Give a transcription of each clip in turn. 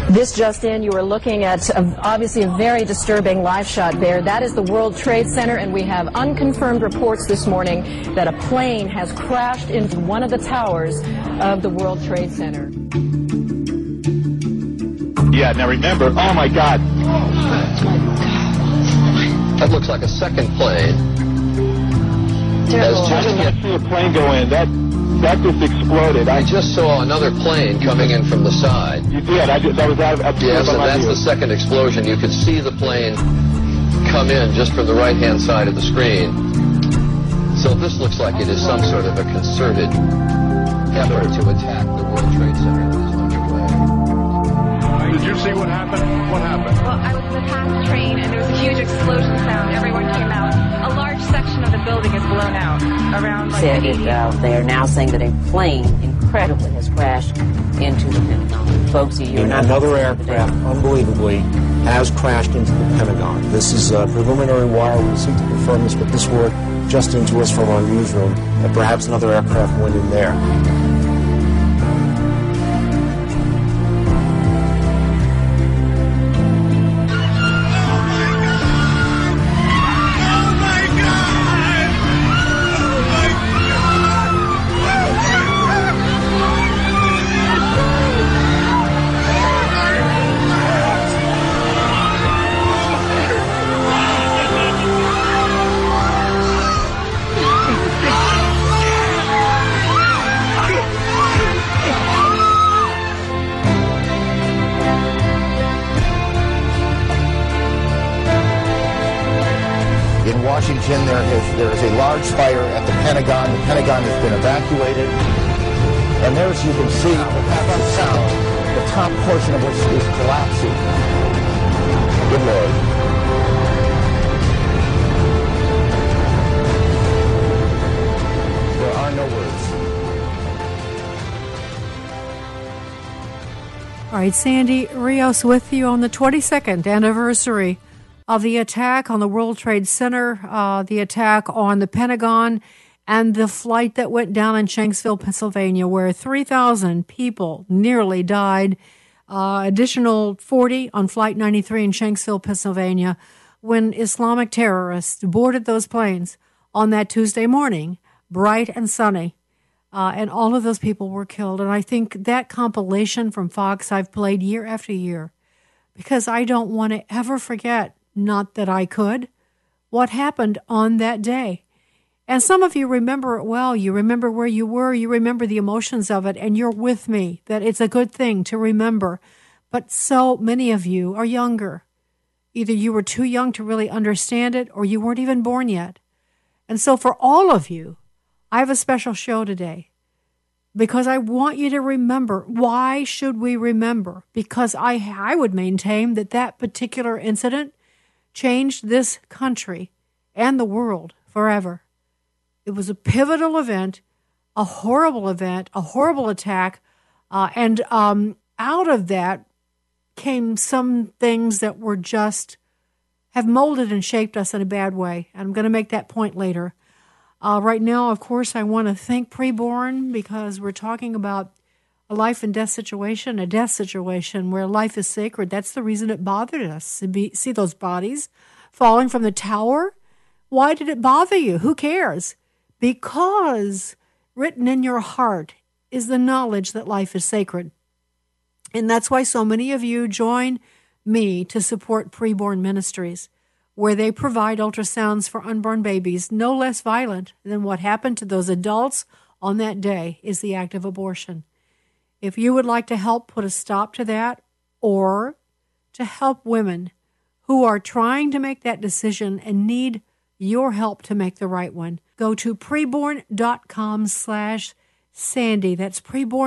This just in, you are looking at obviously a very disturbing live shot there. That is the World Trade Center, and we have unconfirmed reports this morning that a plane has crashed into one of the towers of the World Trade Center. Yeah, now remember, oh my God. That looks like a second plane. I didn't see a plane go in. That just exploded. I just saw another plane coming in from the side. You did. That was out of Yes, and that's the second explosion. You could see the plane come in just from the right-hand side of the screen. So this looks like it is some sort of a concerted effort to attack the World Trade Center that is underway. Did you see what happened? What happened? Well, I was in the past train, and there was a huge explosion sound. Everyone came out. A large section of the building is blown out. Around like 80. They are now saying that a plane, incredibly, has crashed into the Pentagon. Folks, another aircraft, unbelievably, has crashed into the Pentagon. This is a preliminary wire. We'll seek to confirm this, but this word just into us from our newsroom that perhaps another aircraft went in there. Washington, there is a large fire at the Pentagon. The Pentagon has been evacuated. And there, as you can see, the top portion of which is collapsing. Good Lord. There are no words. All right, Sandy Rios with you on the 22nd anniversary of the attack on the World Trade Center, the attack on the Pentagon, and the flight that went down in Shanksville, Pennsylvania, where 3,000 people nearly died, additional 40 on Flight 93 in Shanksville, Pennsylvania, when Islamic terrorists boarded those planes on that Tuesday morning, bright and sunny, and all of those people were killed. And I think that compilation from Fox I've played year after year, because I don't want to ever forget, not that I could, what happened on that day. And some of you remember it well. You remember where you were. You remember the emotions of it. And you're with me that it's a good thing to remember. But so many of you are younger. Either you were too young to really understand it or you weren't even born yet. And so for all of you, I have a special show today because I want you to remember. Why should we remember? Because I would maintain that that particular incident changed this country and the world forever. It was a pivotal event, a horrible attack, and out of that came some things that were just have molded and shaped us in a bad way. And I'm going to make that point later. Right now, of course, I want to thank Preborn because we're talking about a life and death situation, a death situation where life is sacred. That's the reason it bothered us to see those bodies falling from the tower. Why did it bother you? Who cares? Because written in your heart is the knowledge that life is sacred. And that's why so many of you join me to support Preborn Ministries, where they provide ultrasounds for unborn babies, no less violent than what happened to those adults on that day is the act of abortion. If you would like to help put a stop to that, or to help women who are trying to make that decision and need your help to make the right one, go to preborn.com/Sandy. That's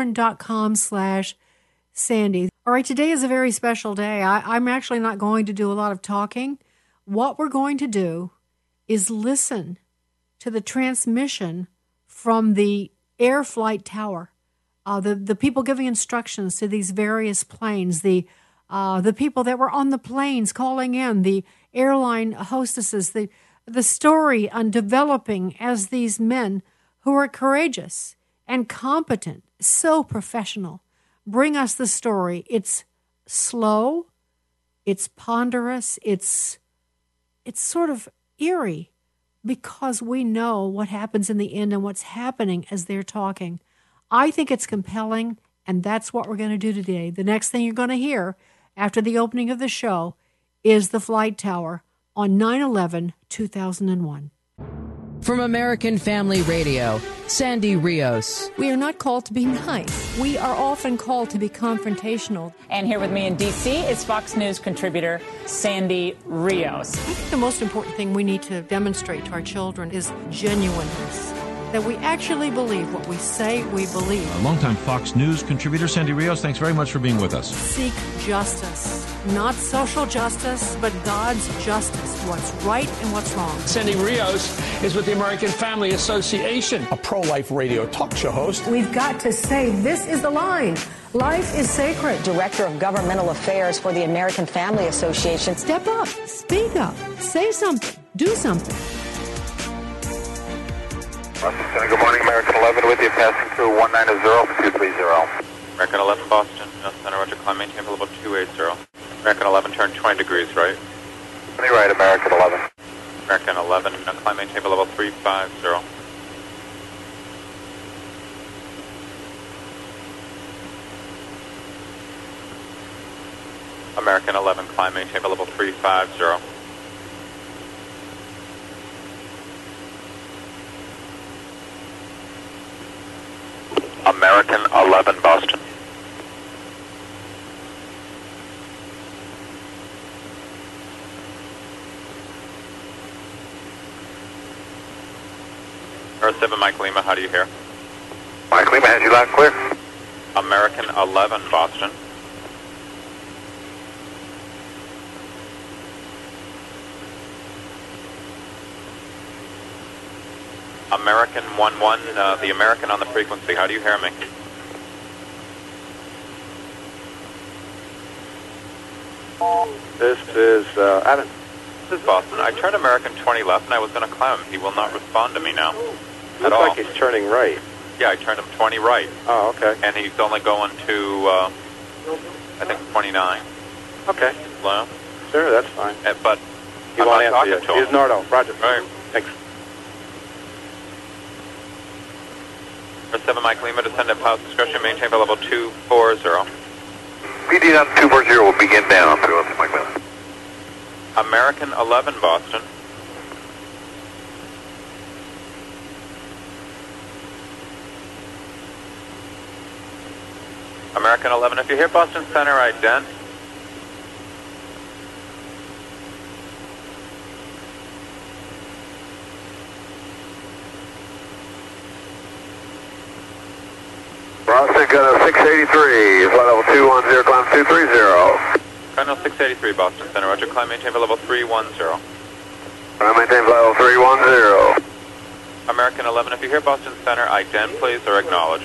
preborn.com/Sandy. All right, today is a very special day. I'm actually not going to do a lot of talking. What we're going to do is listen to the transmission from the air flight tower. The people giving instructions to these various planes, the people that were on the planes calling in, the airline hostesses, the story on developing as these men who are courageous and competent, so professional, bring us the story. It's slow, it's ponderous, it's sort of eerie because we know what happens in the end and what's happening as they're talking. I think it's compelling, and that's what we're going to do today. The next thing you're going to hear after the opening of the show is the flight tower on 9/11/2001. From American Family Radio, Sandy Rios. We are not called to be nice. We are often called to be confrontational. And here with me in D.C. is Fox News contributor Sandy Rios. I think the most important thing we need to demonstrate to our children is genuineness. That we actually believe what we say we believe. A longtime Fox News contributor, Sandy Rios, thanks very much for being with us. Seek justice. Not social justice, but God's justice. What's right and what's wrong. Sandy Rios is with the American Family Association, a pro-life radio talk show host. We've got to say this is the line. Life is sacred. Director of Governmental Affairs for the American Family Association. Step up. Speak up. Say something. Do something. Good morning, American 11 with you, passing through 190-230. American 11 Boston, Center, Roger, climb, maintain level 280. American 11, turn 20 degrees right. 20 right, American 11. American 11, climb, maintain level 350. American 11, climb, maintain level 350. American 11 Boston. Earth 7 Mike Lima, how do you hear? Mike Lima has you loud and clear. American 11 Boston. American 11, the American on the frequency, how do you hear me? This is Adam. This is Boston. I turned American 20 left and I was going to climb him. He will not respond to me now. Looks like he's turning right. Yeah, I turned him 20 right. Oh, okay. And he's only going to, I think, 29. Okay. Well, sure, that's fine. But he won't answer you. Here's Nardo. Roger. Right. Thanks. Earth 7 Mike Lima, descend at pilot's discretion, maintain level 240. PD on 240 will begin down through Mike Lima. American 11 Boston. American 11, if you're here, Boston Center, ident. Boston, got a 683, flight level 210, climb 230. Final 683, Boston Center, roger, climb, maintain level 310. Climb, maintain flight level 310. American 11, if you're here, Boston Center, ident, please, or acknowledge.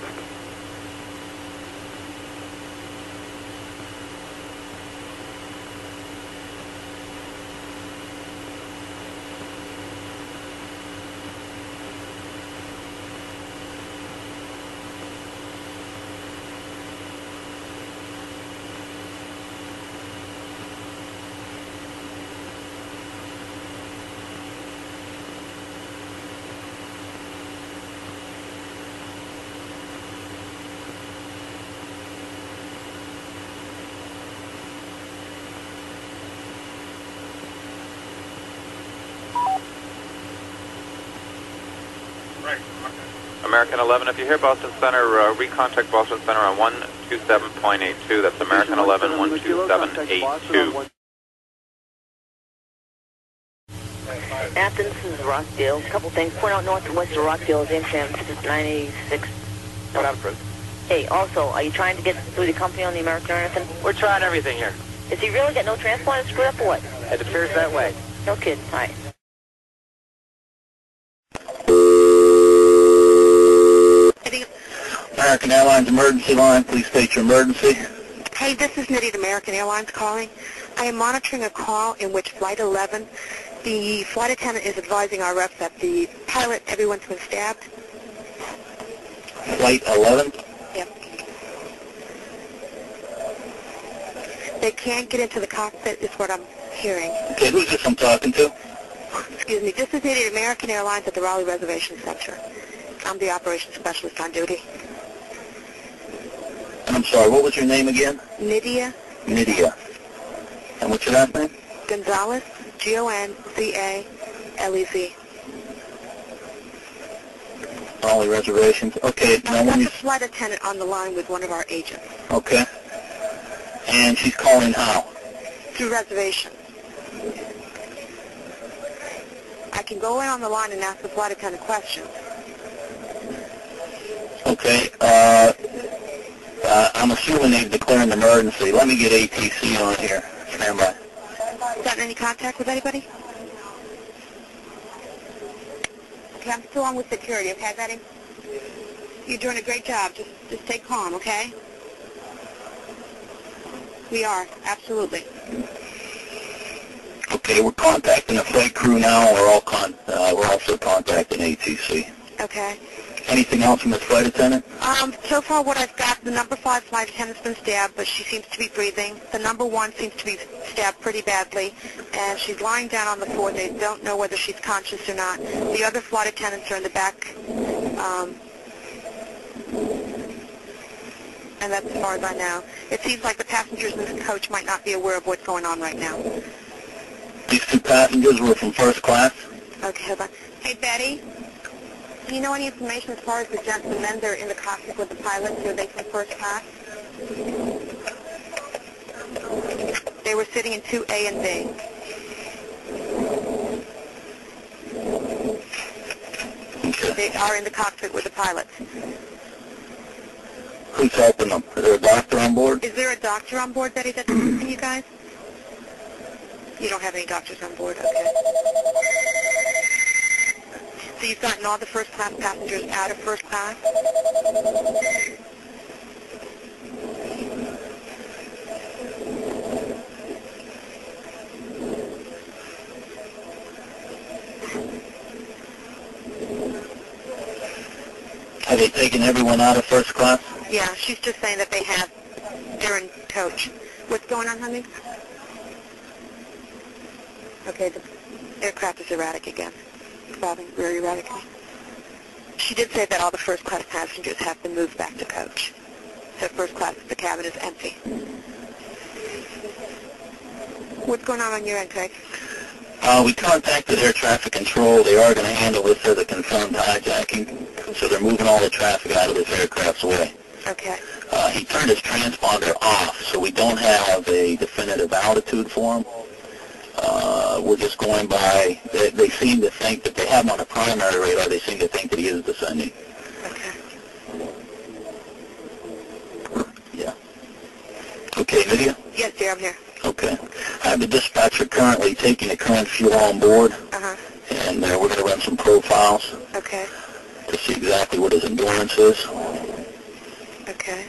American 11, if you're here, Boston Center, recontact Boston Center on 127.82. That's American 11, 127.82. Athens, this is Rockdale. A couple things. Point out north and west of Rockdale is AMSAM 986. What up, Chris? Hey, also, are you trying to get through the company on the American or anything? We're trying everything here. Is he really got no transponder screwed up or what? It appears that way. No kidding. Hi. American Airlines emergency line, please state your emergency. Hey, this is Nitty at American Airlines calling. I am monitoring a call in which Flight 11, the flight attendant is advising our reps that the pilot, everyone's been stabbed. Flight 11? Yep. They can't get into the cockpit is what I'm hearing. Okay, who's this I'm talking to? Excuse me, this is United American Airlines at the Raleigh Reservation Center. I'm the operations specialist on duty. I'm sorry, what was your name again? Nydia. Nydia. And what's your last name? Gonzalez, Gonzalez. Raleigh Reservations. Okay, now I've when got you... the flight attendant on the line with one of our agents. Okay. And she's calling how? Through reservation. I can go in on the line and ask the flight attendant questions. Okay, I'm assuming they've declared an emergency. Let me get ATC on here. Stand by. Gotten any contact with anybody? Okay, I'm still on with security, okay, Betty? You're doing a great job. Just stay calm, okay? We are, absolutely. Okay, we're contacting the flight crew now. We're also contacting ATC. Okay. Anything else from the flight attendant? So far what I've got, the number 5 flight attendant's been stabbed, but she seems to be breathing. The number 1 seems to be stabbed pretty badly, and she's lying down on the floor. They don't know whether she's conscious or not. The other flight attendants are in the back, and that's as far as I know. It seems like the passengers in this coach might not be aware of what's going on right now. These 2 passengers were from first class? Okay, hold on. Hey, Betty? Do you know any information as far as the gentlemen that are in the cockpit with the pilots? Were they from first class? They were sitting in 2A and B. Okay. They are in the cockpit with the pilots. Who's helping them? Is there a doctor on board? Is there a doctor on board, Betty, that's assisting you guys? You don't have any doctors on board, okay. So you've gotten all the first class passengers out of first class? Have they taken everyone out of first class? Yeah, she's just saying that they're in coach. What's going on, honey? Okay, the aircraft is erratic again. Bobbing very erratically. She did say that all the first class passengers have been moved back to coach. So first class, the cabin is empty. What's going on your end, Craig? We contacted air traffic control. They are going to handle this as a confirmed hijacking. So they're moving all the traffic out of this aircraft's way. Okay. He turned his transponder off, so we don't have a definitive altitude for him. We're just going by, they seem to think that they have him on a primary radar. They seem to think that he is descending. Okay. Yeah. Okay, Nydia? Yes, dear, I'm here. Okay. I have the dispatcher currently taking the current fuel on board. Uh-huh. And we're going to run some profiles. Okay. To see exactly what his endurance is. Okay.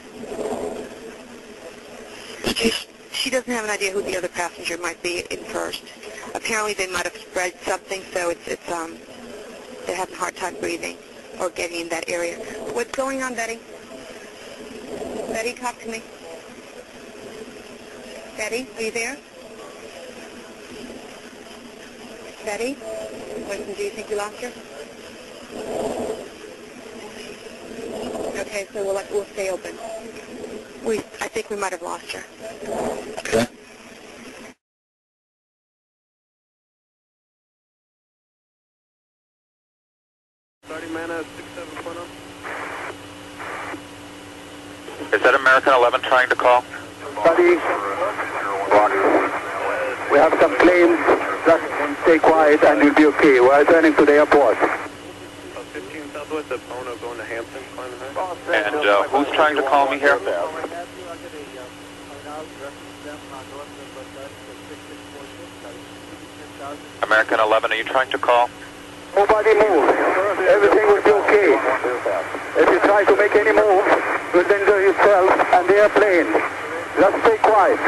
Did she doesn't have an idea who the other passenger might be in first. Apparently they might have spread something, so they're having a hard time breathing or getting in that area. What's going on, Betty? Betty, talk to me. Betty, are you there? Betty? Winston, do you think you lost her? Okay, so we'll stay open. I think we might have lost her. Okay. Is that American 11 trying to call? Buddy, we have some planes. Just stay quiet and you'll be okay. We're turning to the airport. 15 Southwest of Bono going to Hampton. And who's trying to call me here? American 11, are you trying to call? Nobody move. Everything will be okay. If you try to make any move, you'll injure yourself and the airplane. Just stay quiet.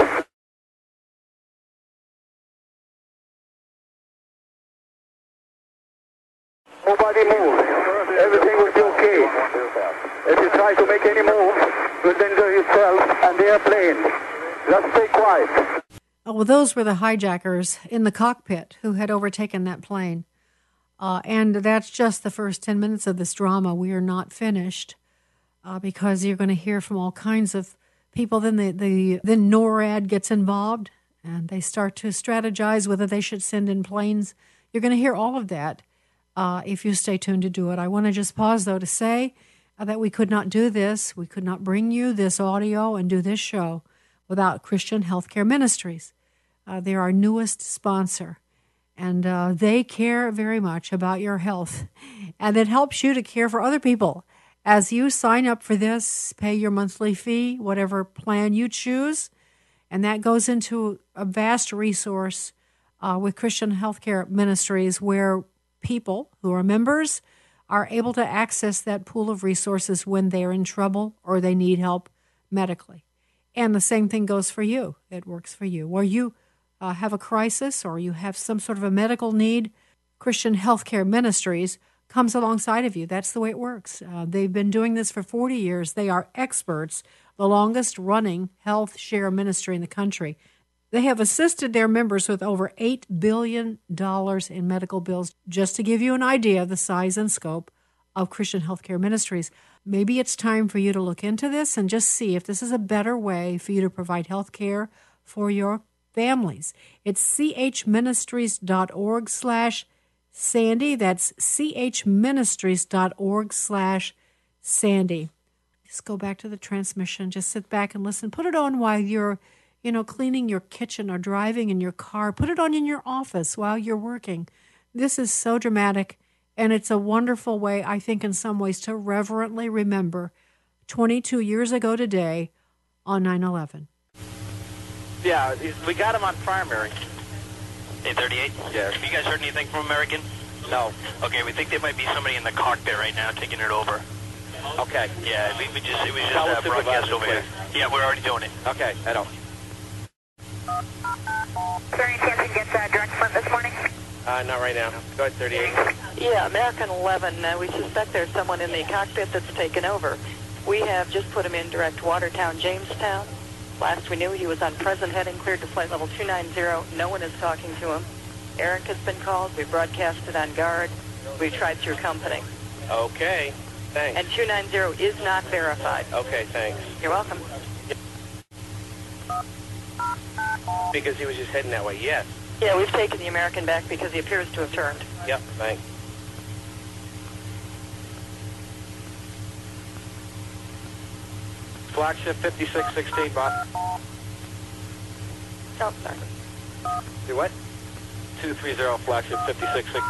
Nobody move. Everything will be okay. If you try to make any move, you'll injure yourself and the airplane. Just Just stay quiet. Oh, well, those were the hijackers in the cockpit who had overtaken that plane. And that's just the first 10 minutes of this drama. We are not finished because you're going to hear from all kinds of people. Then then NORAD gets involved, and they start to strategize whether they should send in planes. You're going to hear all of that if you stay tuned to do it. I want to just pause, though, to say that we could not do this. We could not bring you this audio and do this show without Christian Healthcare Ministries. They're our newest sponsor, and they care very much about your health, and it helps you to care for other people. As you sign up for this, pay your monthly fee, whatever plan you choose, and that goes into a vast resource with Christian Healthcare Ministries where people who are members are able to access that pool of resources when they're in trouble or they need help medically. And the same thing goes for you. It works for you. Where you have a crisis or you have some sort of a medical need, Christian Healthcare Ministries comes alongside of you. That's the way it works. They've been doing this for 40 years. They are experts, the longest running health share ministry in the country. They have assisted their members with over $8 billion in medical bills, just to give you an idea of the size and scope of Christian Healthcare Ministries. Maybe it's time for you to look into this and just see if this is a better way for you to provide health care for your families. It's chministries.org/Sandy. That's chministries.org/Sandy. Just go back to the transmission. Just sit back and listen. Put it on while you're cleaning your kitchen or driving in your car. Put it on in your office while you're working. This is so dramatic, and it's a wonderful way, I think, in some ways, to reverently remember 22 years ago today on 9/11. Yeah, we got him on primary. 838? Yes. Have you guys heard anything from American? No. Okay, we think there might be somebody in the cockpit right now taking it over. Okay. Yeah, it was just broadcast over here. Yeah, we're already doing it. Okay, I don't. Is there any chance we can get direct front this morning? Not right now. Go ahead, 38. Yeah, American 11. We suspect there's someone in the cockpit that's taken over. We have just put him in direct Watertown, Jamestown. Last we knew, he was on present heading, cleared to flight level 290. No one is talking to him. Eric has been called. We've broadcasted on guard. We've tried through company. Okay, thanks. And 290 is not verified. Okay, thanks. You're welcome. Because he was just heading that way, yes. Yeah, we've taken the American back because he appears to have turned. Yep, thanks. Flagship 5616, Bob. Oh, sorry. Do what? 230, flagship 5616.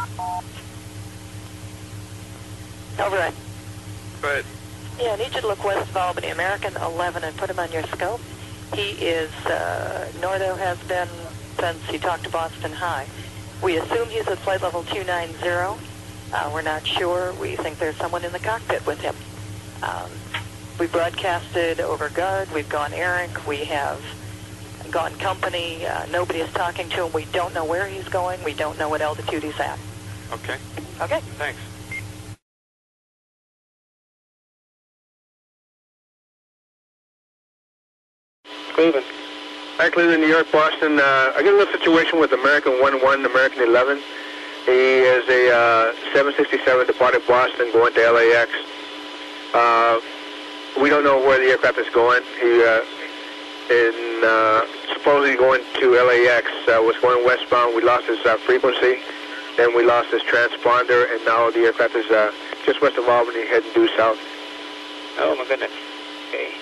Override. Go ahead. Yeah, I need you to look west of Albany, American 11, and put him on your scope. He is, Nordo has been since he talked to Boston High. We assume he's at flight level 290. We're not sure. We think there's someone in the cockpit with him. We broadcasted over guard. We've gone Eric. We have gone company. Nobody is talking to him. We don't know where he's going. We don't know what altitude he's at. Okay. Okay. Thanks. Cleveland. Hi, Cleveland, New York, Boston. I got a little situation with American 11, American 11. He is a 767 departed Boston going to LAX. We don't know where the aircraft is going. He supposedly going to LAX, was going westbound. We lost his frequency. Then we lost his transponder, and now the aircraft is just west of Albany, heading due south. Oh, my goodness. Okay.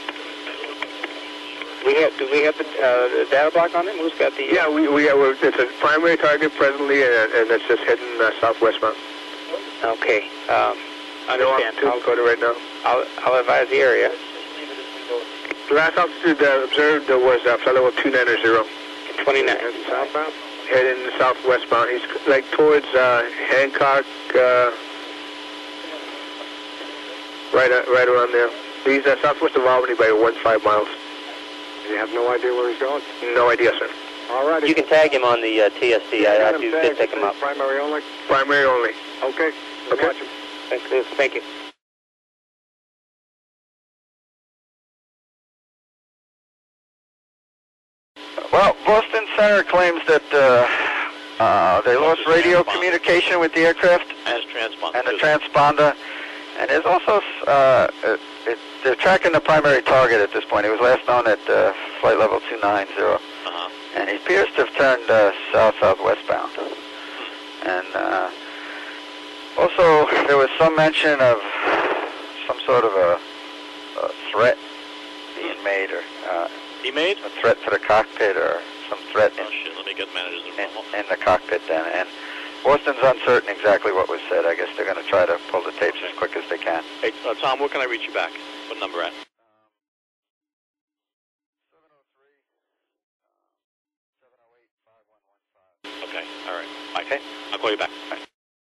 Do we have the data block on him? Who's got the... Yeah, it's a primary target presently, and it's just heading southwestbound. Okay. Understand. I'll go to right now. I'll advise the area. The last altitude observed was flight level 290. 29. Southbound. Heading southwestbound. He's like towards Hancock, right around there. He's southwest of Albany by 15 miles. You have no idea where he's going? No idea, sir. All right. You can tag him on the TSC. I did pick him up. Primary only? Primary only. Okay. Okay. Watch him. Thank you. Well, Boston Center claims that they lost radio communication with the aircraft and the transponder. And there's also, they're tracking the primary target at this point. He was last known at flight level 290. And he appears to have turned south-southwest bound. And also, there was some mention of some sort of a threat being made, or a threat to the cockpit, or some threat let me get managers in the cockpit then. And Boston's uncertain exactly what was said. I guess they're going to try to pull the tapes as quick as they can. Hey, Tom, where can I reach you back? What number at? 708-5115. Okay, all right. Bye. Okay. I'll call you back. Bye.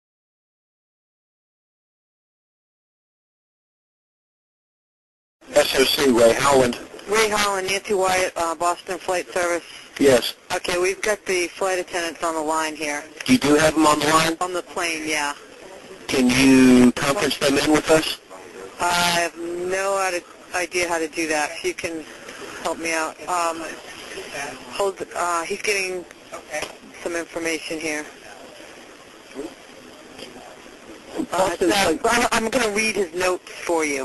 SOC, Ray Howland. Ray Holland, Nancy Wyatt, Boston Flight Service. Yes. Okay, we've got the flight attendants on the line here. You do have them on the line? On the plane, yeah. Can you conference them in with us? I have no idea how to do that. If you can help me out. He's getting some information here. I'm going to read his notes for you.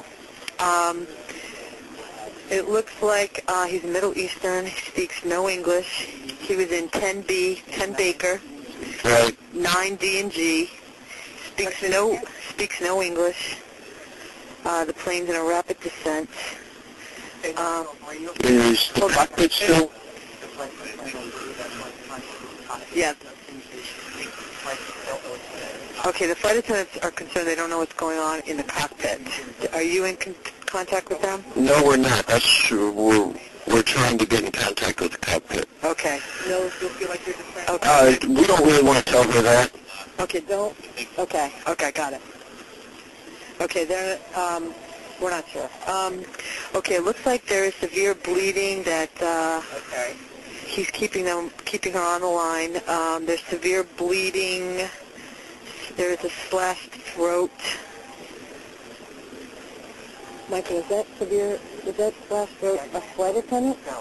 It looks like he's Middle Eastern. He speaks no English. He was in 10B, 10 Baker, right. 9 D&G. Speaks no English. The plane's in a rapid descent. Is the cockpit still? Yeah. Okay, the flight attendants are concerned they don't know what's going on in the cockpit. Are you in contact with them? No, we're not. That's true. We're trying to get in contact with the cockpit. Okay. No, you'll feel like you're just okay. We don't really want to tell her that. Okay, don't. Okay, got it. Okay, we're not sure. Okay, it looks like there is severe bleeding that he's keeping her on the line. There's severe bleeding. There's a slashed throat. Michael, is that severe? Is that slashed throat a flight attendant? No.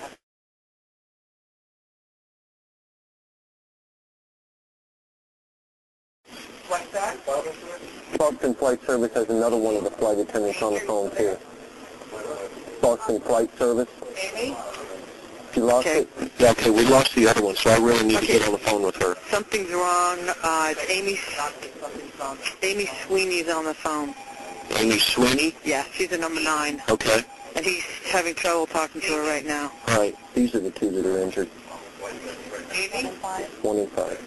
What's that? Boston Flight Service has another one of the flight attendants on the phone too. Boston Flight Service. Amy? You lost it? Yeah, okay, we lost the other one, so I really need to get on the phone with her. Something's wrong. It's Amy Sweeney's on the phone. Amy Sweeney? Yeah, she's a number 9. Okay. And he's having trouble talking to her right now. All right, these are the two that are injured. Amy? 1 and 5.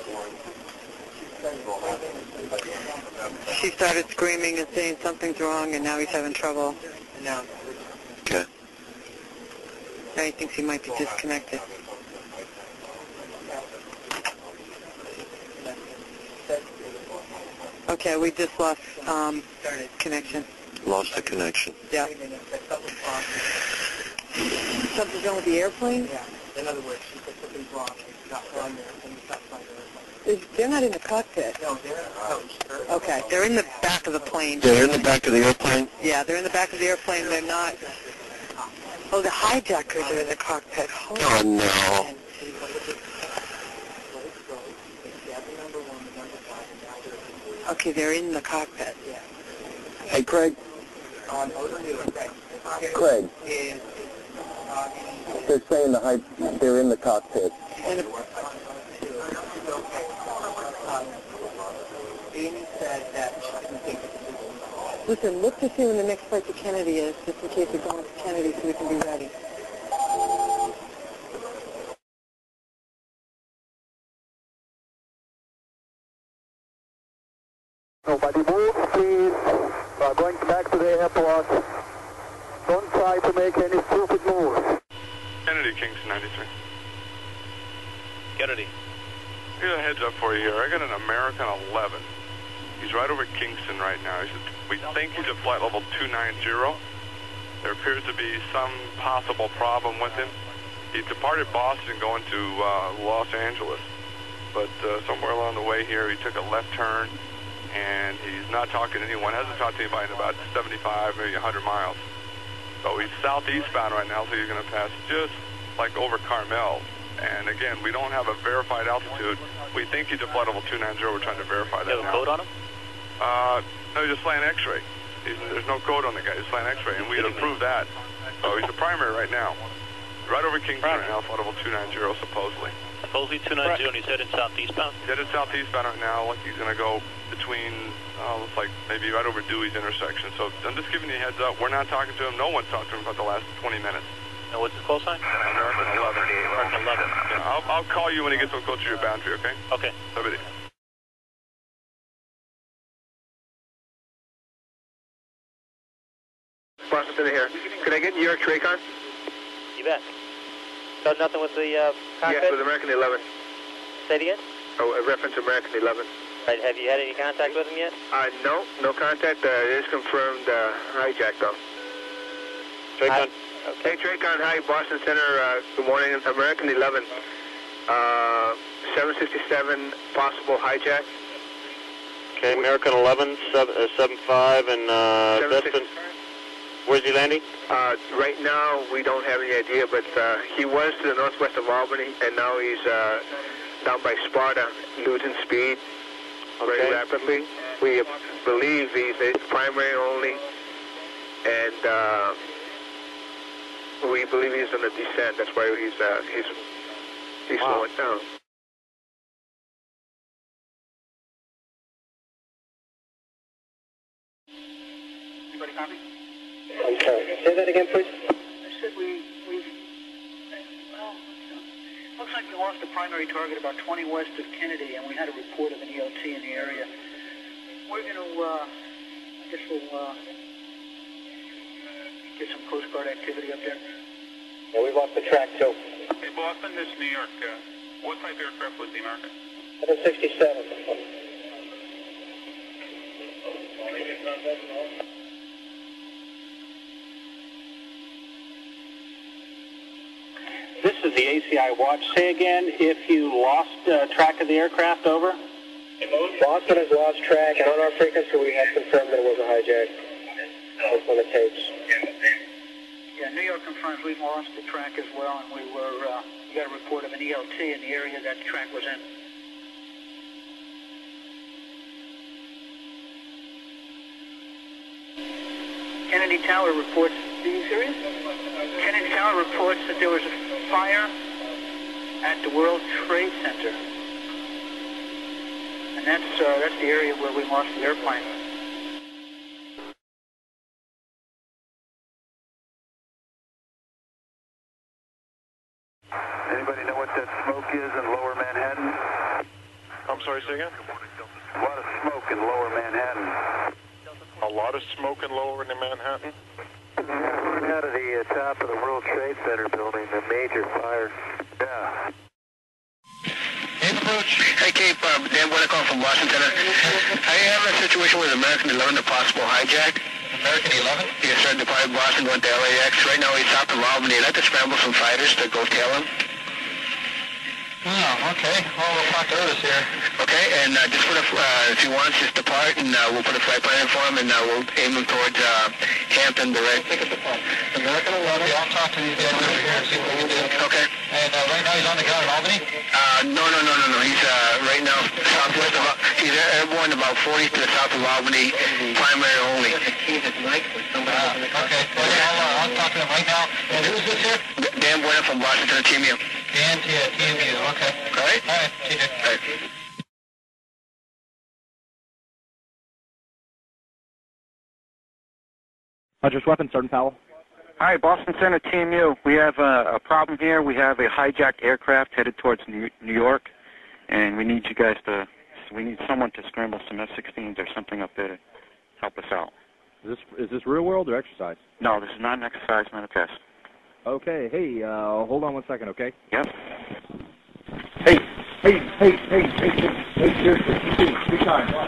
She started screaming and saying something's wrong, and now he's having trouble. Okay. Now he thinks he might be disconnected. Okay, we just lost connection. Lost the connection. Yeah. Something's wrong with the airplane? Yeah. In other words, she said something's wrong. It's not flying there. It's not flying there. They're not in the cockpit. No, they're in the coach. Okay, they're in the back of the plane. They're in the back of the airplane? Yeah, they're in the back of the airplane. They're not. Oh, the hijackers are in the cockpit. Oh, no. Okay, they're in the cockpit. Hey, Craig. Craig. They're saying they're in the cockpit. Listen, look to see when the next flight to Kennedy is, just in case we're going to Kennedy so we can be ready. Nobody move, please. We're going back to the airport. Don't try to make any stupid moves. Kennedy, Kingston 93. Kennedy. Here's a heads up for you here. I got an American 11. He's right over Kingston right now. We think he's at flight level 290. There appears to be some possible problem with him. He departed Boston going to Los Angeles. But somewhere along the way here, he took a left turn, and he's not talking to anyone. Hasn't talked to anybody in about 75, maybe 100 miles. So he's southeastbound right now, so he's going to pass just like over Carmel. And again, we don't have a verified altitude. We think he's a flight level 290. We're trying to verify that now. You have a code on him? No, he's just flying X-ray. There's no code on the guy. He's flying X-ray, and we had approved that. So he's a primary right now. Right over Kingston right now, flight level 290, supposedly. Supposedly 290, and he's headed southeastbound? He's headed southeastbound right now. Like he's going to go between, looks like maybe right over Dewey's intersection. So I'm just giving you a heads up. We're not talking to him. No one's talked to him about the last 20 minutes. And what's his call sign? American 11. American 11. Yeah, I'll call you when he gets close to your boundary, okay? Okay. Everybody. Boston Center here. Could I get New York Tracon? You bet. So nothing with the cockpit? Yes, with American 11. Say it again? Oh, a reference American 11. Right, have you had any contact with him yet? No contact. It is confirmed hijack, though. Tracon. Okay. Hey, Tracon, hi, Boston Center, good morning. American 11, 767, possible hijack. Okay, American 11, 75, and Destin. Where's he landing? Right now, we don't have any idea, but he was to the northwest of Albany, and now he's down by Sparta, losing speed very rapidly. We believe he's a primary only, and we believe he's on a descent. That's why he's slowing down. Anybody copy? I'm sorry. Say that again, please. I said we've looks like we lost the primary target about 20 west of Kennedy, and we had a report of an ELT in the area. We're going to, I guess we'll get some Coast Guard activity up there. Yeah, we lost the track, too. Hey, Boston, this is New York. What type of aircraft was the American? 767. This is the ACI watch. Say again, if you lost track of the aircraft, over? Boston has lost track, and on our frequency we have confirmed that it was a hijack. That's on the tapes. Yeah, New York confirms we've lost the track as well, and we got a report of an ELT in the area that track was in. Kennedy Tower reports. Are you serious? Kennedy Tower reports that there was a fire at the World Trade Center, and that's the area where we lost the airplane. Anybody know what that smoke is in Lower Manhattan? I'm sorry, say again? A lot of smoke in Lower Manhattan. A lot of smoke in Lower Manhattan? Coming out of the top of the World Trade Center building, a major fire. Yeah. Hey, Cape, Dan Winnicott from Boston Center. I have a situation with American 11, a possible hijack. American 11? Yes, sir. Departed Boston, went to LAX. Right now he's south of Albany. I'd like to scramble some fighters to go tail him. Oh, okay. Well, we'll talk to Otis here. Okay, and just put if he wants, just depart, and we'll put a flight plan in for him, and we'll aim him towards Hampton direct. American 11, I'll talk to these guys over here and see what we can do. Okay. And right now he's on the ground in Albany? No. He's right now southwest of, he's airborne about 40 to the south of Albany, primary only. Okay. Well, yeah, I'll talk to him right now. And who's this here? Dan Bueno from Boston Center, TMU. Dan, TMU, okay. All right? All right, TJ. All right. Hunter's Weapons, Sergeant Powell. Hi, Boston Center, TMU. We have a problem here. We have a hijacked aircraft headed towards New York, and we need you guys we need someone to scramble some F-16s or something up there to help us out. Is this real world or exercise? No, this is not an exercise, not a test. Okay, hey, hold on 1 second, okay? Yep. Hey, seriously, big time.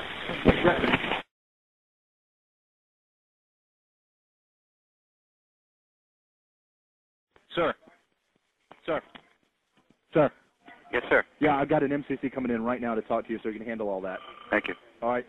Sir. Yes, sir. Yeah, I've got an MCC coming in right now to talk to you so you can handle all that. Thank you. All right.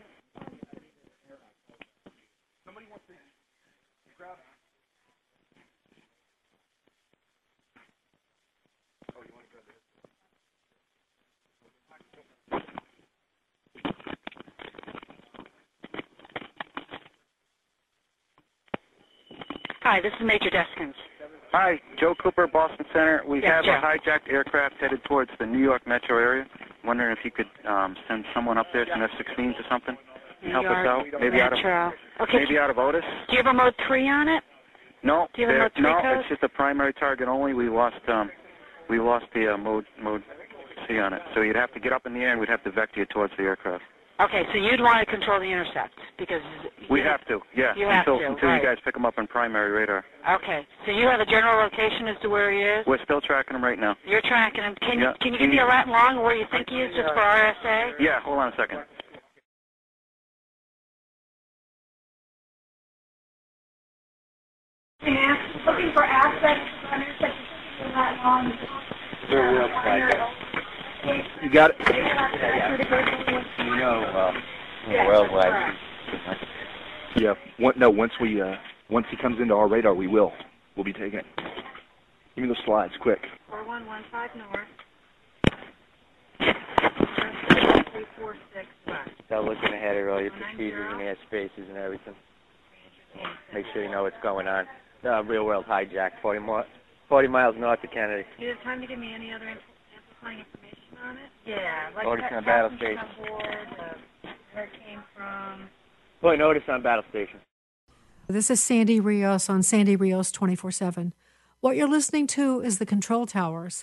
Hi, this is Major Deskins. Hi, Joe Cooper, Boston Center. We Yes, have Joe. a hijacked aircraft headed towards the New York metro area. I'm wondering if you could send someone up there, some F-16s or something, and help us out. Maybe Metro. maybe out of Otis. Do you have a Mode 3 on it? No, Do you have a Mode 3 code? it's just a primary target only. We lost the mode C on it. So you'd have to get up in the air, and we'd have to vector you towards the aircraft. Okay, so you'd want to control the intercept because We have to, yeah. You have until to, until right. you guys pick him up on primary radar. Okay, so you have a general location as to where he is? We're still tracking him right now. You're tracking him. Can Yeah. you give me a rat long where you think he is just for RSA? Yeah, hold on a second. Looking for aspects of intersection that long. You got it. Worldwide. Yeah. Once he comes into our radar, we'll be taking it. Give me those slides, quick. 4115 north. 346 west. Start looking ahead at all your procedures and airspaces and everything. Make sure you know what's going on. Real-world hijack, 40 miles north of Kennedy. Do you have time to give me any other amplifying information on it? Yeah, like Otis that on battle passengers station. on board, where it came from. Boy, notice on battle station. This is Sandy Rios on Sandy Rios 24/7. What you're listening to is the control towers.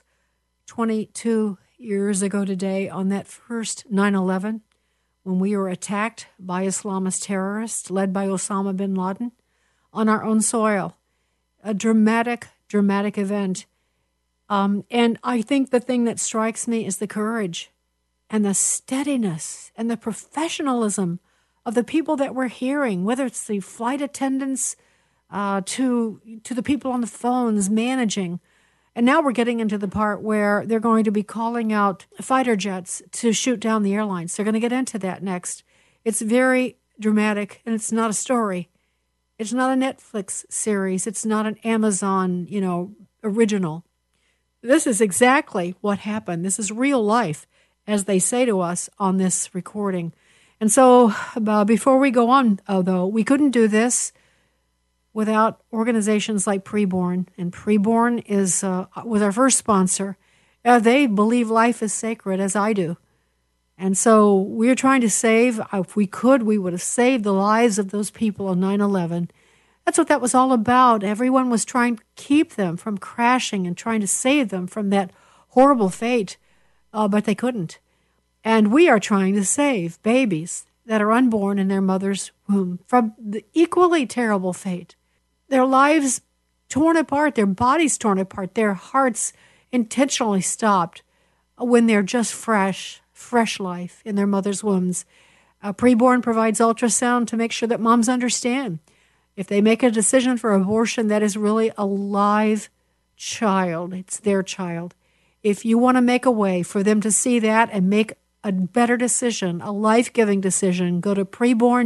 22 years ago today, on that first 9/11, when we were attacked by Islamist terrorists led by Osama bin Laden on our own soil. A dramatic event. And I think the thing that strikes me is the courage and the steadiness and the professionalism of the people that we're hearing, whether it's the flight attendants to the people on the phones managing. And now we're getting into the part where they're going to be calling out fighter jets to shoot down the airlines. They're going to get into that next. It's very dramatic, and it's not a story. It's not a Netflix series. It's not an Amazon, original. This is exactly what happened. This is real life, as they say to us on this recording. And so before we go on, though, we couldn't do this without organizations like Preborn. And Preborn was our first sponsor. They believe life is sacred, as I do. And so we're trying to save, if we could, we would have saved the lives of those people on 9/11. That's what that was all about. Everyone was trying to keep them from crashing and trying to save them from that horrible fate, but they couldn't. And we are trying to save babies that are unborn in their mother's womb from the equally terrible fate. Their lives torn apart, their bodies torn apart, their hearts intentionally stopped when they're just fresh life in their mother's wombs. Preborn provides ultrasound to make sure that moms understand. If they make a decision for abortion, that is really a live child. It's their child. If you want to make a way for them to see that and make a better decision, a life-giving decision, go to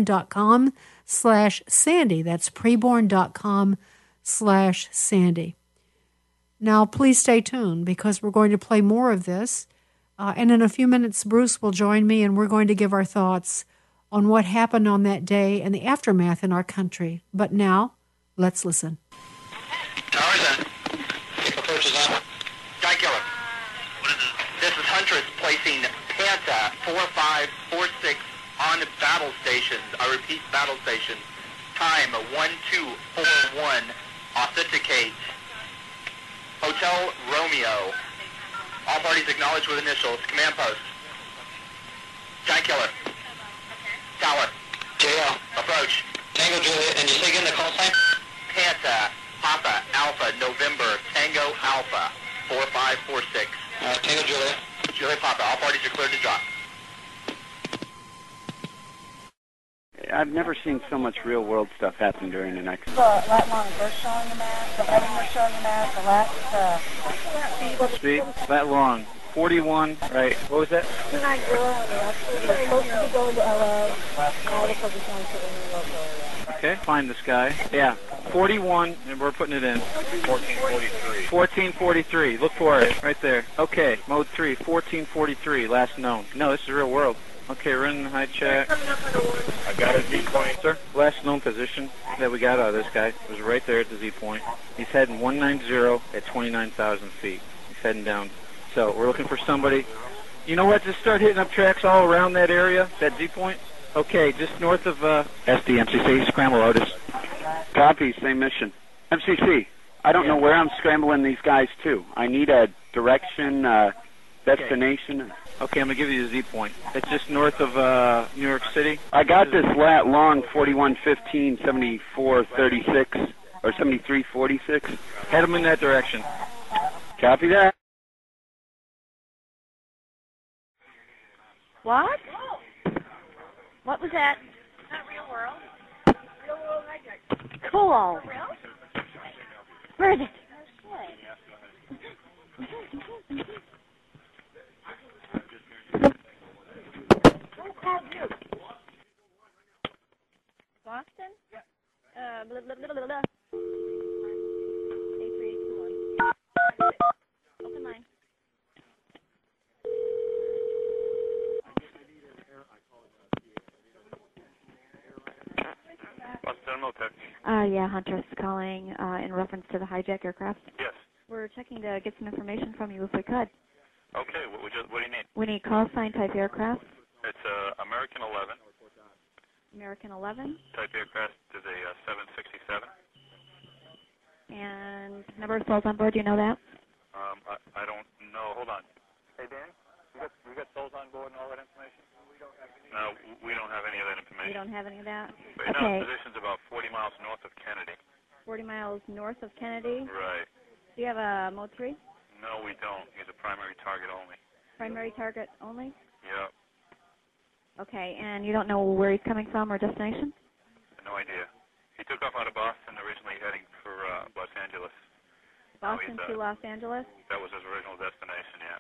preborn.com/Sandy. That's preborn.com/Sandy. Now, please stay tuned because we're going to play more of this. And in a few minutes, Bruce will join me, and we're going to give our thoughts on what happened on that day and the aftermath in our country. But now, let's listen. Towers on. Approach is on. Guy Killer. What is it? This is Huntress placing Panta 4546 on battle stations. I repeat, battle stations. Time 1241. Authenticate. Hotel Romeo. All parties acknowledged with initials. Command post. Guy Killer. Tower. JL. Approach. Tango Juliet, and you say again the call sign? Panta, Papa, Alpha, November, Tango, Alpha, 4546. Tango Juliet. Juliet, Papa, all parties are cleared to drop. I've never seen so much real-world stuff happen during the next... The lat long we're showing the map, the heading we're showing the map, the last Speed, that long. 41, right. What was that? 290 on the left. We're supposed to be going to LA. All the focus on to the New York area. Okay, find this guy. Yeah, 41, and we're putting it in. 1443. 1443. Look for it, right there. Okay, mode 3, 1443, last known. No, this is real world. Okay, running hijack. I got a Z point, sir. Last known position that we got out of this guy was right there at the Z point. He's heading 190 at 29,000 feet. He's heading down. So we're looking for somebody. You know what? Just start hitting up tracks all around that area, that Z point. Okay, just north of SD, MCC, scramble Otis. Copy, same mission. MCC, I don't know where I'm scrambling these guys to. I need a direction, destination. Okay, I'm going to give you the Z point. It's just north of New York City. I got this lat long 4115, 7436, or 7346. Head them in that direction. Copy that. What? What was that? Not real world. Real world hijack. Cool. Where is it? Boston? Blah, blah, blah, blah, blah. 8321. Open line. Yeah, Huntress calling in reference to the hijack aircraft. Yes. We're checking to get some information from you if we could. Okay, what do you need? We need call sign type aircraft. It's American 11. American 11. Type aircraft is a 767. And number of souls on board, do you know that? I don't know. Hold on. Hey, Dan, we got souls on board and all that information? No, we don't have any of that information. You don't have any of that? Right now, the position's about 40 miles north of Kennedy. 40 miles north of Kennedy? Right. Do you have a Mode 3? No, we don't. He's a primary target only. Primary target only? Yep. Okay, and you don't know where he's coming from or destination? No idea. He took off out of Boston, originally heading for Los Angeles. Boston to Los Angeles? That was his original destination, yeah.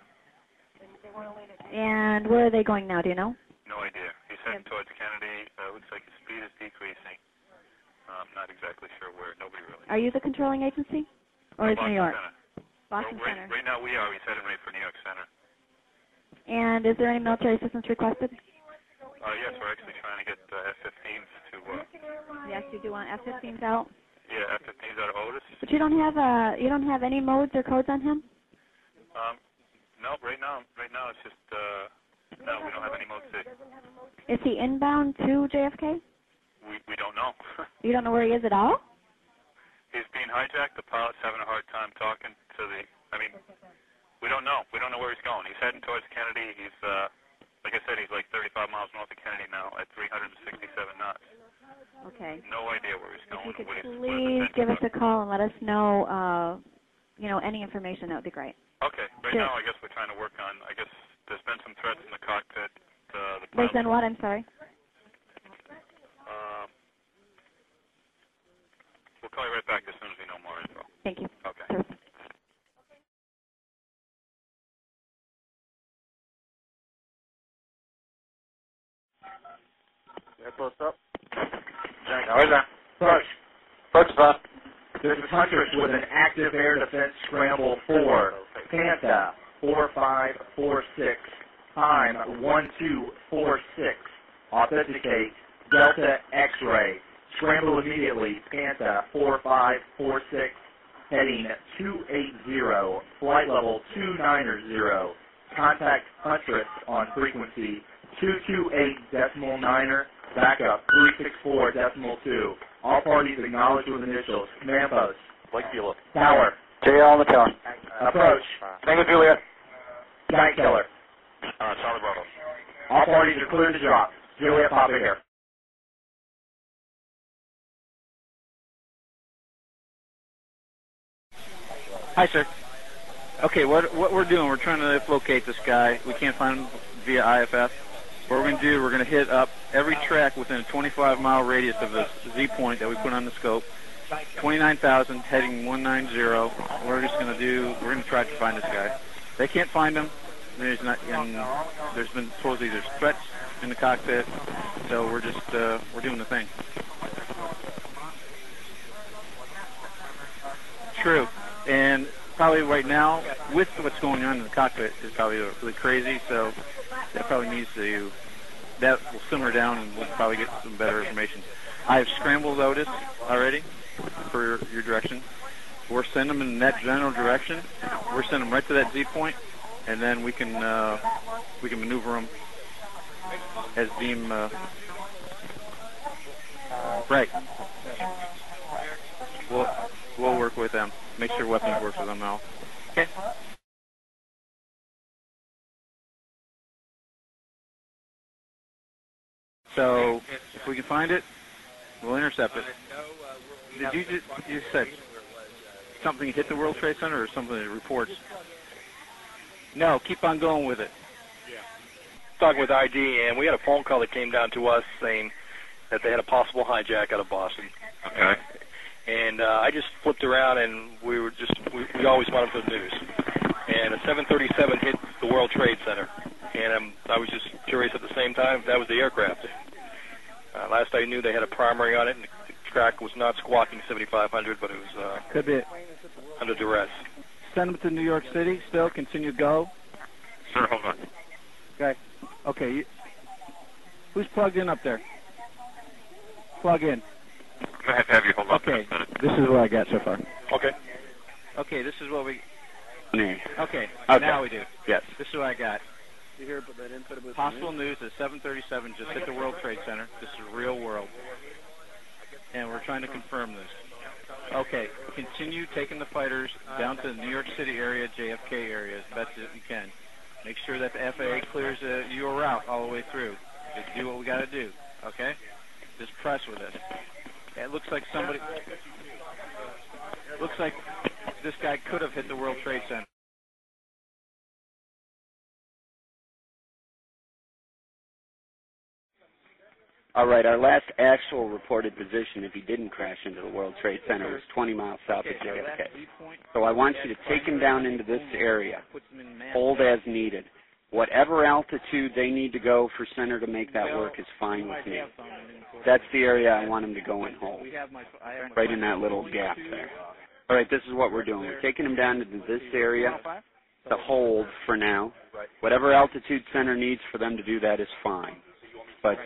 And where are they going now, do you know? No idea. He's heading towards Kennedy. Looks like his speed is decreasing. Not exactly sure where. Nobody really. Are you the controlling agency? Or is New York? Center. Boston Center. Right now we are. He's heading right for New York Center. And is there any military assistance requested? Yes, we're actually trying to get F-15s to... Yes, you do want F-15s out? Yeah, F-15s out of Otis. But you don't have any modes or codes on him? No, right now it's just... no, we don't have any Mode C. Is he inbound to JFK? We don't know. You don't know where he is at all? He's being hijacked. The pilot's having a hard time talking to the... we don't know. We don't know where he's going. He's heading towards Kennedy. He's, like I said, he's like 35 miles north of Kennedy now at 367 knots. Okay. No idea where he's going. If you could please give us a call and let us know, any information, that would be great. Okay. Right now, I guess we're trying to work on, I guess there's been some threats in the cockpit. There's been what? I'm sorry. We'll call you right back as soon as we know more info. Thank you. Okay. Perfect. Yeah, close up. Where's that? Approach, boss. This is Huntress with an active air defense scramble for Panther 4546. Time 1246. Authenticate Delta X-ray. Scramble immediately. Panther 4546. Heading 280. Flight level 290. Contact Huntress on frequency 228.9er. Backup 364.2. All parties acknowledged with initials. Command post. Tower. JL on the tower. Approach. Tango Juliet. Giant killer. Solid Bravo. All parties are cleared to drop. Juliet, pop in here. Hi, sir. Okay, what we're doing, we're trying to locate this guy. We can't find him via IFF. What we're going to do, we're going to hit up every track within a 25-mile radius of the Z point that we put on the scope. 29,000, heading 190. We're going to try to find this guy. They can't find him. There's been supposedly there's threats in the cockpit, so we're just we're doing the thing. True, and probably right now with what's going on in the cockpit is probably really crazy. So that probably needs to that will simmer down and we'll probably get some better information. I have scrambled Otis already for your direction. We're sending them in that general direction. We're sending them right to that Z point, and then we can maneuver them as deem right. We'll work with them. Make sure weapons work with them now. Okay. So if we can find it, we'll intercept it. Did you said something hit the World Trade Center or something that reports? No, keep on going with it. Talking with ID, and we had a phone call that came down to us saying that they had a possible hijack out of Boston. Okay. And I just flipped around, and we always want them for the news. And a 737 hit the World Trade Center, and I was just curious at the same time if that was the aircraft. Last I knew, they had a primary on it, and the track was not squawking 7,500, but it was could be under duress. Send them to New York City. Still continue to go. Sir, hold on. Okay. Okay. Who's plugged in up there? Plug in. I have to have you hold on. Okay. This is what I got so far. Okay. Okay. This is what we. Okay. Okay. Now we do. Yes. This is what I got. Possible news that 737 just hit the World Trade Center. This is real world. And we're trying to confirm this. Okay. Continue taking the fighters down to the New York City area, JFK area, as best as you can. Make sure that the FAA clears your route all the way through. Just do what we got to do. Okay? Just press with it. It looks like somebody... Looks like this guy could have hit the World Trade Center. All right, our last actual reported position, if he didn't crash into the World Trade Center, was 20 miles south of JFK. So I want you to take him down into this area. Hold as needed. Whatever altitude they need to go for center to make that work is fine with me. That's the area I want him to go and hold, right in that little gap there. All right, this is what we're doing. We're taking him down into this area to hold for now. Whatever altitude center needs for them to do that is fine. But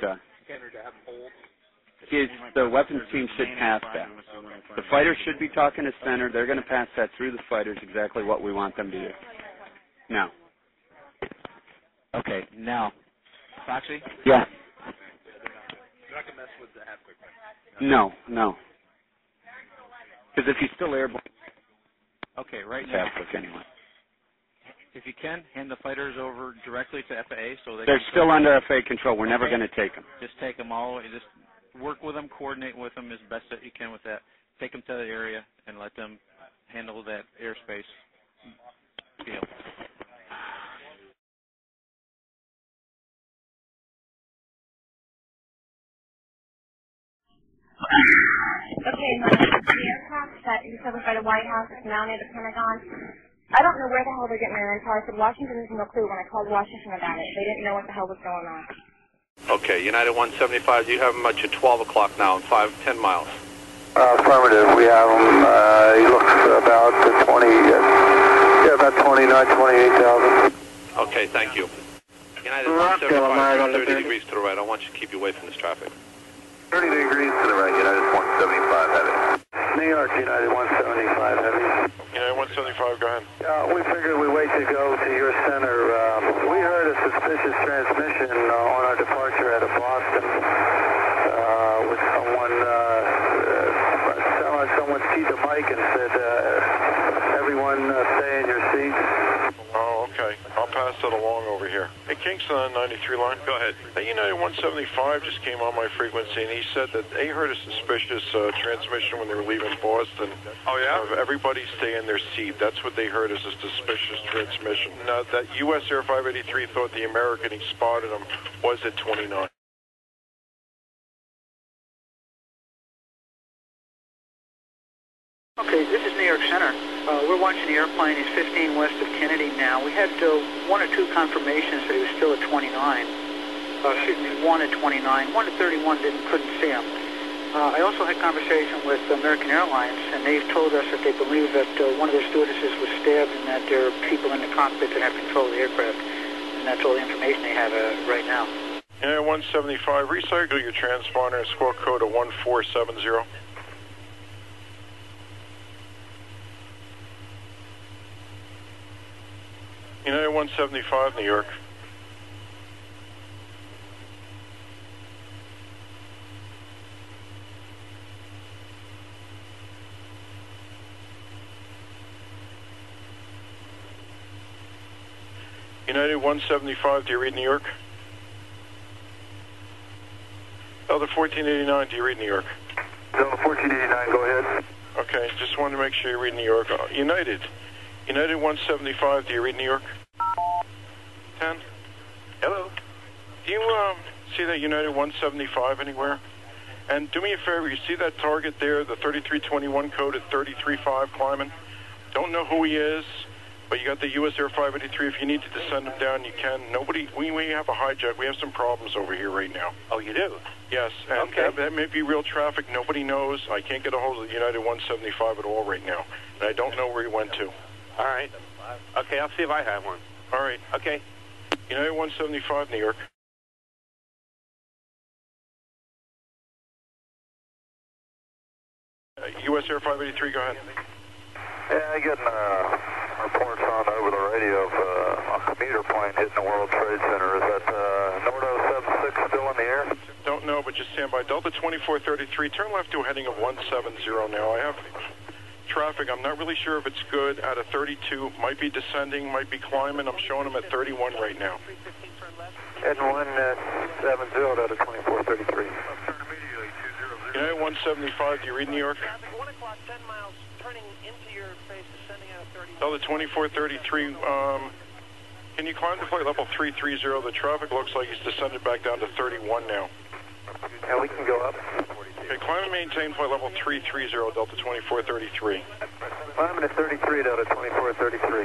the weapons team should pass that. The fighters should be talking to center. They're going to pass that through the fighters, exactly what we want them to do. Now. Okay, now. Foxy? Yeah. You're not going to mess with the half-quick, right? No. Because if he's still airborne... Okay, right now... Half-quick anyway. If you can, hand the fighters over directly to FAA so they're still under FAA control. We're never going to take them. Just take them all. Just work with them, coordinate with them as best that you can with that. Take them to the area and let them handle that airspace deal. Okay, the aircraft that is covered by the White House is now near the Pentagon. I don't know where the hell they're getting their info. I said Washington has no clue when I called Washington about it. They didn't know what the hell was going on. Okay, United 175, you have him at your 12 o'clock now, 10 miles. Affirmative, we have him. He looks about 28,000. Okay, thank you. United 175, 30 degrees to the right. I want you to keep you away from this traffic. 30 degrees to the right, United 175 heavy. New York, United 175 heavy. United 175, go ahead. We figured we'd wait to go to your center. We heard a suspicious transmission on our departure out of Boston with someone, someone keyed the mic and said, everyone stay in your seats. Oh, okay. I'll pass that along over here. Hey, Kingston on 93 line. Go ahead. Hey, United 175 just came on my frequency, and he said that they heard a suspicious transmission when they were leaving Boston. Oh, yeah? Everybody stay in their seat. That's what they heard as a suspicious transmission. Now, that U.S. Air 583 thought the American he spotted him was at 29. Okay, this is New York Center. We're watching the airplane. He's 15 west of Kennedy now. We had one or two confirmations that he was still at 29. Excuse me, one at 29. One at 31 couldn't see him. I also had conversation with American Airlines, and they've told us that they believe that one of their stewardesses was stabbed and that there are people in the cockpit that have control of the aircraft. And that's all the information they have right now. United 175, recycle your transponder and squawk code of 1470. United 175, New York. United 175, do you read New York? Delta 1489, do you read New York? Delta 1489, go ahead. Okay, just wanted to make sure you read New York. United 175, do you read New York? 10? Hello. Do you see that United 175 anywhere? And do me a favor, you see that target there, the 3321 code at 335 climbing? Don't know who he is, but you got the US Air 583. If you need to descend him down, you can. We have a hijack. We have some problems over here right now. Oh, you do? Yes, and okay. that may be real traffic. Nobody knows. I can't get a hold of the United 175 at all right now, and I don't know where he went to. All right. Okay, I'll see if I have one. All right. Okay. United 175, New York. US Air 583, go ahead. Yeah, I'm getting reports on over the radio of a commuter plane hitting the World Trade Center. Is that Nordo 76 still in the air? Don't know, but just stand by. Delta 2433, turn left to a heading of 170 now. I have traffic. I'm not really sure if it's good at a 32. Might be descending, might be climbing. I'm showing them at 31 right now. Heading 170 out of 2433. United 175, do you read New York? 1 o'clock, 10 miles, turning into your face, descending out of 30. Delta 2433, can you climb to flight level 330? The traffic looks like he's descended back down to 31 now. Yeah, we can go up. Okay, climb and maintain flight level 330, Delta 2433. Climbing at 33 Delta 2433.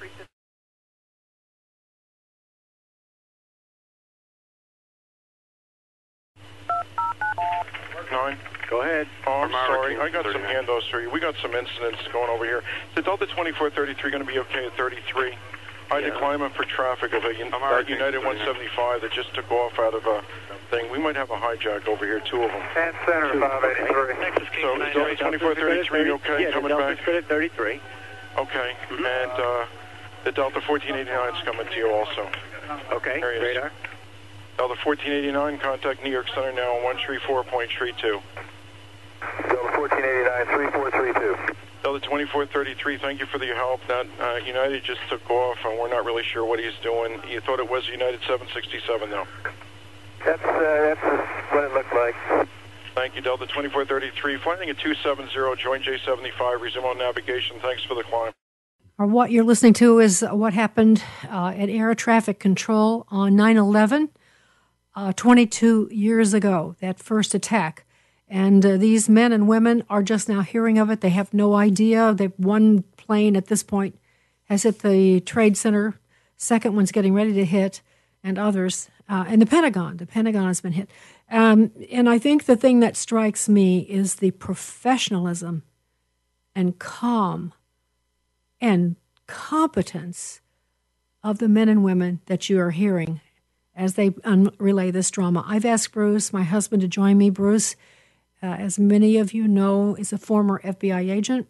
Go ahead. Oh, I'm sorry. I got some handos for you. We got some incidents going over here. The Delta 2433 going to be okay at 33. I had to climb up for traffic of a United 175 that just took off out of a thing. We might have a hijack over here, two of them. And Center 583. So is Delta 2433 okay? Yeah, coming Delta's back? good at 33. Okay. And the Delta 1489 is coming to you also. Okay, radar. Delta 1489, contact New York Center now on 134.32. Delta 1489, 3432. Delta 2433, thank you for the help. That United just took off, and we're not really sure what he's doing. You thought it was United 767, though. That's what it looked like. Thank you, Delta 2433. Flying at 270, join J75, resume on navigation. Thanks for the climb. What you're listening to is what happened at air traffic control on 9/11, 22 years ago, that first attack. And these men and women are just now hearing of it. They have no idea. One plane at this point has hit the Trade Center. Second one's getting ready to hit, and others. And the Pentagon. The Pentagon has been hit. And I think the thing that strikes me is the professionalism and calm and competence of the men and women that you are hearing as they relay this drama. I've asked Bruce, my husband, to join me. Bruce, as many of you know, is a former FBI agent,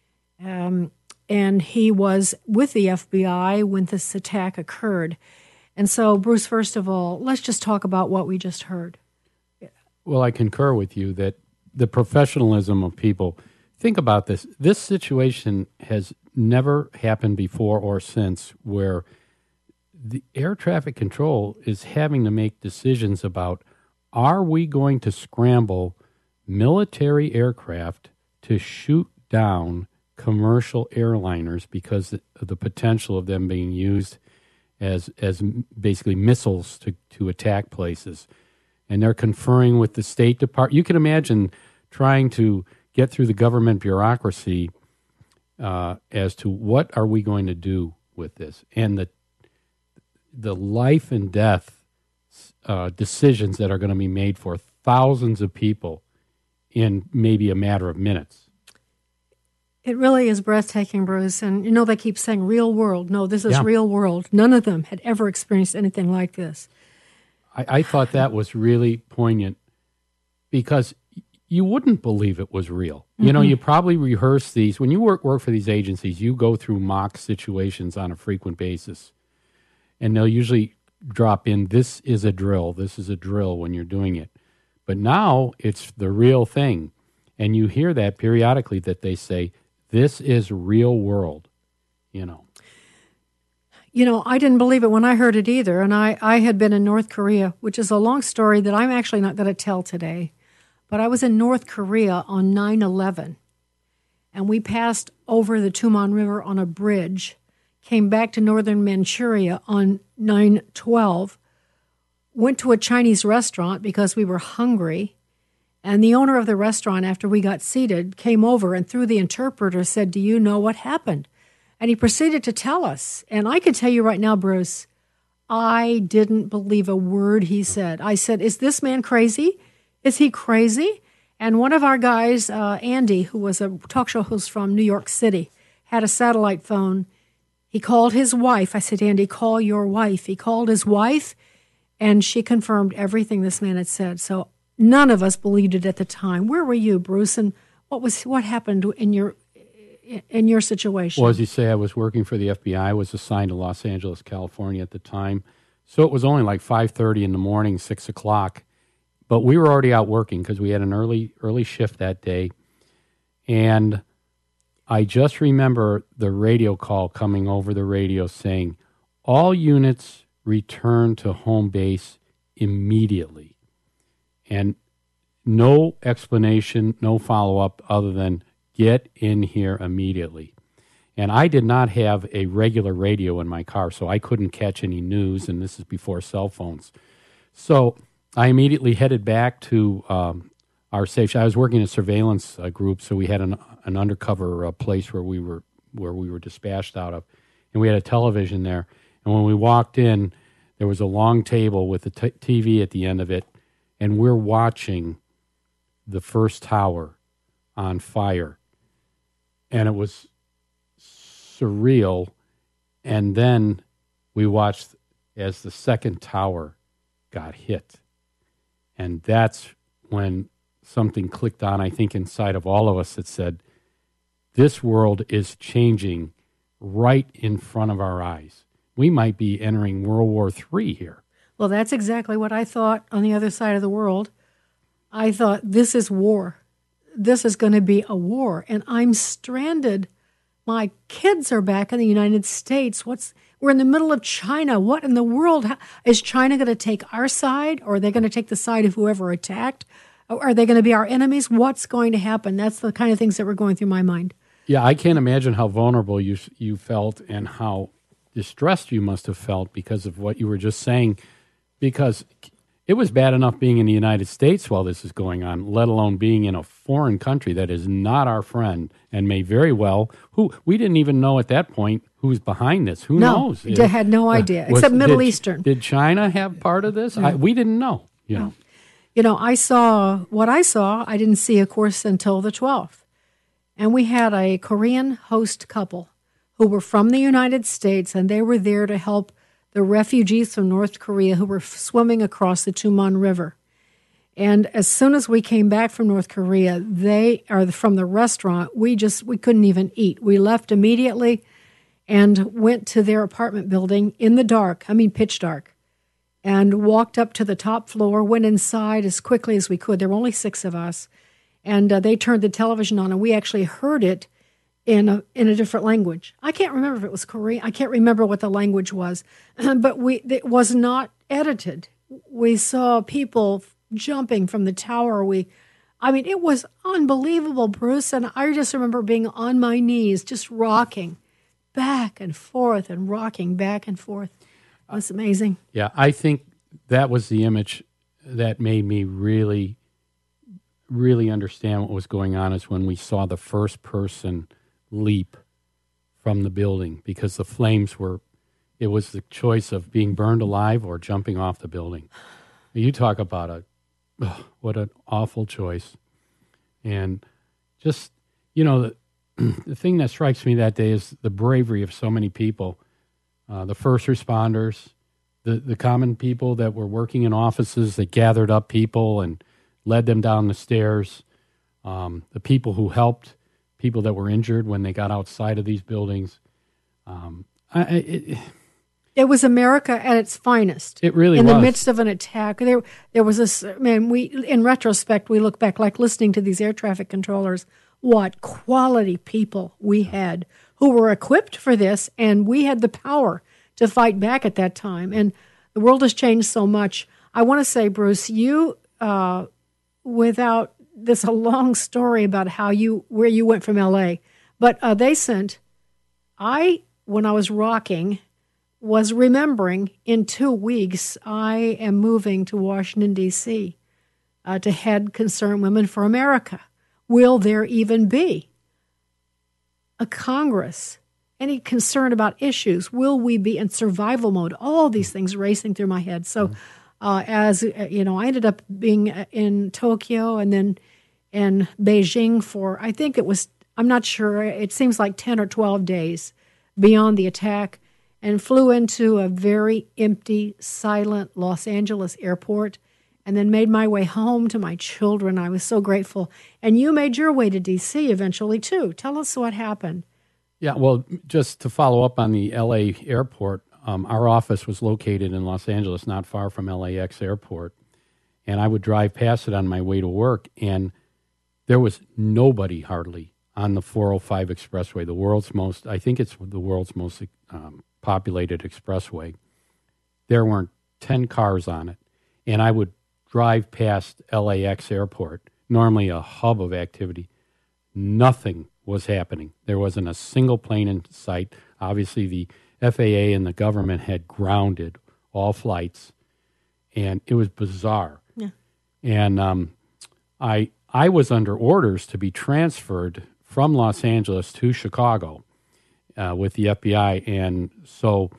and he was with the FBI when this attack occurred. And so, Bruce, first of all, let's just talk about what we just heard. Well, I concur with you that the professionalism of people, think about this. This situation has never happened before or since where the air traffic control is having to make decisions about, are we going to scramble military aircraft to shoot down commercial airliners because of the potential of them being used as basically missiles to attack places. And they're conferring with the State Department. You can imagine trying to get through the government bureaucracy as to what are we going to do with this. And the life and death decisions that are going to be made for thousands of people in maybe a matter of minutes. It really is breathtaking, Bruce. And, you know, they keep saying real world. No, this is real world. None of them had ever experienced anything like this. I thought that was really poignant because you wouldn't believe it was real. You know, you probably rehearse these. When you work for these agencies, you go through mock situations on a frequent basis. And they'll usually drop in, this is a drill when you're doing it. But now it's the real thing. And you hear that periodically that they say, this is real world, you know. You know, I didn't believe it when I heard it either. And I had been in North Korea, which is a long story that I'm actually not going to tell today. But I was in North Korea on 9/11. And we passed over the Tuman River on a bridge, came back to northern Manchuria on 9/12, went to a Chinese restaurant because we were hungry. And the owner of the restaurant, after we got seated, came over and through the interpreter said, do you know what happened? And he proceeded to tell us. And I can tell you right now, Bruce, I didn't believe a word he said. I said, is this man crazy? Is he crazy? And one of our guys, Andy, who was a talk show host from New York City, had a satellite phone. He called his wife. I said, Andy, call your wife. He called his wife, and she confirmed everything this man had said. So none of us believed it at the time. Where were you, Bruce? And what happened in your situation? Well, as you say, I was working for the FBI. I was assigned to Los Angeles, California at the time. So it was only like 5:30 in the morning, 6 o'clock. But we were already out working because we had an early shift that day. And I just remember the radio call coming over the radio saying, all units return to home base immediately. And no explanation, no follow-up other than get in here immediately. And I did not have a regular radio in my car, so I couldn't catch any news, and this is before cell phones. So I immediately headed back to our station. I was working in a surveillance group, so we had an undercover place where we were dispatched out of, and we had a television there. And when we walked in, there was a long table with a TV at the end of it, and we're watching the first tower on fire, and it was surreal. And then we watched as the second tower got hit. And that's when something clicked on, I think, inside of all of us that said, this world is changing right in front of our eyes. We might be entering World War III here. Well, that's exactly what I thought on the other side of the world. I thought, this is war. This is going to be a war, and I'm stranded. My kids are back in the United States. We're in the middle of China. What in the world? Is China going to take our side, or are they going to take the side of whoever attacked? Are they going to be our enemies? What's going to happen? That's the kind of things that were going through my mind. Yeah, I can't imagine how vulnerable you felt and how distressed you must have felt because of what you were just saying, because it was bad enough being in the United States while this is going on, let alone being in a foreign country that is not our friend and may very well, we didn't even know at that point who's behind this. Who knows? They had no idea, except Middle Eastern. Did China have part of this? No. We didn't know. You know. You know, I saw what I saw. I didn't see, of course, until the 12th. And we had a Korean host couple who were from the United States, and they were there to help the refugees from North Korea who were swimming across the Tuman River. And as soon as we came back from North Korea, from the restaurant, we couldn't even eat. We left immediately and went to their apartment building in the dark, pitch dark, and walked up to the top floor, went inside as quickly as we could. There were only 6 of us. And they turned the television on, and we actually heard it in a different language. I can't remember if it was Korean. I can't remember what the language was, but it was not edited. We saw people jumping from the tower. It was unbelievable, Bruce, and I just remember being on my knees, just rocking back and forth and rocking back and forth. It was amazing. Yeah, I think that was the image that made me really understand what was going on, is when we saw the first person leap from the building, because the flames it was the choice of being burned alive or jumping off the building. You talk about what an awful choice. And just, the thing that strikes me that day is the bravery of so many people, the first responders, the common people that were working in offices that gathered up people and led them down the stairs, the people who helped people that were injured when they got outside of these buildings. It was America at its finest. It really was. In was. the midst of an attack. There was this, man, in retrospect, we look back, like listening to these air traffic controllers, what quality people we had who were equipped for this, and we had the power to fight back at that time. And the world has changed so much. I want to say, Bruce, you, without this, a long story about where you went from L.A., but they sent, when I was rocking, was remembering in 2 weeks, I am moving to Washington, D.C. To head Concerned Women for America. Will there even be a Congress? Any concern about issues? Will we be in survival mode? All these things racing through my head. So as you know, I ended up being in Tokyo and then in Beijing for, I think it was, I'm not sure, it seems like 10 or 12 days beyond the attack, and flew into a very empty, silent Los Angeles airport, and then made my way home to my children. I was so grateful. And you made your way to D.C. eventually, too. Tell us what happened. Yeah, well, just to follow up on the L.A. airport, our office was located in Los Angeles, not far from LAX airport, and I would drive past it on my way to work, and there was nobody hardly on the 405 expressway, the world's most, I think it's the world's most populated expressway. There weren't 10 cars on it, and I would drive past LAX airport, normally a hub of activity. Nothing was happening. There wasn't a single plane in sight. Obviously, the FAA and the government had grounded all flights, and it was bizarre. Yeah. And I was under orders to be transferred from Los Angeles to Chicago with the FBI, and so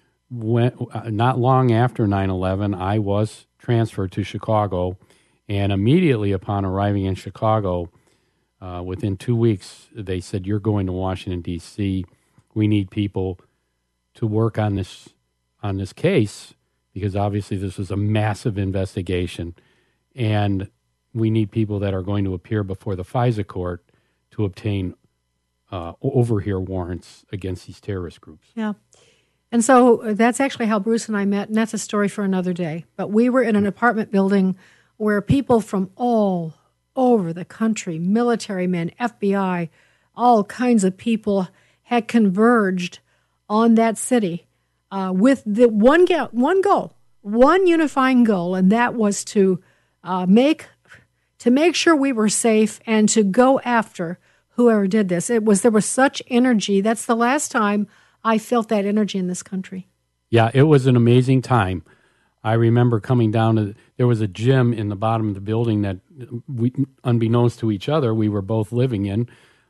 not long after 9/11, I was transferred to Chicago, and immediately upon arriving in Chicago, within 2 weeks, they said, "You're going to Washington, D.C. We need people to work on this case, because obviously this was a massive investigation, and we need people that are going to appear before the FISA court to obtain overhear warrants against these terrorist groups." Yeah. And so that's actually how Bruce and I met, and that's a story for another day. But we were in an apartment building where people from all over the country, military men, FBI, all kinds of people had converged on that city with the one goal, one unifying goal, and that was to make sure we were safe and to go after whoever did this. There was such energy. That's the last time I felt that energy in this country. Yeah, it was an amazing time. I remember coming down there was a gym in the bottom of the building that we, unbeknownst to each other, we were both living in.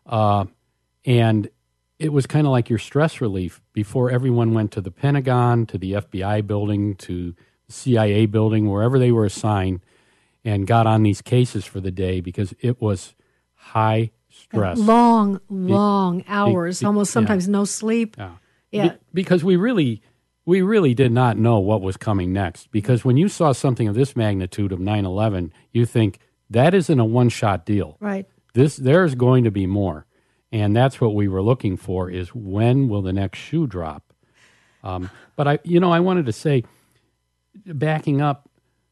And it was kind of like your stress relief before everyone went to the Pentagon, to the FBI building, to the CIA building, wherever they were assigned, and got on these cases for the day, because it was high stress. Long hours, almost sometimes no sleep. Yeah. Because we really did not know what was coming next. Because when you saw something of this magnitude of 9/11, you think that isn't a one-shot deal. Right. There's going to be more. And that's what we were looking for, is when will the next shoe drop? But I wanted to say, backing up,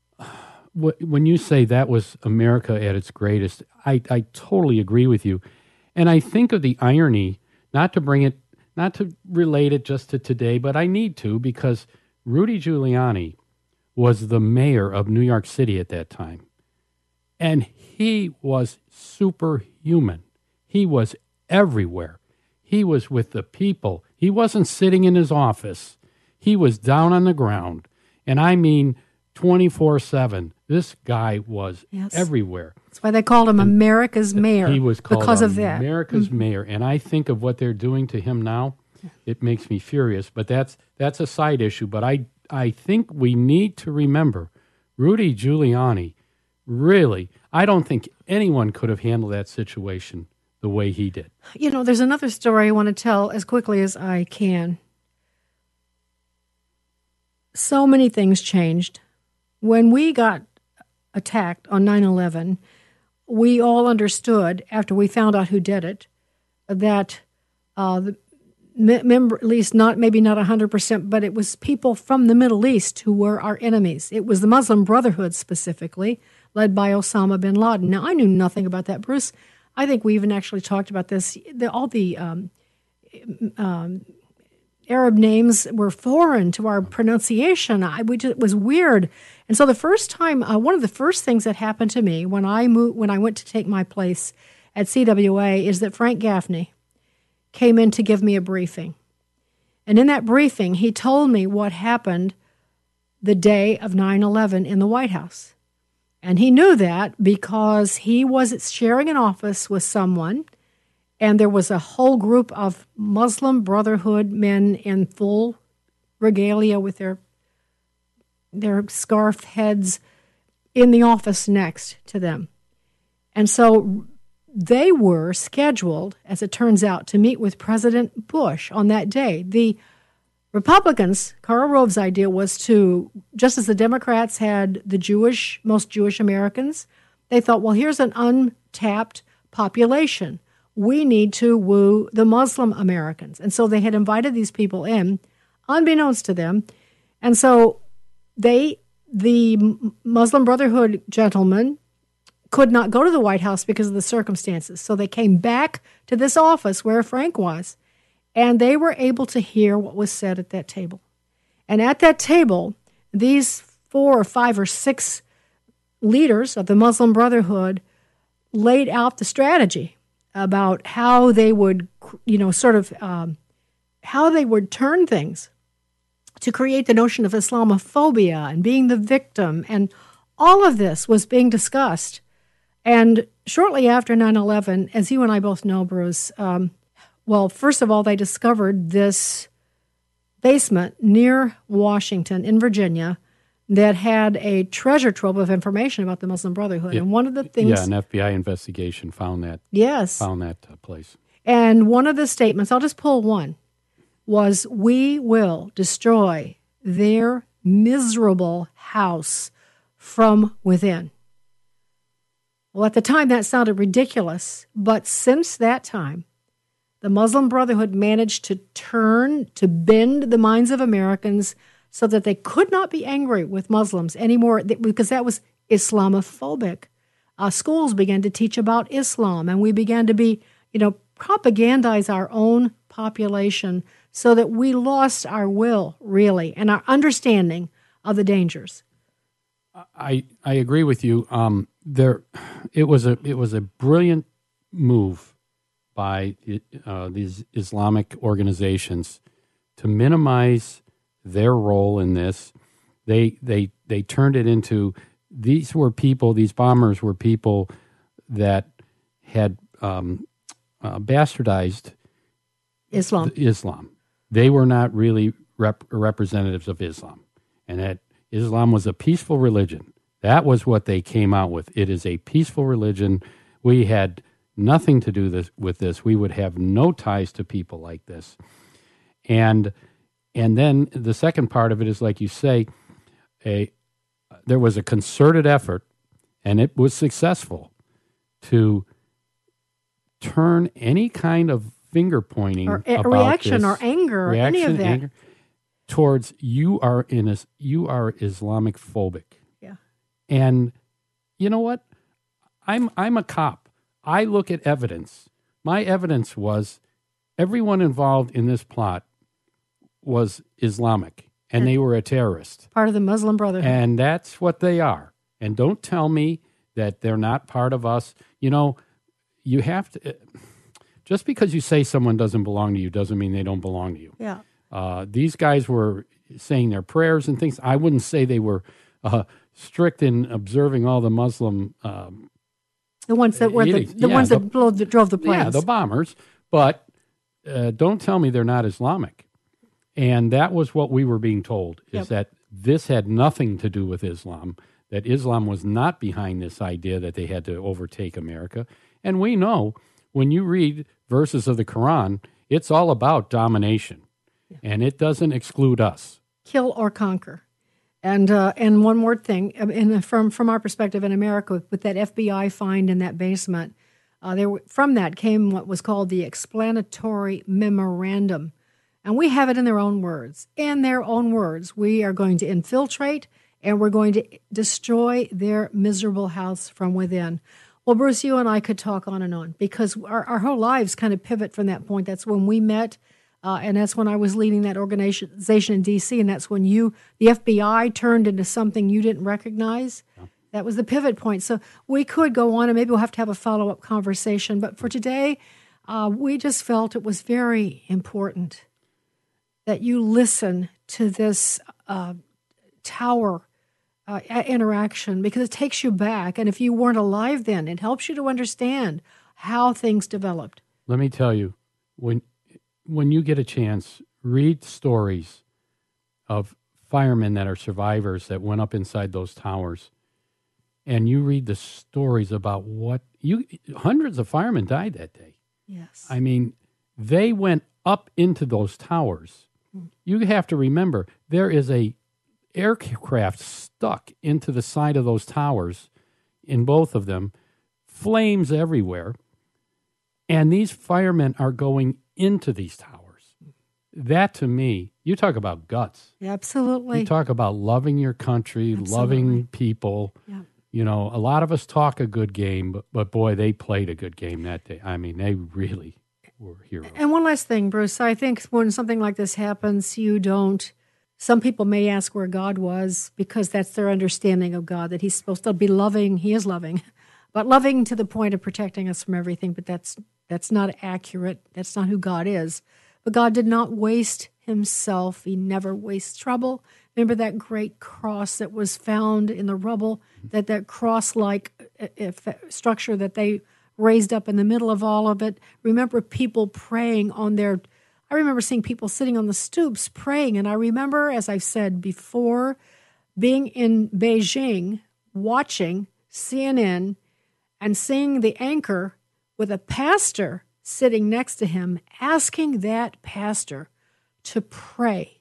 when you say that was America at its greatest, I totally agree with you. And I think of the irony, not to relate it just to today, but I need to, because Rudy Giuliani was the mayor of New York City at that time. And he was superhuman. He was everywhere. He was with the people. He wasn't sitting in his office. He was down on the ground. And I mean 24/7. This guy was everywhere. That's why they called him America's mayor. He was called because of that. America's mayor. And I think of what they're doing to him now. It makes me furious. But that's a side issue. But I think we need to remember Rudy Giuliani, really, I don't think anyone could have handled that situation the way he did. There's another story I want to tell as quickly as I can. so many things changed. When we got attacked on 9/11, we all understood, after we found out who did it, that at least maybe not 100%, but it was people from the Middle East who were our enemies. It was the Muslim Brotherhood specifically, led by Osama bin Laden. Now, I knew nothing about that, Bruce. I think we even actually talked about this. All the Arab names were foreign to our pronunciation. It was weird. And so the first time, one of the first things that happened to me when I went to take my place at CWA is that Frank Gaffney came in to give me a briefing. And in that briefing, he told me what happened the day of 9/11 in the White House. And he knew that because he was sharing an office with someone, and there was a whole group of Muslim Brotherhood men in full regalia with their scarf heads in the office next to them. And so they were scheduled, as it turns out, to meet with President Bush on that day. The Republicans, Karl Rove's idea was to, just as the Democrats had the most Jewish Americans, they thought, well, here's an untapped population. We need to woo the Muslim Americans. And so they had invited these people in, unbeknownst to them. And so the Muslim Brotherhood gentlemen could not go to the White House because of the circumstances. So they came back to this office where Frank was, and they were able to hear what was said at that table. And at that table, these 4 or 5 or 6 leaders of the Muslim Brotherhood laid out the strategy about how they would, how they would turn things to create the notion of Islamophobia and being the victim. And all of this was being discussed. And shortly after 9/11, as you and I both know, Bruce, first of all, they discovered this basement near Washington in Virginia that had a treasure trove of information about the Muslim Brotherhood. And one of the things... Yeah, an FBI investigation found that. Yes. Found that place. And one of the statements, I'll just pull one, was, "We will destroy their miserable house from within." Well, at the time, that sounded ridiculous. But since that time, the Muslim Brotherhood managed to bend the minds of Americans so that they could not be angry with Muslims anymore, because that was Islamophobic. Schools began to teach about Islam, and we began to propagandize our own population so that we lost our will, really, and our understanding of the dangers. I agree with you. It was a brilliant move by these Islamic organizations to minimize their role in this. They turned it into, these bombers were people that had bastardized Islam. They were not really representatives of Islam, and that Islam was a peaceful religion. That was what they came out with. It is a peaceful religion. We had nothing to do with this. We would have no ties to people like this. And then the second part of it is, like you say, there was a concerted effort, and it was successful, to turn any kind of finger pointing or about reaction this, or anger or any of that anger, towards you are Islamic phobic. Yeah. And you know what? I'm a cop. I look at evidence. My evidence was everyone involved in this plot was Islamic, and they were a terrorist. Part of the Muslim Brotherhood. And that's what they are. And don't tell me that they're not part of us. You have to... Just because you say someone doesn't belong to you doesn't mean they don't belong to you. Yeah. These guys were saying their prayers and things. I wouldn't say they were strict in observing all the Muslim... the ones that were that drove the planes. Yeah, the bombers. But don't tell me they're not Islamic. And that was what we were being told, is that this had nothing to do with Islam, that Islam was not behind this idea that they had to overtake America. And we know, when you read verses of the Quran, it's all about domination. Yeah. And it doesn't exclude us. kill or conquer. And one more thing, from our perspective in America, with that FBI find in that basement, from that came what was called the explanatory memorandum. And we have it in their own words. In their own words, we are going to infiltrate and we're going to destroy their miserable house from within. Well, Bruce, you and I could talk on and on because our whole lives kind of pivot from that point. That's when we met, and that's when I was leading that organization in D.C., and that's when the FBI turned into something you didn't recognize. Yeah. That was the pivot point. So we could go on, and maybe we'll have to have a follow-up conversation. But for today, we just felt it was very important that you listen to this tower interaction because it takes you back. And if you weren't alive then, it helps you to understand how things developed. Let me tell you, when you get a chance, read stories of firemen that are survivors that went up inside those towers. And you read the stories about hundreds of firemen died that day. Yes. I mean, they went up into those towers. You have to remember, there is a aircraft stuck into the side of those towers in both of them, flames everywhere, and these firemen are going into these towers. That, to me, you talk about guts. Absolutely. You talk about loving your country, loving people. Yeah. You know, a lot of us talk a good game, but boy, they played a good game that day. I mean, they really were heroes. And one last thing, Bruce, I think when something like this happens, some people may ask where God was because that's their understanding of God, that he's supposed to be loving. He is loving, but loving to the point of protecting us from everything. But that's not accurate. That's not who God is. But God did not waste himself. He never wastes trouble. Remember that great cross that was found in the rubble, that cross-like structure that they raised up in the middle of all of it. Remember people praying I remember seeing people sitting on the stoops praying, and I remember, as I've said before, being in Beijing, watching CNN, and seeing the anchor with a pastor sitting next to him, asking that pastor to pray.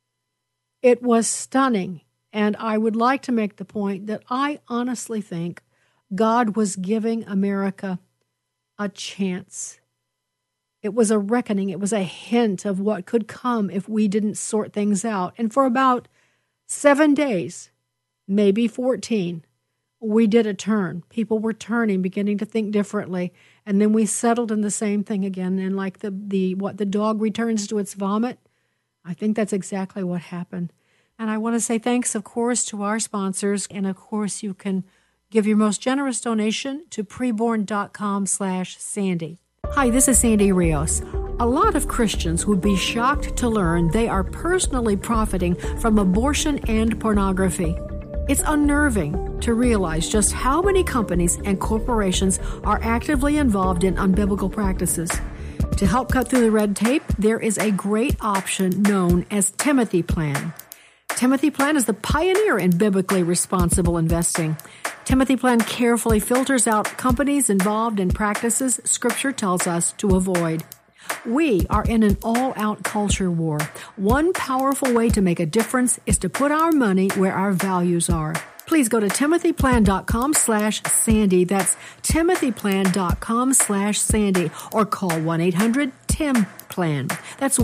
It was stunning, and I would like to make the point that I honestly think God was giving America a chance. It was a reckoning. It was a hint of what could come if we didn't sort things out. And for about 7 days, maybe 14, we did a turn. People were turning, beginning to think differently. And then we settled in the same thing again. And like the dog returns to its vomit, I think that's exactly what happened. And I want to say thanks, of course, to our sponsors. And, of course, you can give your most generous donation to preborn.com/Sandy. Hi, this is Sandy Rios. A lot of Christians would be shocked to learn they are personally profiting from abortion and pornography. It's unnerving to realize just how many companies and corporations are actively involved in unbiblical practices. To help cut through the red tape, there is a great option known as Timothy Plan. Timothy Plan is the pioneer in biblically responsible investing. Timothy Plan carefully filters out companies involved in practices Scripture tells us to avoid. We are in an all-out culture war. One powerful way to make a difference is to put our money where our values are. Please go to timothyplan.com/Sandy. That's timothyplan.com/Sandy, or call 1-800-TIM-PLAN. That's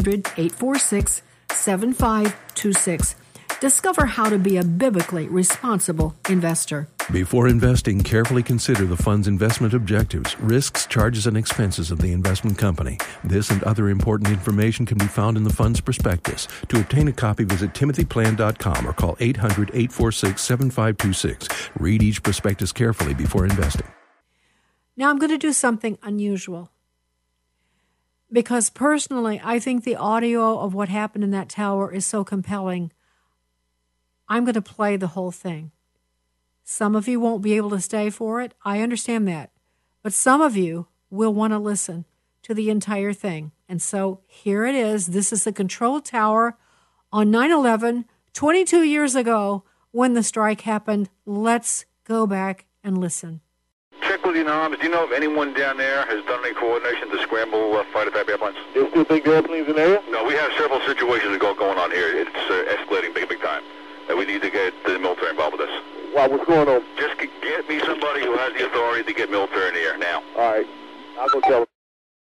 1-800-846-7526. Discover how to be a biblically responsible investor. Before investing, carefully consider the fund's investment objectives, risks, charges, and expenses of the investment company. This and other important information can be found in the fund's prospectus. To obtain a copy, visit timothyplan.com or call 800-846-7526. Read each prospectus carefully before investing. Now I'm going to do something unusual. Because personally, I think the audio of what happened in that tower is so compelling. I'm going to play the whole thing. Some of you won't be able to stay for it. I understand that. But some of you will want to listen to the entire thing. And so here it is. This is the control tower on 9/11, 22 years ago when the strike happened. Let's go back and listen. Check with your noms. Do you know if anyone down there has done any coordination to scramble fighter type airplanes? There's two big airplanes in the area? No, we have several situations going on here. It's escalating big time. We need to get the military involved with this. Wow, what's going on? Just get me somebody who has the authority to get military in the air now. All right. I'll go tell them.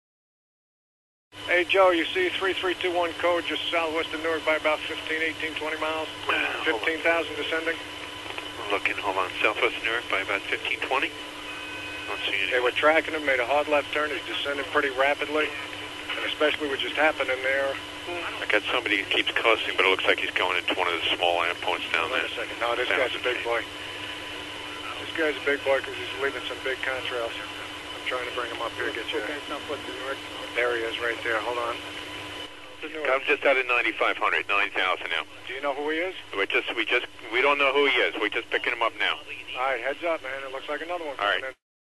Hey, Joe, you see 3321 code just southwest of Newark by about 15, 18, 20 miles? 15,000 descending? I'm looking, hold on, southwest of Newark by about 15, 20. Don't see any. They were tracking him, made a hard left turn. He's descending pretty rapidly, and especially what just happened in there. I got somebody who keeps cussing, but it looks like he's going into one of the small endpoints down there. Wait a second. No, this guy's a big boy. This guy's a big boy because he's leaving some big contrails. I'm trying to bring him up here, get you. There he is right there. Hold on. I'm just out of 9,500, 9,000 now. Do you know who he is? We don't know who he is. We're just picking him up now. All right, heads up, man. It looks like another one. All right.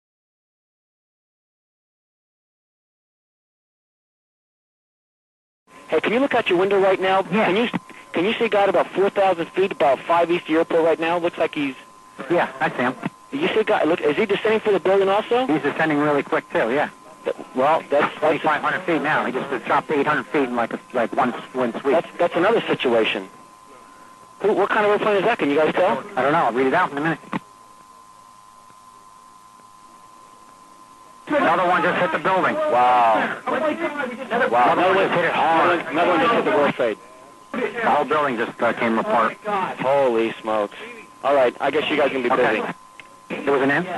Hey, can you look out your window right now? Yeah. Can you see a guy at about 4,000 feet, about 5 east of the airport right now? Looks like he's... Yeah, I see him. You see a guy, look, is he descending for the building also? He's descending really quick, too, yeah. Well, that's 2,500 feet now. He just dropped 800 feet in like one sweep. That's another situation. What kind of airplane is that? Can you guys tell? I don't know. I'll read it out in a minute. Another one just hit the building. Wow. Another one hit it hard. Another one just hit the World Trade. The whole building just came apart. Holy smokes. All right, I guess you guys can be busy. There was an end?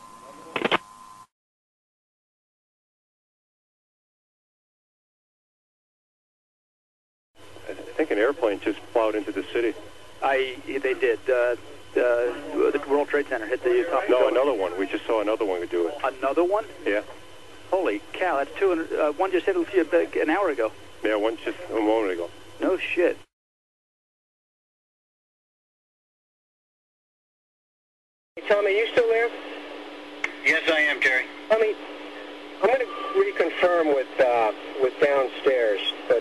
I think an airplane just plowed into the city. They did. The World Trade Center hit the top. No, another one. We just saw another one do it. Another one? Yeah. Holy cow, that's 200. One just hit an hour ago. Yeah, one just a moment ago. No shit. Hey, Tommy, you still there? Yes, I am, Terry. Tommy, I'm going to reconfirm with downstairs, but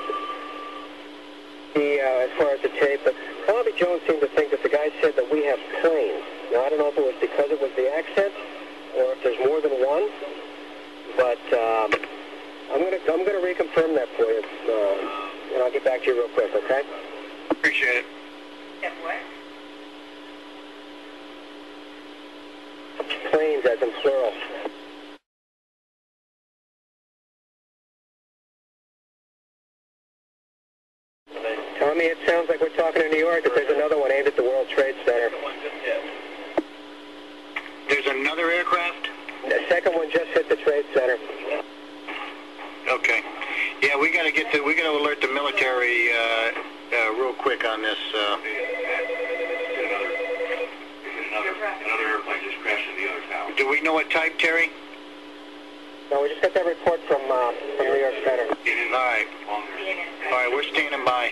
as far as the tape, but Bobby Jones seemed to think that the guy said that we have planes. Now, I don't know if it was because it was the accent or if there's more than one, but I'm going to reconfirm that for you, and I'll get back to you real quick, okay? Appreciate it. Yes, what? Planes as in plural. Tommy, it sounds like we're talking in New York, that there's another one aimed at the World Trade Center. There's another aircraft? The second one just hit the Trade Center. Okay. Yeah, we got to alert the military real quick on this. Another airplane just crashed in the other tower. Do we know what type, Terry? No, we just got that report from New York Center. All right. All right, we're standing by.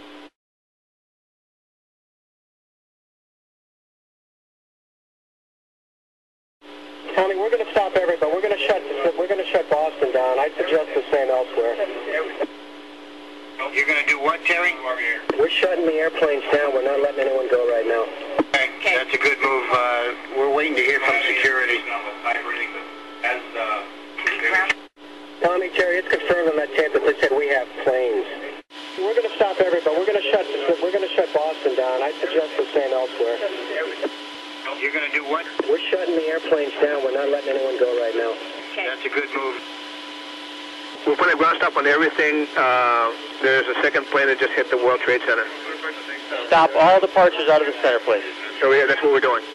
Tommy, we're going to stop everybody. We're going to shut Boston down. I'd suggest the same elsewhere. You're going to do what, Terry? We're shutting the airplanes down. We're not letting anyone go right now. Okay. That's a good move. We're waiting to hear from security. Tommy, Terry, it's confirmed on that tape that they said we have planes. We're going to stop everybody. We're going to shut Boston down. I'd suggest the same elsewhere. You're going to do what? We're shutting the airplanes down. We're not letting anyone go right now. That's a good move. We'll put a ground stop on everything. There's a second plane that just hit the World Trade Center. Stop all departures out of the center, please. So yeah, that's what we're doing.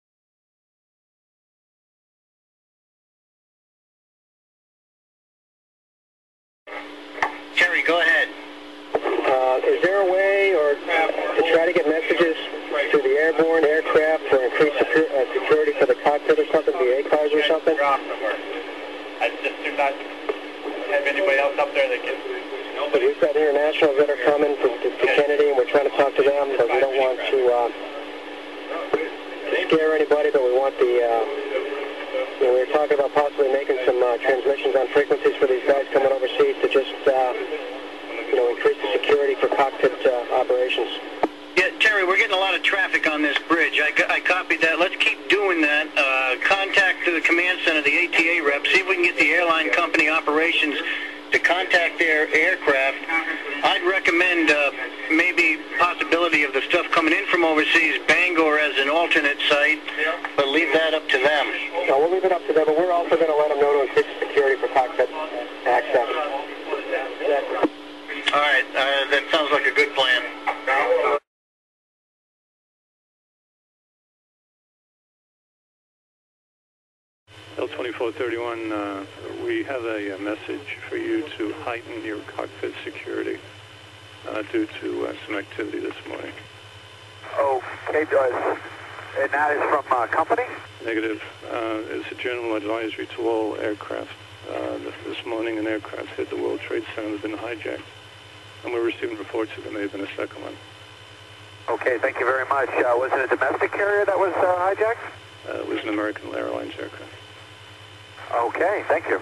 Terry, go ahead. Is there a way or to try to get messages to the airborne aircraft for increased security for the cockpit or something, the ACARs or something? I just do not have anybody else up there that can... But we've got internationals that are coming to Kennedy, and we're trying to talk to them, but we don't want to scare anybody, but we want the... we were talking about possibly making some transmissions on frequencies for these guys coming overseas to just, increase the security for cockpit operations. Yeah, Terry, we're getting a lot of traffic on this bridge. I copied that. Let's keep doing that. Contact the command center, the ATA rep, see if we can get the airline company operations to contact their aircraft. I'd recommend maybe possibility of the stuff coming in from overseas, Bangor as an alternate site, but leave that up to them. No, we'll leave it up to them, but we're also going to let them know to increase security for cockpit access. All right, that sounds like a good plan. L2431, we have a message for you to heighten your cockpit security due to some activity this morning. Okay, and that is from company? Negative. It's a general advisory to all aircraft. This morning an aircraft hit the World Trade Center, has been hijacked, and we're receiving reports that there may have been a second one. Okay, thank you very much. Was it a domestic carrier that was hijacked? It was an American Airlines aircraft. Okay, thank you.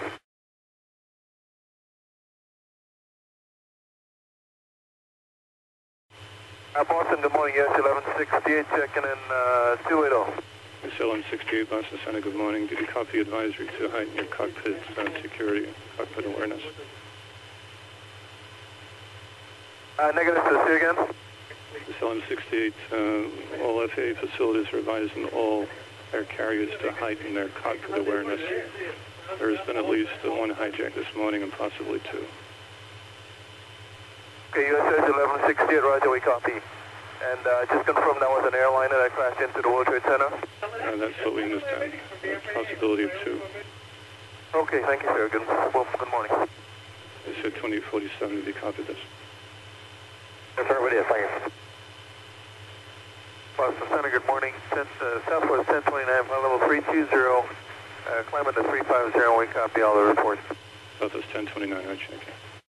Boston, good morning. Yes, 1168, checking in 280. It's LM68, Boston Center, good morning. Did you copy advisory to heighten your cockpit security, cockpit awareness? Negative, say again. It's LM68, all FAA facilities are advising all air carriers to heighten their cockpit awareness. There has been at least one hijack this morning and possibly two. Okay, USS 1168, roger, we copy. And just confirm that was an airliner that crashed into the World Trade Center? That's what we understand. Possibility of two. Okay, thank you, sir. Good morning. They said 2047, did you copy this? Yes, sir, it is, thank you. Boston Center, good morning. Southwest 1029, level 320, climbing to 350, we copy all the reports. Southwest 1029, roger, okay.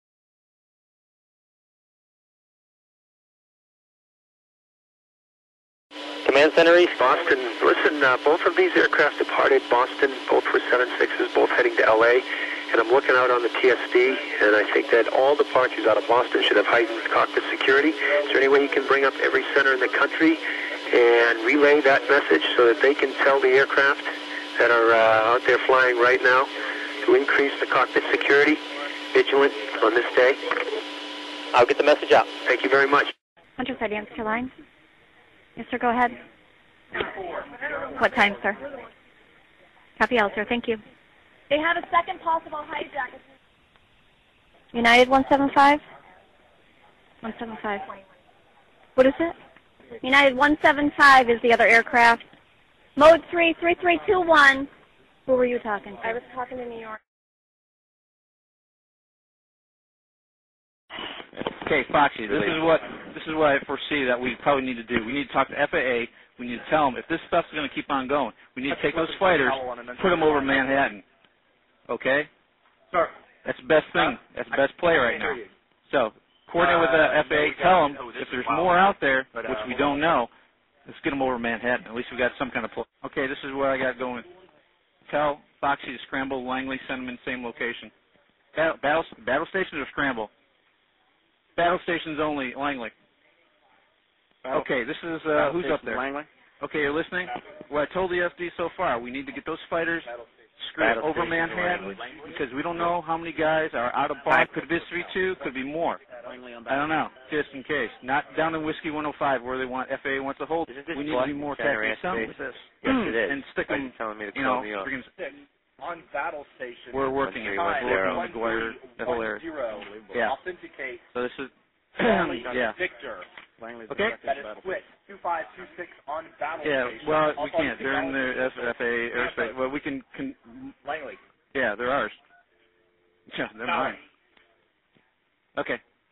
Command Center East, Boston. Listen, both of these aircraft departed Boston, both were 76s, both heading to LA. And I'm looking out on the TSD, and I think that all departures out of Boston should have heightened cockpit security. Is there any way you can bring up every center in the country and relay that message so that they can tell the aircraft that are out there flying right now to increase the cockpit security, vigilant on this day? I'll get the message out. Thank you very much. Hunter Side, answer line. Yes, sir, go ahead. What time, sir? Copy all, sir. Thank you. They have a second possible hijack. United 175? 175. What is it? United 175 is the other aircraft. Mode 3, 3321. Who were you talking to? I was talking to New York. Okay, Foxy, this is what I foresee that we probably need to do. We need to talk to FAA. We need to tell them if this stuff's going to keep on going, we need to take those fighters, put them over Manhattan. Okay? Sir. That's the best thing. That's the best play right now. So, coordinate with the FAA. Tell them if there's more out there, which we don't know, let's get them over Manhattan. At least we got some kind of play. Okay, this is what I got going. Tell Foxy to scramble Langley, send them in the same location. Battle stations or scramble? Battle stations only, Langley. Okay, this is, who's up there? Langley. Okay, you're listening? What I told the FD so far, we need to get those fighters screwed over Manhattan because we don't know how many guys are out of bar. Could be 3-2, could be more. I don't know, just in case. Not down in Whiskey 105 where they want FAA wants to hold. We need to be more tactically sound with this. Yes, it is. And stick them, you know, on battle station. We're working it. We're working on McGuire, the whole area. Yeah. Authenticate. So this is, yeah. Victor. Okay. That is quit. 2526 on battle yeah, station. well, we can't. They're in the FAA airspace. Well, we can Langley. Yeah, they're ours. Yeah, they're mine. Okay.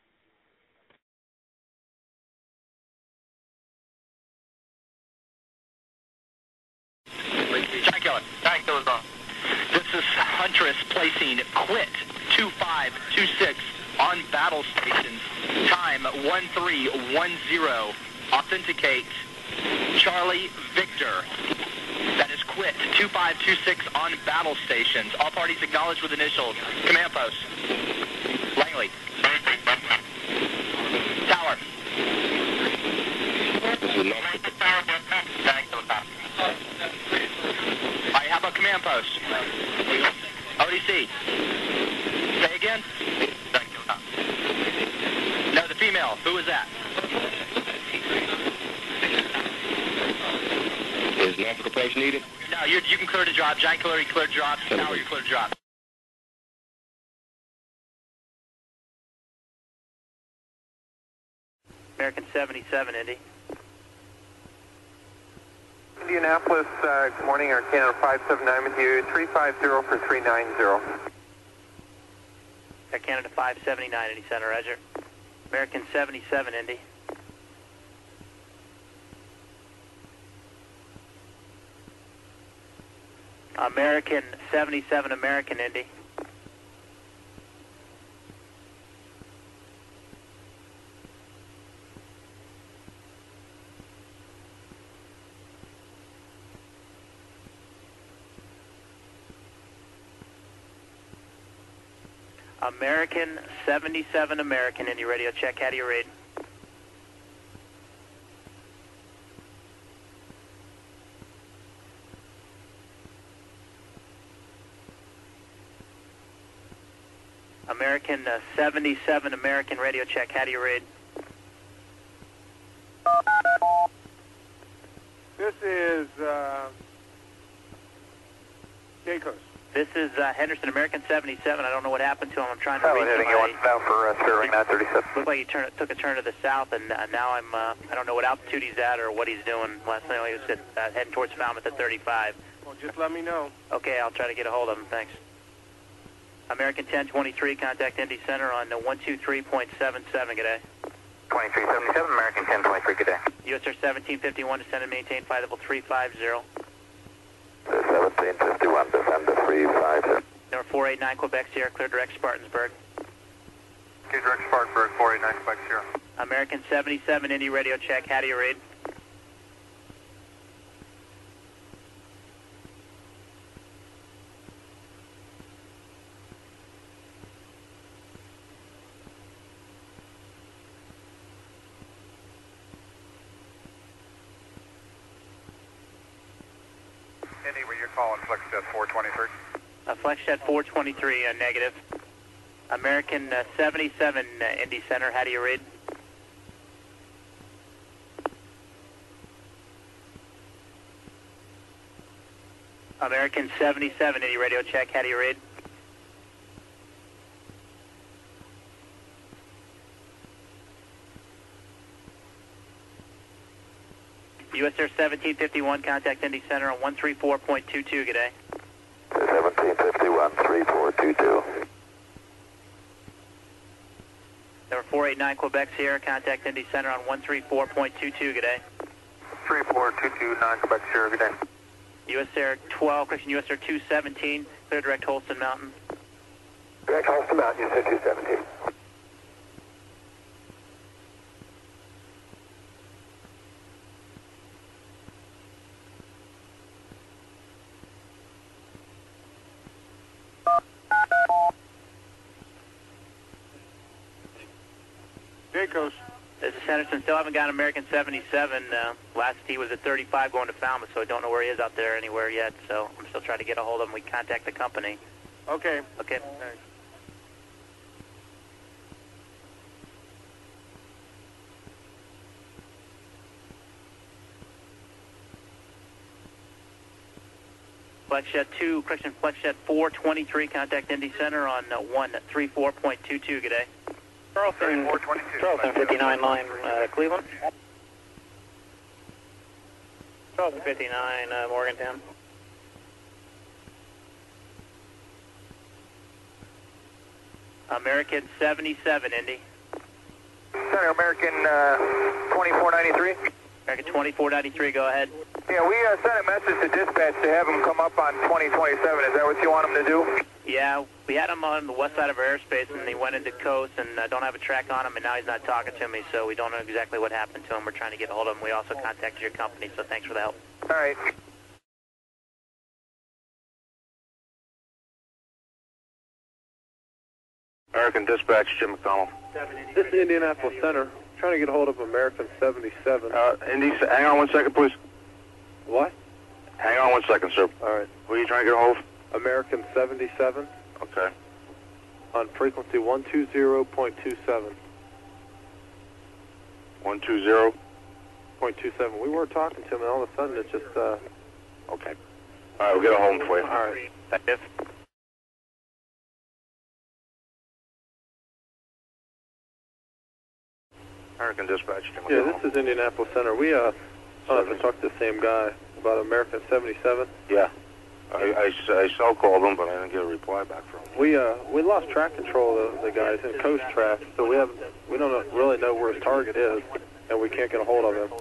Tank goes on. This is Huntress placing quit 2526 on battle stations. Time 1310. Authenticate Charlie Victor. That is quit 2526 on battle stations. All parties acknowledged with initials. Command post. Langley. Tower. I have a command post. ODC. Say again? No, the female. Who was that? Is Norfolk approach needed? No, you can clear to drop. Giant Killer, you clear to drop. Tower, you clear to drop. American 77, Indy. Indianapolis, good morning, Air Canada 579 with you, 350 for 390. Air Canada 579, Indy Center, Roger. American 77, Indy. American 77, American, Indy. American 77, American, Indy radio check. How do you read? American 77, American radio check. How do you read? This is Jacobs. This is Henderson, American 77. I don't know what happened to him. I'm trying to read heading you now for Sterling 937. Looked like he took a turn to the south, and now I don't know what altitude he's at or what he's doing. Last night he was heading towards Falmouth at 35. Well, just let me know. Okay, I'll try to get a hold of him. Thanks. American 1023, contact Indy Center on 123.77. Good day. 2377, American 1023, good day. US Air 1751, descend and maintain flight level 350. 1751, descend to 350. Number 489, Quebec Sierra, clear direct Spartansburg. Okay, direct Spartanburg, 489, Quebec Sierra. American 77, Indy radio check. How do you read? Indy, were you calling FlexJet 423? FlexJet 423, negative. American 77, Indy Center. How do you read? American 77, Indy radio check. How do you read? US Air 1751, contact Indy Center on 134.22. Good day. 1751, 3422. Number 489, Quebec Sierra, contact Indy Center on 134.22. Good day. 34229, Quebec Sierra, good day. US Air 12, correction, US Air 217, clear direct Holston Mountain. Direct Holston Mountain, US Air 217. Jacobs. This is Henderson. Still haven't got American 77. Last he was at 35 going to Falmouth, so I don't know where he is out there anywhere yet. So I'm still trying to get a hold of him. We contact the company. Okay. Okay. Thanks. FlexJet 2, correction, FlexJet 423, contact Indy Center on 134.22. Good day. Charleston 59 line, Cleveland. Charleston 59, Morgantown. American 77, Indy. Center, American 2493. American 2493, go ahead. Yeah, we sent a message to dispatch to have them come up on 2027. Is that what you want them to do? Yeah, we had him on the west side of our airspace, and he went into coast, and don't have a track on him, and now he's not talking to me, so we don't know exactly what happened to him. We're trying to get a hold of him. We also contacted your company, so thanks for the help. All right. American Dispatch, Jim McDonald. This is Indianapolis Center. Trying to get a hold of American 77. Indy, hang on 1 second, please. What? Hang on 1 second, sir. All right. Who are you trying to get a hold of? American 77 Okay. on frequency 120.27. 120. 0.27. We were talking to him, and all of a sudden it just. Okay. All right, we'll get a hold for you. All right. Yes. American Dispatch. Yeah, this is Indianapolis Center. We I don't know if I talked to the same guy about American 77. Yeah. I called him, but I didn't get a reply back from him. We lost track control of the guys in coast track, so we don't really know where his target is, and we can't get a hold of him.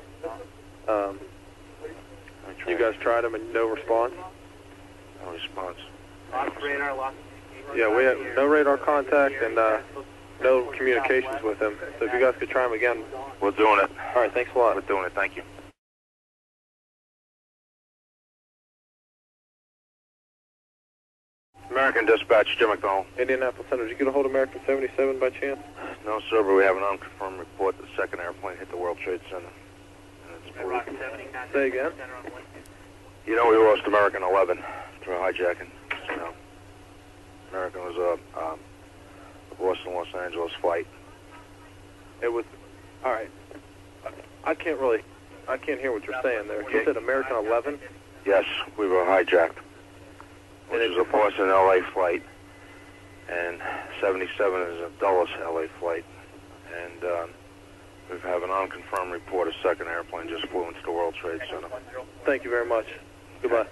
You guys tried him and no response? No response. Yeah, we have no radar contact and no communications with him. So if you guys could try him again. We're doing it. All right, thanks a lot. We're doing it. Thank you. American Dispatch, Jim McDonald. Indianapolis Center. Did you get a hold of American 77 by chance? No, sir, but we have an unconfirmed report that the second airplane hit the World Trade Center. Say again? You know, we lost American 11 through hijacking. You know, American was a Boston-Los Angeles flight. It was, all right. I can't hear what you're saying there. You said American 11? Yes, we were hijacked, which is a Boston-LA flight, and 77 is a Dulles-LA flight. And we have an unconfirmed report a second airplane just flew into the World Trade Center. Thank you very much. Goodbye.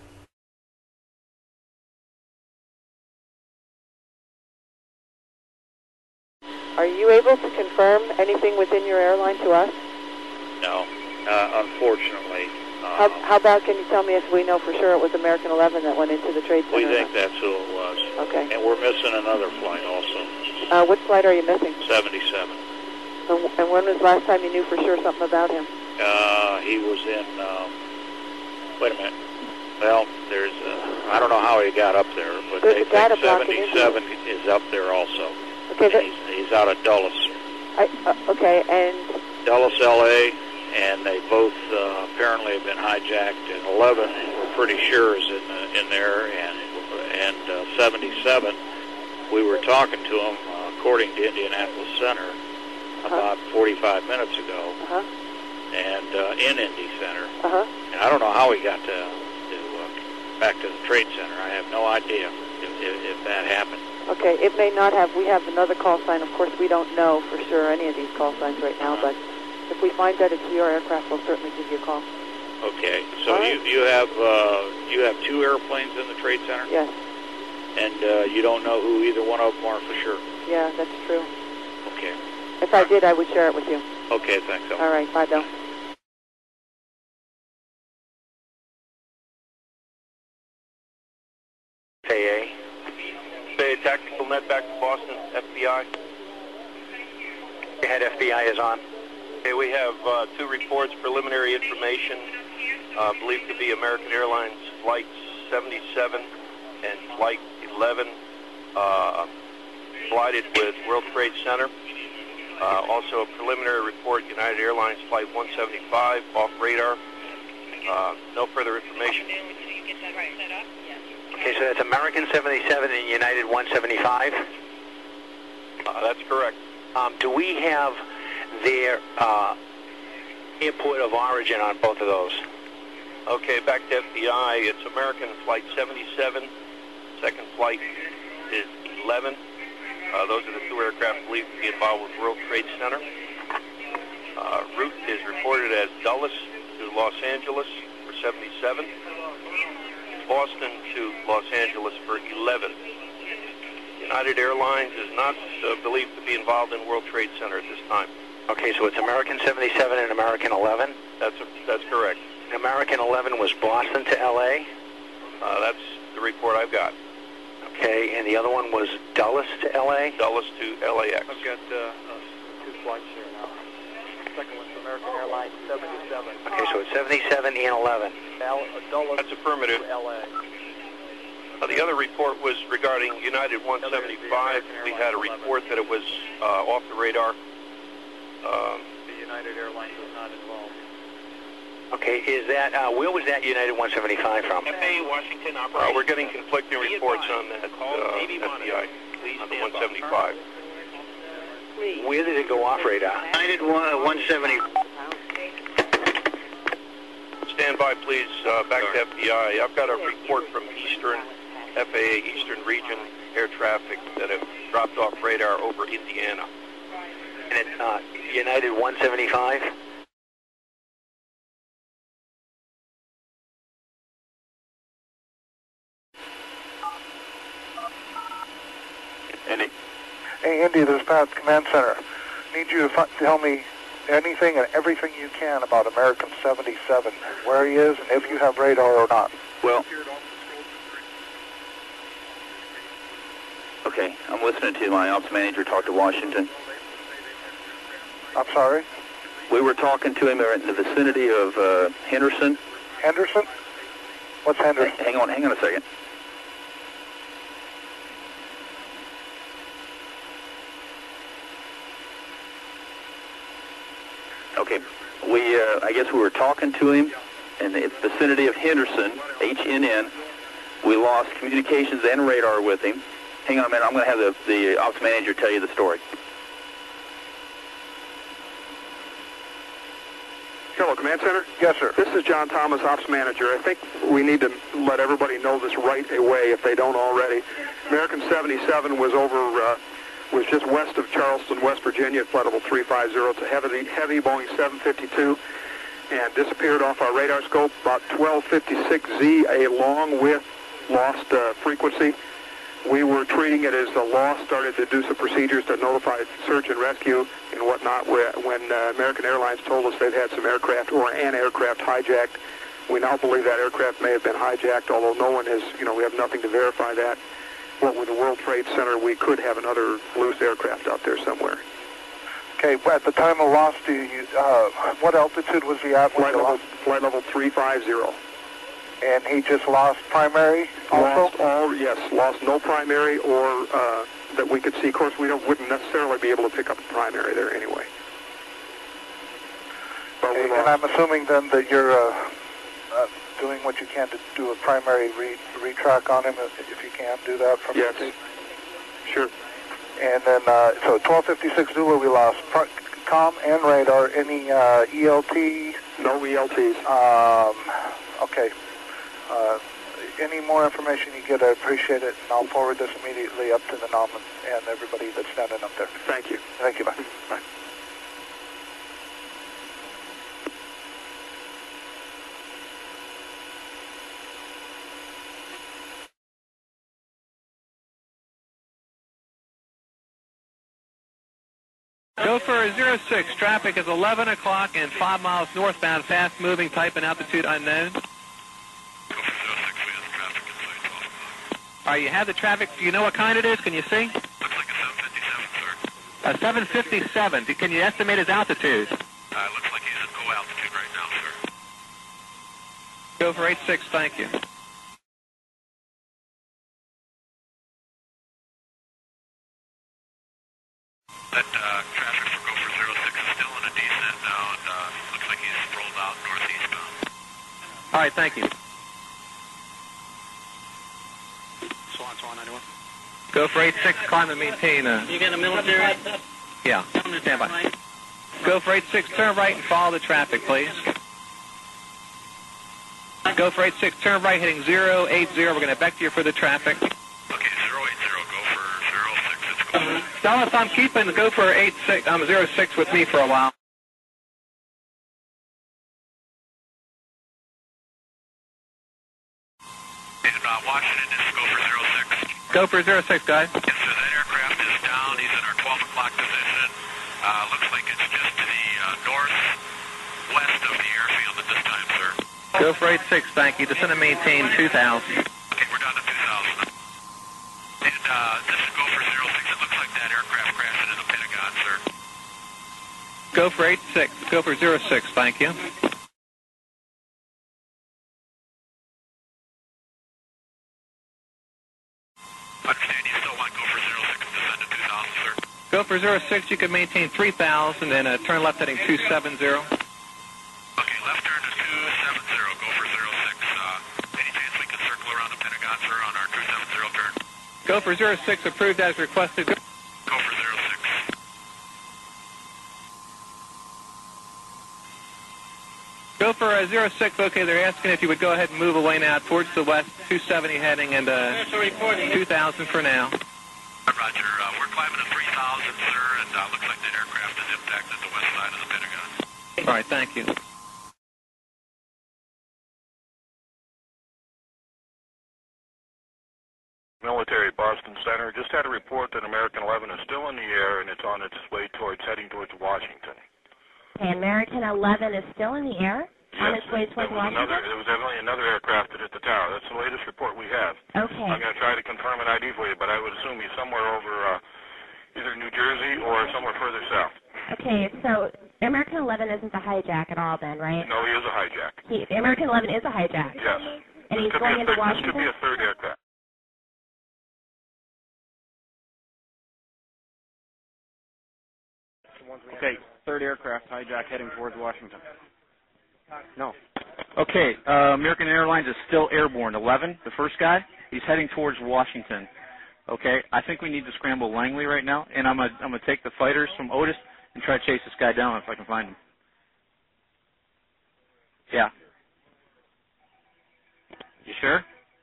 Are you able to confirm anything within your airline to us? No, unfortunately. How about, can you tell me if we know for sure it was American 11 that went into the Trade Center? We think that's who it was. Okay. And we're missing another flight also. What flight are you missing? 77. And when was the last time you knew for sure something about him? He was in, wait a minute. Well, there's, I don't know how he got up there, but they think 77 is up there also. Okay. He's out of Dulles. Okay, and... Dulles, L.A., and they both apparently have been hijacked. And 11, we're pretty sure is in there, and 77, we were talking to him, according to Indianapolis Center, about 45 minutes ago, and in Indy Center. And I don't know how he got back to the Trade Center. I have no idea if that happened. Okay, it may not have. We have another call sign. Of course, we don't know for sure any of these call signs right now, but if we find that it's your aircraft, we'll certainly give you a call. Okay, so you have two airplanes in the Trade Center? Yes. And you don't know who either one of them are for sure? Yeah, that's true. Okay. If I did, I would share it with you. Okay, thanks. All right, bye, Bill. KA. Say tactical net back to Boston, FBI. Head FBI is on. Okay, we have two reports, preliminary information, believed to be American Airlines Flight 77 and Flight 11, collided with World Trade Center. Also a preliminary report, United Airlines Flight 175, off radar. No further information. Okay, so that's American 77 and United 175? That's correct. Do we have their input of origin on both of those? Okay, back to FBI. It's American Flight 77. Second flight is 11. Those are the two aircraft believed to be involved with World Trade Center. Route is reported as Dulles to Los Angeles for 77. Boston to Los Angeles for 11. United Airlines is not believed to be involved in World Trade Center at this time. Okay, so it's American 77 and American 11? That's correct. American 11 was Boston to L.A.? That's the report I've got. Okay, and the other one was Dulles to L.A.? Dulles to LAX. I've got two flights here now. Second one's American Airlines 77. Okay, so it's 77 and 11. That's affirmative. LA. The other report was regarding United 175. We had a report that it was off the radar. The United Airlines was not involved. Okay, is that, where was that United 175 from? FAA Washington operation. We're getting conflicting reports on that FBI, on the 175. Where did it go off radar? United 170. Stand by, please. Back to FBI. I've got a report from Eastern, FAA Eastern Region air traffic that have dropped off radar over Indiana. And it's United 175? Andy. Hey, Andy, this is Pat, Command Center. Need you to tell me anything and everything you can about American 77, where he is, and if you have radar or not. Well, okay, I'm listening to my ops manager talk to Washington. I'm sorry? We were talking to him in the vicinity of Henderson. Henderson? What's Henderson? Hang on a second. Okay, I guess we were talking to him in the vicinity of Henderson, HNN. We lost communications and radar with him. Hang on a minute, I'm going to have the ops manager tell you the story. Hello, Command Center? Yes, sir. This is John Thomas, Ops Manager. I think we need to let everybody know this right away if they don't already. American 77 was was just west of Charleston, West Virginia at flight level 350. It's a heavy Boeing 752 and disappeared off our radar scope about 1256Z, a long with lost frequency. We were treating it as a loss, started to do some procedures to notify search and rescue and whatnot when American Airlines told us they'd had some aircraft or an aircraft hijacked. We now believe that aircraft may have been hijacked, although no one has, we have nothing to verify that. What with the World Trade Center, we could have another loose aircraft out there somewhere. Okay, at the time of loss, what altitude was he at? Flight level 350. And he just lost primary also? Lost no primary or that we could see. Of course, we wouldn't necessarily be able to pick up a primary there anyway. But okay, and I'm assuming then that you're doing what you can to do a primary retrack on him, if you can do that from yes. the Sure. And then, so 1256 Zulu, we lost comm and radar. Any ELT? No ELTs. Okay. Any more information you get, I appreciate it, and I'll forward this immediately up to the NOM and everybody that's standing up there. Thank you. Thank you, bye. Bye. Gopher 06, traffic is 11 o'clock and 5 miles northbound, fast moving, type and altitude unknown. All right, you have the traffic. Do you know what kind it is? Can you see? Looks like a 757, sir. A 757. Can you estimate his altitude? Looks like he's at low altitude right now, sir. Gopher 86, thank you. That traffic for Gopher 06 is still in a descent now, and looks like he's rolled out northeastbound. All right, thank you. Swan 91. Gopher 86, climb and maintain. You got a military? Yeah, stand by. Gopher 86, turn right and follow the traffic, please. Gopher 86, turn right, heading 080. We're going to vector you for the traffic. Okay, 080, Gopher 06. It's going. Dallas, I'm keeping Gopher 06 with me for a while. In Washington, this is Gopher 06. Gopher 06, guys. Yes, sir, that aircraft is down. He's in our 12 o'clock position. Looks like it's just to the northwest of the airfield at this time, sir. Gopher 86, thank you. Descend and maintain 2,000. Okay, we're down to 2,000. And this is Gopher 06. It looks like that aircraft crashed into the Pentagon, sir. Gopher 86, Gopher 06, thank you. Understand you still want Gopher 06 to descend to 2,000, sir. Gopher 06, you can maintain 3,000 and turn left heading 270. Okay, left turn to sir, on our 270 turn. Go for 06, approved as requested. Go for 06. Go for 06, okay, they're asking if you would go ahead and move away now towards the west, 270 heading, and 2,000 for now. Roger, we're climbing to 3,000, sir, and looks like the aircraft is impacted the west side of the Pentagon. All right, thank you. Military, Boston Center. Just had a report that American 11 is still in the air and it's on its way heading towards Washington. Okay, American 11 is still in the air? Yes, on its way towards Washington? There was evidently another aircraft that hit the tower. That's the latest report we have. Okay. I'm going to try to confirm an ID for you, but I would assume he's somewhere over either New Jersey or somewhere further south. Okay, so American 11 isn't the hijack at all then, right? No, he is a hijack. American 11 is a hijack? Yes. And he's going into This Washington? could be a third aircraft. Okay, third aircraft hijack heading towards Washington. No. Okay, American Airlines is still airborne. 11, the first guy, he's heading towards Washington. Okay, I think we need to scramble Langley right now, and I'm gonna take the fighters from Otis and try to chase this guy down if I can find him. Yeah. You sure?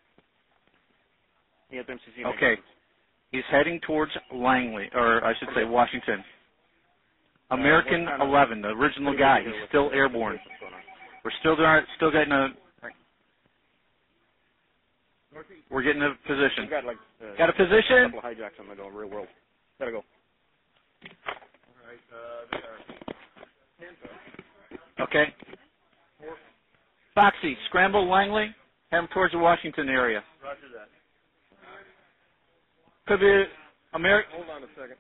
Okay. He's heading towards Langley, or I should say Washington. American 11, the original guy, he's still airborne. We're still getting a. We're getting a position. Got a position. A couple of hijacks on the go, real world. Gotta go. Okay. Foxy, scramble Langley, head him towards the Washington area. Roger that. Could be American. Hold on a second.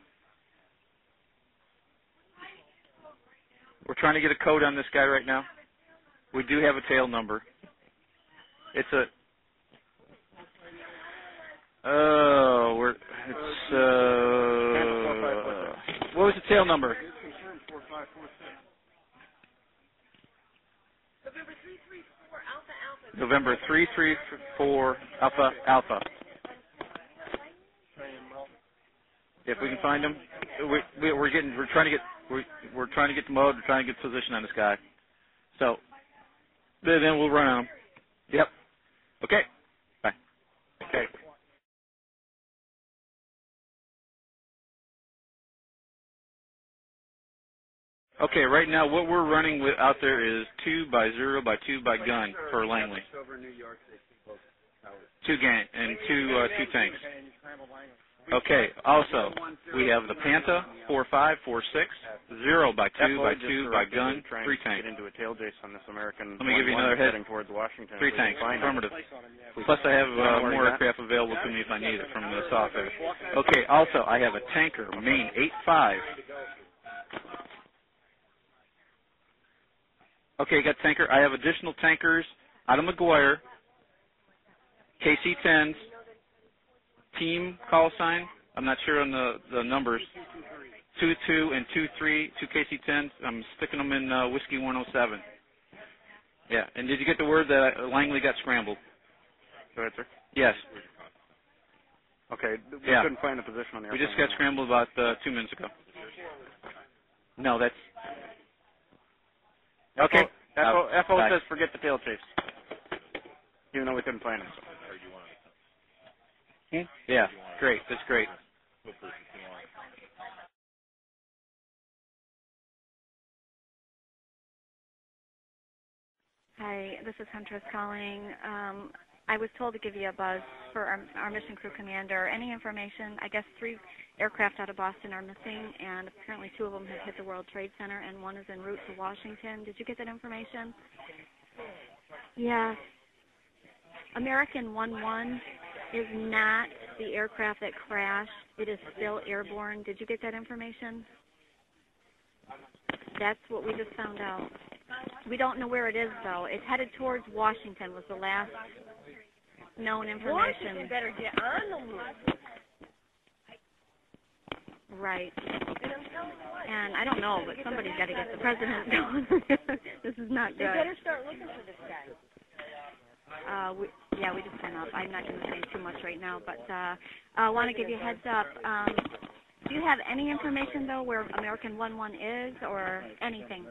We're trying to get a code on this guy right now. We do have a tail number. It's a. What was the tail number? November 334 Alpha Alpha. If we can find him, we're trying to get the mode. We're trying to get position on this guy. So then we'll run on him. Yep. Okay. Bye. Okay. Okay, right now what we're running with out there is 2x0 by 2 by gun for Langley. 2 gang and two tanks. Okay, also we have the Panta 4546 0 by 2 by 2 by gun 3 tanks. Get into a tail chase on this American. Let me give you another head. Towards Washington. 3 tanks. Affirmative. Plus I have more aircraft available to me if I need it from the south there. Okay, also I have a tanker Main 85. Okay, got tanker. I have additional tankers out of McGuire, KC-10s, team call sign. I'm not sure on the numbers. 22 and 23, 2 KC-10s. I'm sticking them in Whiskey 107. Yeah, and did you get the word that Langley got scrambled? Go ahead, sir. Yes. Okay, we couldn't find a position on the airplane. We just got scrambled about 2 minutes ago. No, that's... Okay. FO says forget the tail chase. Even though we couldn't find him. Yeah, great. That's great. Hi, this is Huntress calling. I was told to give you a buzz for our mission crew commander. Any information? I guess 3 aircraft out of Boston are missing, and apparently 2 of them have hit the World Trade Center, and 1 is en route to Washington. Did you get that information? Yes. American 11 is not the aircraft that crashed. It is still airborne. Did you get that information? That's what we just found out. We don't know where it is, though. It's headed towards Washington was the last known information. Washington better get on the move. Right. And I don't know, but somebody's got to get the president going. This is not good. They better start looking for this guy. We just hung up. I'm not going to say too much right now, but I want to give you a heads up. Do you have any information, though, where American 11 is or anything?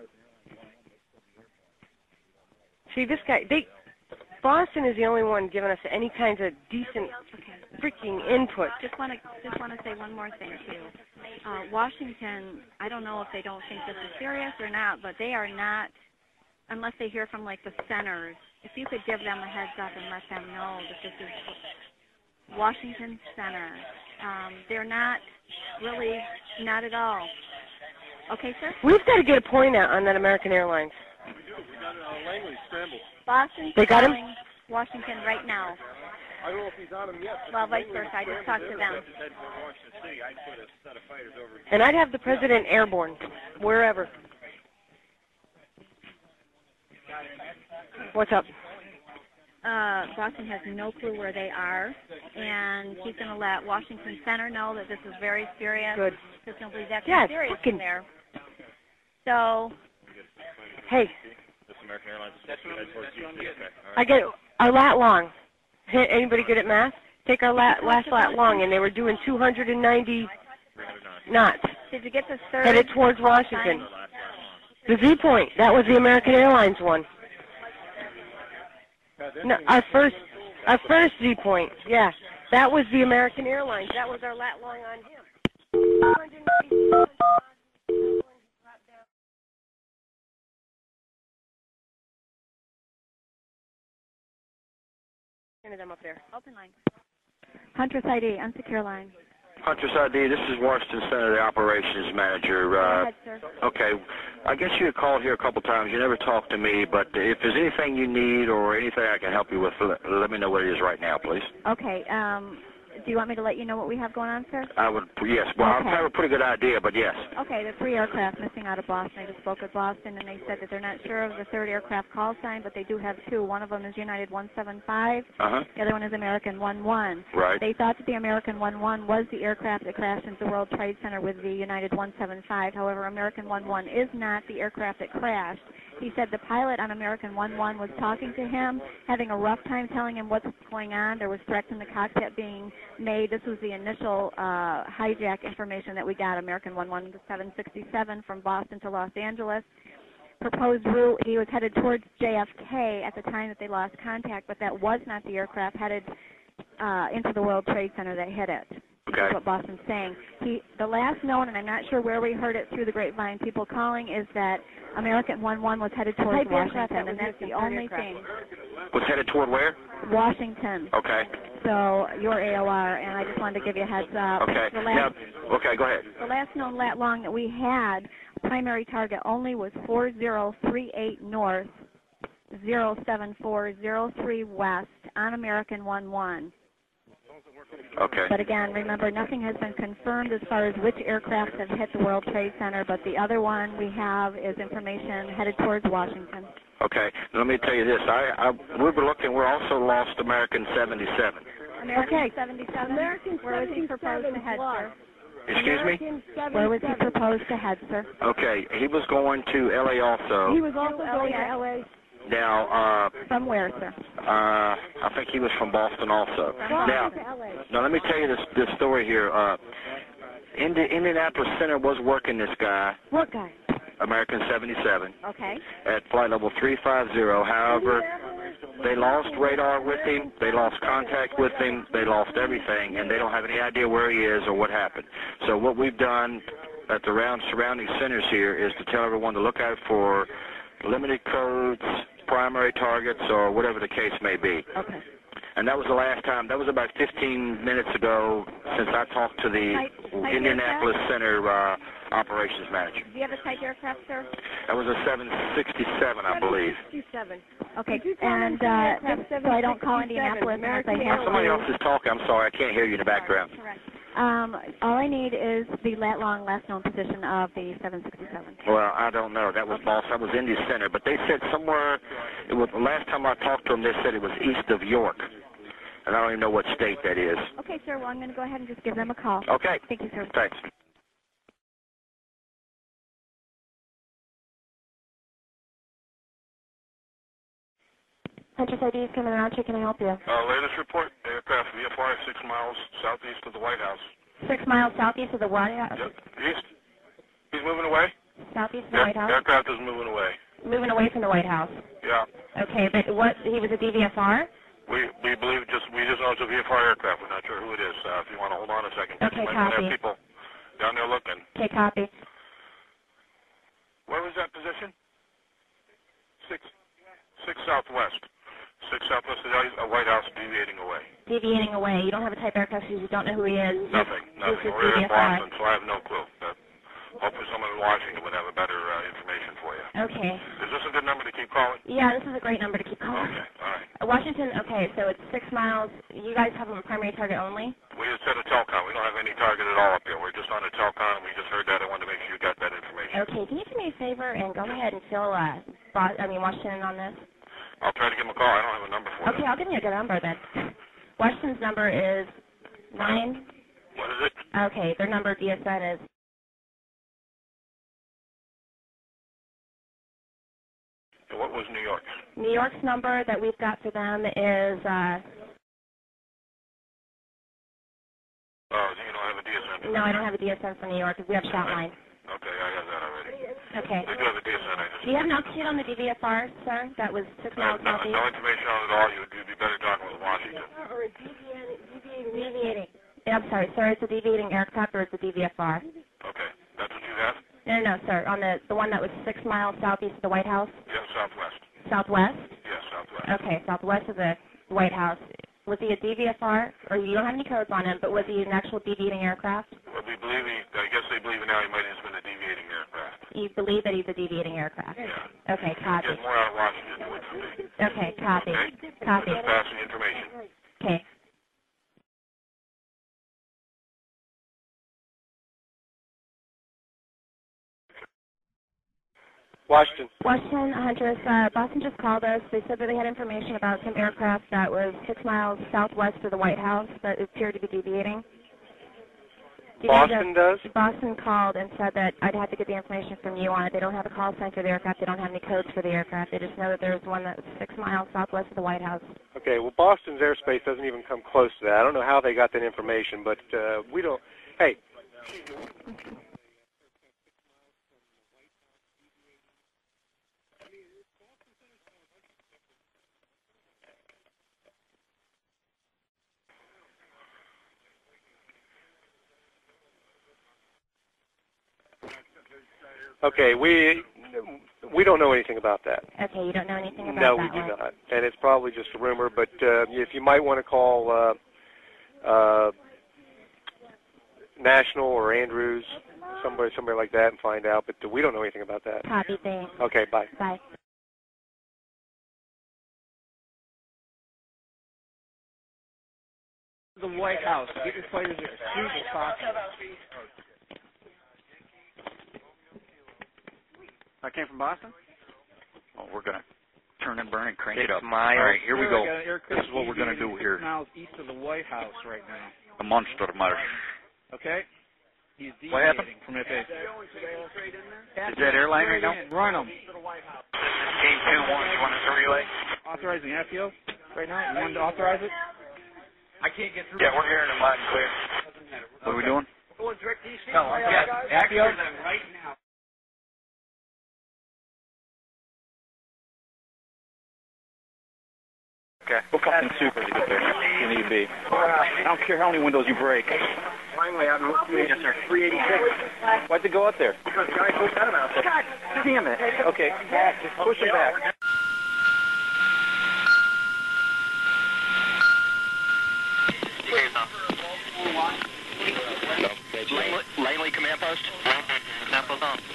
See, this guy, Boston is the only one giving us any kinds of decent freaking input. Just want to say one more thing, too. Washington, I don't know if they don't think this is serious or not, but they are not, unless they hear from, like, the centers. If you could give them a heads up and let them know that this is Washington Center. They're not really, not at all. Okay, sir? We've got to get a point out on that American Airlines. We got Langley scrambled. Boston's They got him? calling Washington right now. I don't know if he's on him yet. Well, vice versa. I just talked to them. And I'd have the president airborne, wherever. What's up? Boston has no clue where they are, and he's going to let Washington Center know that this is very serious. Good. Because nobody's actually Yeah, serious fucking in there. So, hey, This American Airlines is head towards Houston. Okay. All right. I get our lat long. Anybody good at math? Take our last lat long, and they were doing 290 knots. did you get the third? Headed towards Washington. The Z point. That was the American Airlines one. No, our first Z point. Yeah, that was the American Airlines. That was our lat long on him. Them up there. Open line. Huntress ID, unsecure line. Huntress ID, this is Washington Center, the operations manager. Go ahead, sir. Okay, I guess you had called here a couple times. You never talked to me, but if there's anything you need or anything I can help you with, let me know what it is right now, please. Okay, do you want me to let you know what we have going on, sir? I would, yes. Well, Okay. I have a pretty good idea, but yes. Okay, the 3 aircraft missing out of Boston. I just spoke with Boston, and they said that they're not sure of the third aircraft call sign, but they do have 2. One of them is United 175. Uh-huh. The other one is American 11. Right. They thought that the American 11 was the aircraft that crashed into the World Trade Center with the United 175. However, American 11 is not the aircraft that crashed. He said the pilot on American 11 was talking to him, having a rough time telling him what's going on. There was threats in the cockpit being made. This was the initial hijack information that we got. American 11 to 767 from Boston to Los Angeles. Proposed route, he was headed towards JFK at the time that they lost contact, but that was not the aircraft headed into the World Trade Center that hit it. Okay. That's what Boston's saying. The last known, and I'm not sure where we heard it through the grapevine, people calling, is that American 11 was headed towards Washington, and that's the only thing. Was headed toward where? Washington. Okay. So your AOR, and I just wanted to give you a heads up. Okay. Okay, go ahead. The last known lat long that we had, primary target only was 4038 north, 07403 west on American 11. Okay. But again, remember, nothing has been confirmed as far as which aircraft have hit the World Trade Center, but the other one we have is information headed towards Washington. Okay. Let me tell you this. We were looking. We're also lost American 77. American 77? Where was he proposed to head, sir? Excuse me? Where was he proposed to head, sir? Okay. He was going to L.A. also. He was also going to L.A. Now, From where, sir? I think he was from Boston also. Now let me tell you this story here. Indianapolis Center was working this guy. What guy? American 77. Okay. At flight level 350. However, they lost radar with him. They lost contact with him. They lost everything, and they don't have any idea where he is or what happened. So what we've done at the surrounding centers here is to tell everyone to look out for limited codes, primary targets, or whatever the case may be. Okay. And that was the last time. That was about 15 minutes ago since I talked to the Indianapolis Center operations manager. Do you have a type aircraft, sir? That was a 767, I believe. 767. Okay. And just so I don't call Indianapolis unless I have Somebody to. else is talking. I'm sorry. I can't hear you in the background. Correct. All I need is the lat-long, last-known position of the 767. Well, I don't know. That was That was Indy Center. But they said somewhere, the last time I talked to them, they said it was east of York. And I don't even know what state that is. Okay, sir. Well, I'm going to go ahead and just give them a call. Okay. Thank you, sir. Thanks. Huntress ID is coming around. Can I help you? Latest report, aircraft VFR 6 miles southeast of the White House. 6 miles southeast of the White House? Yep. East. He's moving away? Southeast of the White House? Aircraft is moving away. Moving away from the White House? Yeah. Okay, but what, he was a DVFR? We believe we just know it's a VFR aircraft. We're not sure who it is. If you want to hold on a second. Okay, you might want to copy. have people down there looking. Okay, copy. Where was that position? 6 southwest. 6 southwest of the White House, deviating away. Deviating away. You don't have a type aircraft, so you don't know who he is. Nothing. This is We're in DVFR. Boston, so I have no clue. Hopefully someone in Washington would have a better information for you. Okay. Is this a good number to keep calling? Yeah, this is a great number to keep calling. Okay, all right. Washington, okay, so it's 6 miles. You guys have a primary target only? We just had a telecom. We don't have any target at all up here. We're just on a telecom. We just heard that. I wanted to make sure you got that information. Okay, can you do me a favor and go ahead and fill Washington on this? I'll try to give him a call. I don't have a number for Okay, I'll give you a good number then. Washington's number is 9. What is it? Okay, their number DSN is. And what was New York's? New York's number that we've got for them is. Oh, you don't have a DSN? No, I don't have a DSN for New York. We have Shoutline. Okay, I have that already. Okay. They do have a DSN. Do you have an altitude on the DVFR, sir? That was 6 miles southeast? No information on it at all. You'd be better talking with Washington. Or a deviating. Yeah, I'm sorry, sir. It's a deviating aircraft or it's a DVFR? Okay, that's what you have? No, sir. On the one that was 6 miles southeast of the White House? Yeah, southwest. Southwest? Yeah, southwest. Okay, southwest of the White House. Was he a DVFR? Or you don't have any codes on him, but was he an actual deviating aircraft? Well, I guess they believe now he might have just been a deviating aircraft. You believe that he's a deviating aircraft? Yeah. Okay, copy. Get more out of Washington to it for me. Okay, copy. Okay? Copy. Just passing information. Okay. Washington. Washington, Huntress, Boston just called us. They said that they had information about some aircraft that was 6 miles southwest of the White House that appeared to be deviating. Boston does? Boston called and said that I'd have to get the information from you on it. They don't have a call sign for the aircraft. They don't have any codes for the aircraft. They just know that there's one that was 6 miles southwest of the White House. Okay, well, Boston's airspace doesn't even come close to that. I don't know how they got that information, but we don't. Hey. Okay, we don't know anything about that. Okay, you don't know anything about that? No, we do not. And it's probably just a rumor, but if you might want to call National or Andrews, somebody like that, and find out, but we don't know anything about that. Copy, thanks. Okay, bye. Bye. The White House. Get your fighters there. Shoot as possible. I came from Boston? Oh, we're going to turn and burn and crank it 6 up. miles. All right, here we go. This is what we're going to do here. 6 miles east of the White House right now. The Monster March. Okay? He's What happened? deviating from FA. Is that airline right now? Run him. Game 2, 1, you want to relay? Authorizing FBO right now. You want to authorize it? I can't get through. Yeah, we're hearing them loud and clear. What are we doing? No, FBO right now. Okay. We'll come in super to get there if need be. I don't care how many windows you break. Finally, out in yes, sir. 386. Why'd they go out there? Because the guy pushed out out there. God damn it. Okay. Just push him back. Langley Command Post. Command Post on.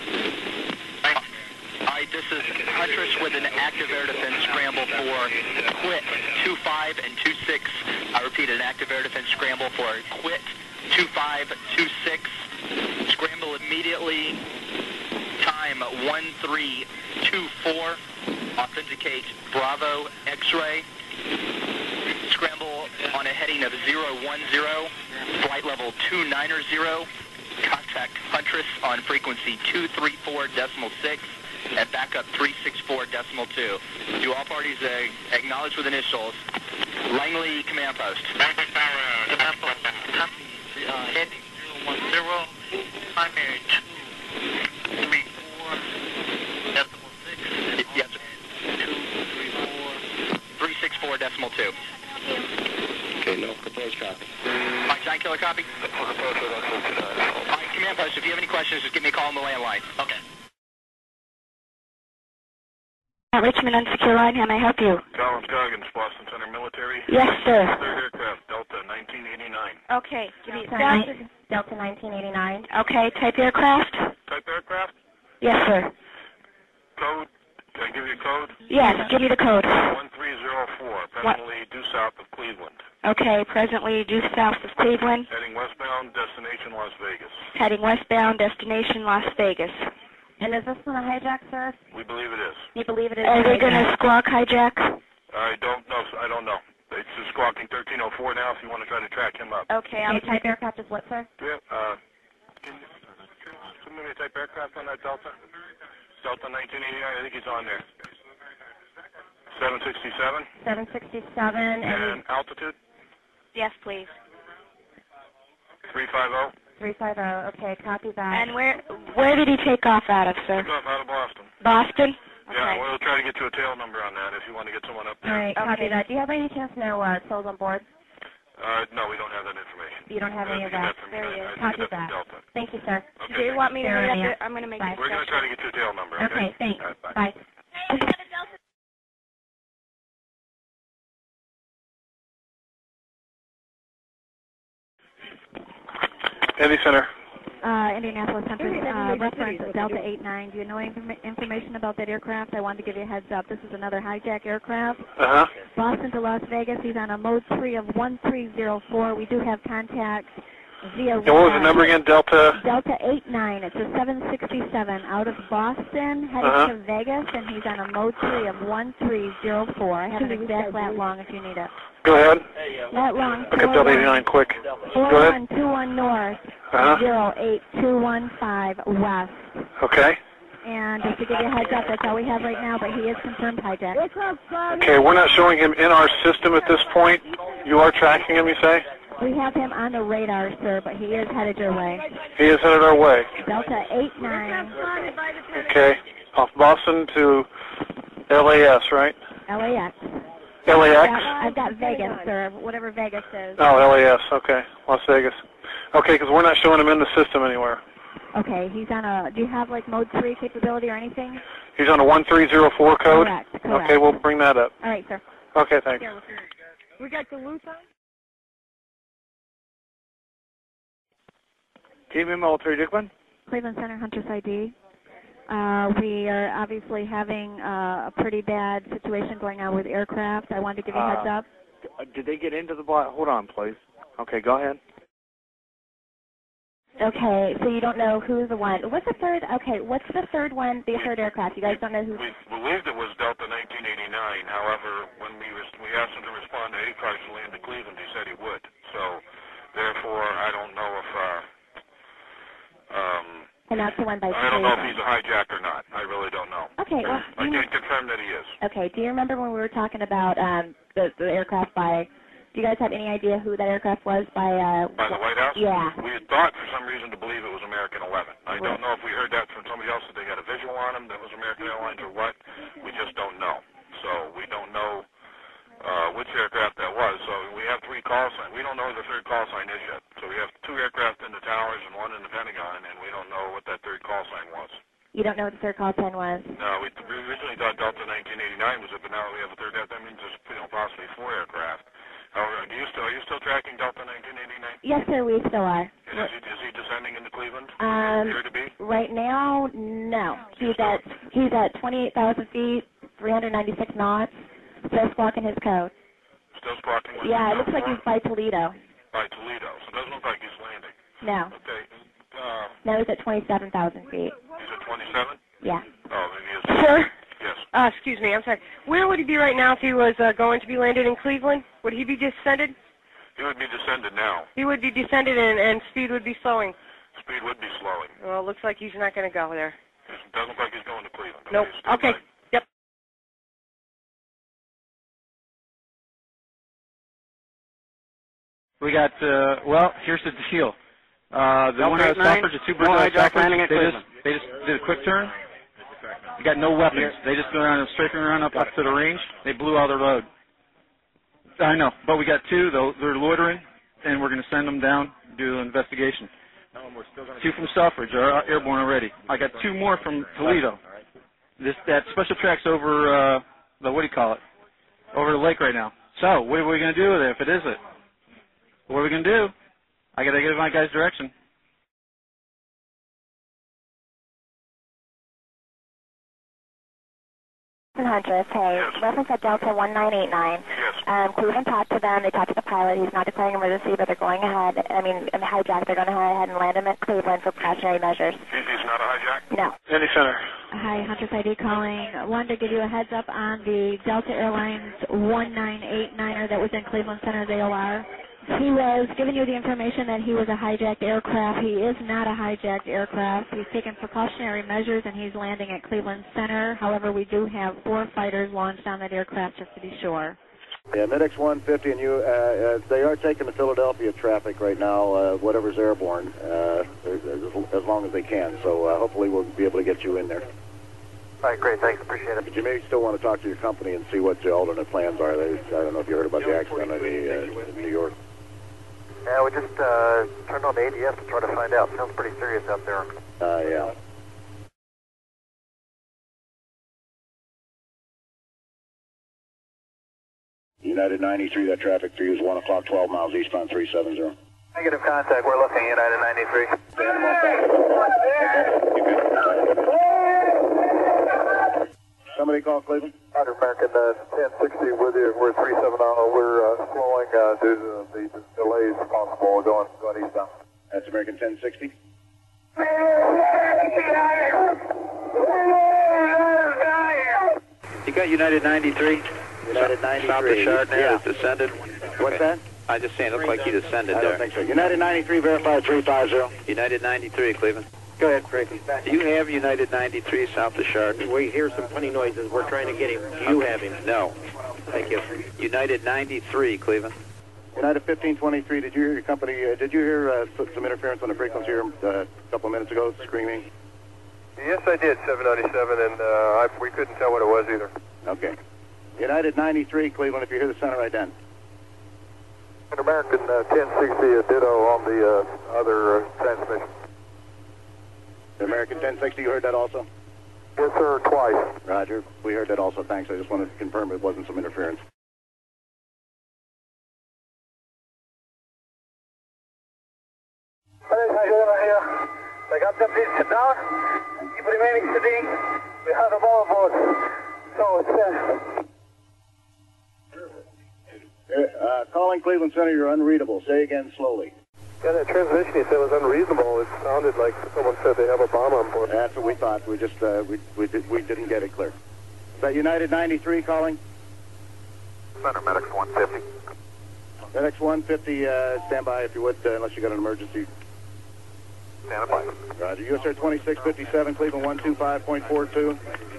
This is Huntress with an active air defense scramble for quit 25 and 26. I repeat, an active air defense scramble for quit 2526. Scramble immediately. Time 1324. Authenticate Bravo X-ray. Scramble on a heading of 010. Flight level 290. Contact Huntress on frequency 234.6. at backup 364.2. Do all parties acknowledge with initials. Langley Command Post. Langley Tower, Command Post. Copy. Heading 010, primary 234.6. Yes, sir. 364.2. Okay, no proposed copy. Mike Giant Killer, copy. Mike Command Post, if you have any questions, just give me a call on the landline. Okay. At Richmond Unsecure Line, how may I help you? Colin Scoggins, Boston Center Military. Yes, sir. 3rd Aircraft, Delta 1989. Okay, give me Delta 1989. Okay, type aircraft? Type aircraft? Yes, sir. Code? Can I give you a code? Yes, give me the code. 1304, presently due south of Cleveland. Okay, presently due south of Cleveland. Heading westbound, destination Las Vegas. Heading westbound, destination Las Vegas. And is this one a hijack, sir? We believe it is. You believe it is? Are they going to squawk hijack? I don't know. It's just squawking 1304 now if you want to try to track him up. Okay, I'll type aircraft is what, sir? Yeah, can you submit me a type aircraft on that Delta? Delta 1989, I think he's on there. 767? 767. And altitude? Yes, please. 350? 350, okay, copy that. And where did he take off out of, sir? Took off out of Boston. Boston? Yeah, Okay. we'll try to get you a tail number on that if you want to get someone up there. All right, copy that. Do you have any chance to know souls on board? No, we don't have that information. You don't have any of that? There he is. Copy that. Delta. Thank you, sir. Okay, Do you want me to hurry up? I'm going to make We're going to try to get you a tail number, okay? Okay, thanks. All right, bye. Indy Center. Indianapolis Hunter, reference Delta 89. Do you know any information about that aircraft? I wanted to give you a heads up. This is another hijack aircraft. Uh-huh. Boston to Las Vegas. He's on a mode 3 of 1304. We do have contact via And what was the number again? Delta? Delta 89. It's a 767 out of Boston, heading to Vegas, and he's on a mode 3 of 1304. I have an exact lat long if you need it. Go ahead. Lat long. I'll get Delta 89 quick. Go ahead. 4121 north. 08215 west. Okay. And just to give you a heads up, that's all we have right now, but he is confirmed hijack. Okay, we're not showing him in our system at this point. You are tracking him, you say? We have him on the radar, sir, but he is headed your way. He is headed our way. Delta 89. Okay. Off Boston to LAS, right? LAX. LAX? I've got Vegas, sir, whatever Vegas is. Oh, LAS, okay. Las Vegas. Okay, because we're not showing him in the system anywhere. Okay, he's on a, do you have like mode 3 capability or anything? He's on a 1304 code? Correct. Okay, we'll bring that up. All right, sir. Okay, thanks. We got Duluth on? Team in Military Dicklin. Cleveland Center, Hunter's ID. We are obviously having a pretty bad situation going on with aircraft. I wanted to give you a heads up. Did they get into the block? Hold on, please. Okay, go ahead. Okay, so you don't know who's the one. What's the third? Okay, what's the third one? The third aircraft. You guys don't know who. We believed it was Delta 1989. However, when we asked him to respond to ACARS to land to Cleveland, he said he would. So, therefore, I don't know if. And that's the one by I don't know if he's a hijack or not. I really don't know. Okay, well. I can't confirm that he is. Okay, do you remember when we were talking about the aircraft by? Do you guys have any idea who that aircraft was by the White House? Yeah. We had thought for some reason to believe it was American 11. I don't know if we heard that from somebody else that they got a visual on him that was American Airlines or what. We just don't know. So we don't know which aircraft that was. So we have 3 call signs. We don't know who the third call sign is yet. So we have 2 aircraft in the towers and 1 in the Pentagon, and we don't know what that third call sign was. You don't know what the third call sign was? No, we originally thought Delta 1989 was it, but now that we have a third aircraft, that means there's possibly 4 aircraft. However, are you still tracking Delta 1989? Yes, sir, we still are. Is he descending into Cleveland? Appear to be? Right now, no. He's at 28,000 feet, 396 knots, still squawking his code. Still squawking? Yeah, it looks like he's by Toledo. By Toledo, so it doesn't look like he's landing. No. Okay. No, he's at 27,000 feet. He's at 27? Yeah. Oh, then he is. Sir? Yes. Excuse me, I'm sorry. Where would he be right now if he was going to be landed in Cleveland? Would he be descended? He would be descended now. He would be descended and speed would be slowing. Speed would be slowing. Well, it looks like he's not going to go there. It doesn't look like he's going to Cleveland. Nope. Okay. Yep. We got, well, here's the deal. The one out of Southbridge, the two birds out of Southbridge, they just did a quick turn. They got no weapons. They just go around and straight around up to the range. They blew all the road. I know, but we got two. They're loitering, and we're going to send them down, do an investigation. Two from Southbridge are airborne already. I got two more from Toledo. That special track's over the, what do you call it, over the lake right now. So what are we going to do with it if it isn't? What are we going to do? I got to give my guys direction. Huntress, hey, reference at Delta 1989. Cleveland talked to them. They talked to the pilot. He's not declaring emergency, but they're going ahead. I mean, hijack. They're going to go ahead and land him at Cleveland for precautionary measures. He's not a hijack? No. Indy Center. Hi, Huntress ID calling. I wanted to give you a heads up on the Delta Airlines 1989er that was in Cleveland Center's AOR. He was giving you the information that he was a hijacked aircraft. He is not a hijacked aircraft. He's taken precautionary measures, and he's landing at Cleveland Center. However, we do have 4 fighters launched on that aircraft, just to be sure. Yeah, MidX 150 and you, they are taking the Philadelphia traffic right now, whatever's airborne, as long as they can. So hopefully we'll be able to get you in there. All right, great, thanks, appreciate it. But you may still want to talk to your company and see what the alternate plans are. I don't know if you heard about the accident in New York. Yeah, we just turned on the ADS to try to find out. Sounds pretty serious out there. Yeah. United 93, that traffic for you is 1 o'clock, 12 miles eastbound 370. Negative contact, we're looking United 93. Somebody call Cleveland? Roger, American 1060 with you. We're 370. We're slowing due to the delays possible going eastbound. That's American 1060. You got United 93? United 93. South of Chardonnay has descended. What's that? I just saying, it looked like he descended I there. don't think so. United 93, verified 350. United 93, Cleveland. Go ahead, Frankie. Do you have United 93 south of Chardonnay? We hear some funny noises. We're trying to get him. Do you have him? No. Thank you. United 93, Cleveland. United 1523, did you hear your company, did you hear some interference on the frequency here a couple of minutes ago, screaming? Yes, I did, 797, and we couldn't tell what it was either. Okay. United 93, Cleveland, if you hear the center ident. An American 1060, a ditto on the other transmission. The American 1060, you heard that also? Yes, sir, twice. Roger. We heard that also, thanks. I just wanted to confirm it wasn't some interference. They got them to sit down. Keep remaining sitting. We have the ball board. So it's calling Cleveland Center, you're unreadable. Say again slowly. Yeah, that transmission he said was unreasonable. It sounded like someone said they have a bomb on board. That's what we thought. We just we didn't get it clear. Is that United 93 calling? Center Medics 150. Medics 150, stand by if you would, unless you got an emergency. Stand by. Roger. USR 2657, Cleveland 125.42.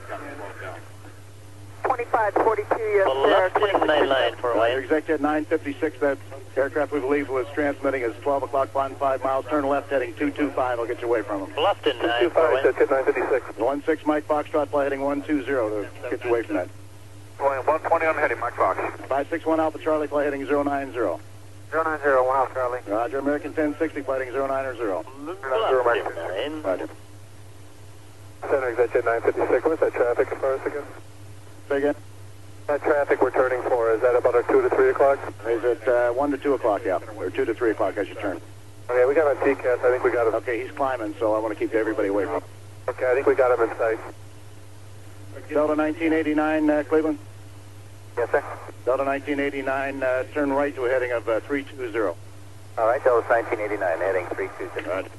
2542, yes, sir. 99 for Roger. Executive 956, that aircraft we believe was transmitting is 12 o'clock, 5 miles. Turn left heading 225. I'll get you away from them. Bluffton 9 225, 956. 16 Mike Foxtrot, fly heading 120 to get you away from that. 120 on heading, Mike Fox. 561 Alpha Charlie, fly heading 090. 090, 1 Alpha Charlie. Roger, American 1060, fly heading 090. 090, Mike. Roger. Center Executive 956, what's that traffic as far as again? Say again? That traffic we're turning for, is that about our 2 to 3 o'clock? Is it 1 to 2 o'clock, yeah, or 2 to 3 o'clock as you turn. Okay, we got on TCAS, I think we got him. Okay, he's climbing, so I want to keep everybody away from him. Okay, I think we got him in sight. Delta 1989, Cleveland? Yes, sir. Delta 1989, turn right to a heading of 320. All right, Delta 1989, heading 320. Roger.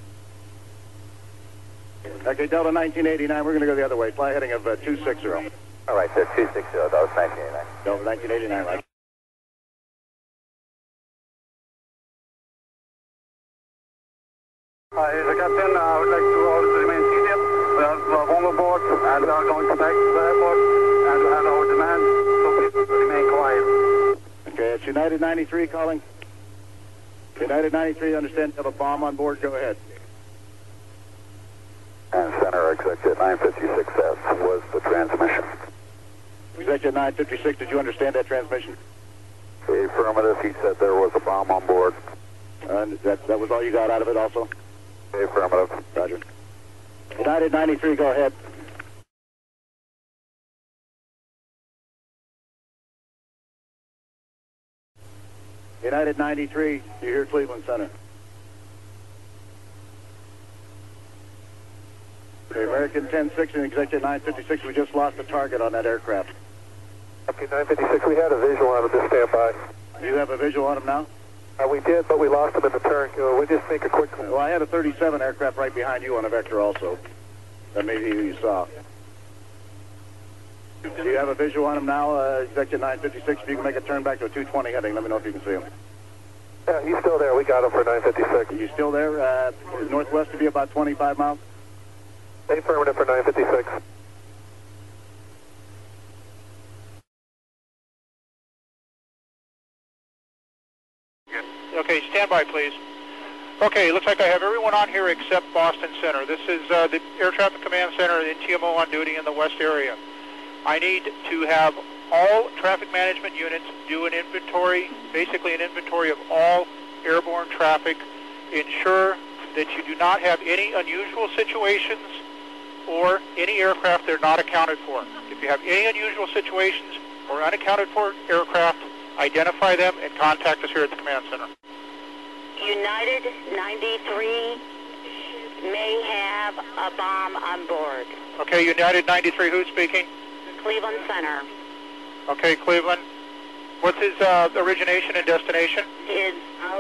Okay, Delta 1989, we're going to go the other way. Fly heading of 260. All right, sir, 260, Delta 1989. Delta 1989, right. Here's the captain. I would like to all remain seated. We have board and we are going to back to the airport and we have our demand, so please remain quiet. Okay, it's United 93 calling. United 93, understand you have a bomb on board. Go ahead. And Center, Executive 956S was the transmission. Executive 956, did you understand that transmission? Affirmative, he said there was a bomb on board. And that was all you got out of it also? Affirmative. Roger. United 93, go ahead. United 93, you hear Cleveland Center. Okay, American 10-6 and Executive 956, we just lost the target on that aircraft. Okay, 956, we had a visual on him, just stand by. You have a visual on him now? We did, but we lost him in the turn. We just make a quick... Well, I had a 37 aircraft right behind you on a Vector also. That may be who you saw. Do you have a visual on him now, Executive 956? If you can make a turn back to a 220 heading, let me know if you can see him. Yeah, he's still there. We got him for 956. Are you still there? Northwest to be about 25 miles? Affirmative for 956. Okay, stand by, please. Okay, looks like I have everyone on here except Boston Center. This is the Air Traffic Command Center, the TMO on duty in the west area. I need to have all traffic management units do an inventory, basically an inventory of all airborne traffic. Ensure that you do not have any unusual situations or any aircraft that are not accounted for. If you have any unusual situations or unaccounted for aircraft, identify them and contact us here at the Command Center. United 93 may have a bomb on board. Okay, United 93, who's speaking? Cleveland Center. Okay, Cleveland. What's his origination and destination? Is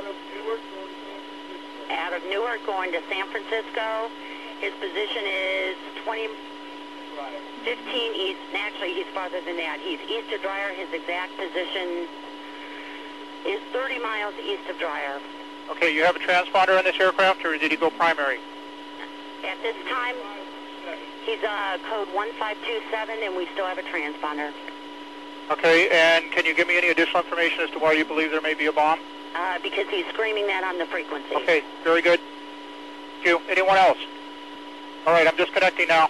out of Newark going to San Francisco. His position is 15 east. Actually, he's farther than that. He's east of Dreyer. His exact position is 30 miles east of Dreyer. Okay, you have a transponder on this aircraft, or did he go primary? At this time, he's code 1527, and we still have a transponder. Okay, and can you give me any additional information as to why you believe there may be a bomb? Because he's screaming that on the frequency. Okay, very good. Thank you. Anyone else? All right, I'm disconnecting now.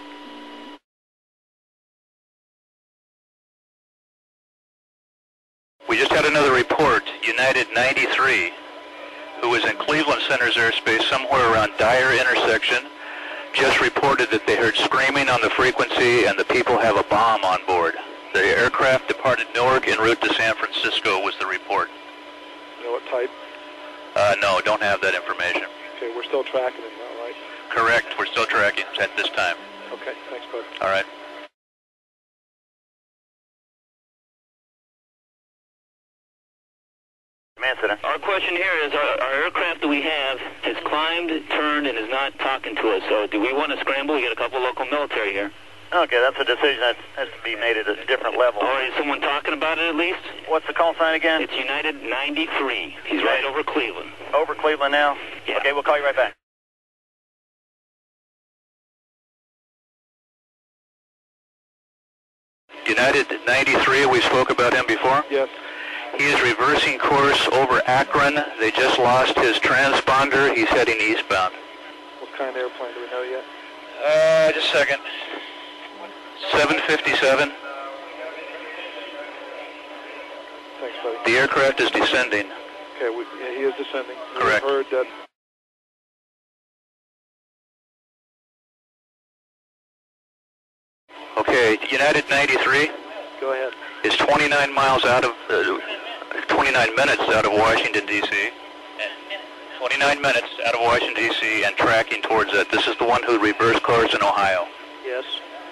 We just had another report. United 93, who was in Cleveland Center's airspace somewhere around Dyer intersection, just reported that they heard screaming on the frequency and the people have a bomb on board. The aircraft departed Newark en route to San Francisco was the report. You know what type? No, don't have that information. Okay, we're still tracking it now, right? Correct, we're still tracking at this time. Okay, thanks, bud. All right. Command Center. Our question here is our aircraft that we have has climbed, turned, and is not talking to us. So do we want to scramble? We got a couple of local military here. Okay, that's a decision that has to be made at a different level. All right, is someone talking about it at least? What's the call sign again? It's United 93. He's right over Cleveland. Over Cleveland now? Yeah. Okay, we'll call you right back. United 93, we spoke about him before? Yes. He is reversing course over Akron. They just lost his transponder. He's heading eastbound. What kind of airplane, do we know yet? Just a second. 757. Thanks, buddy. The aircraft is descending. Okay, yeah, he is descending. Correct. We heard that. Okay, United 93. Go ahead. Is 29 miles out of, 29 minutes out of Washington, D.C. 29 minutes out of Washington, D.C. and tracking towards it. This is the one who reversed course in Ohio. Yes.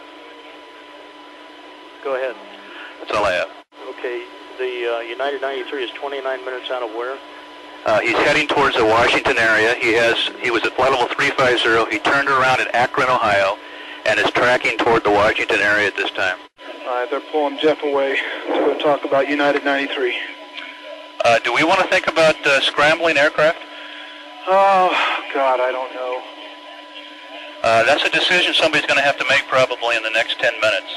Go ahead. That's all I have. Okay, the United 93 is 29 minutes out of where? He's heading towards the Washington area. He was at flight level 350. He turned around at Akron, Ohio, and is tracking toward the Washington area at this time. All right, they're pulling Jeff away to go talk about United 93. Do we want to think about scrambling aircraft? Oh, God, I don't know. That's a decision somebody's going to have to make probably in the next 10 minutes.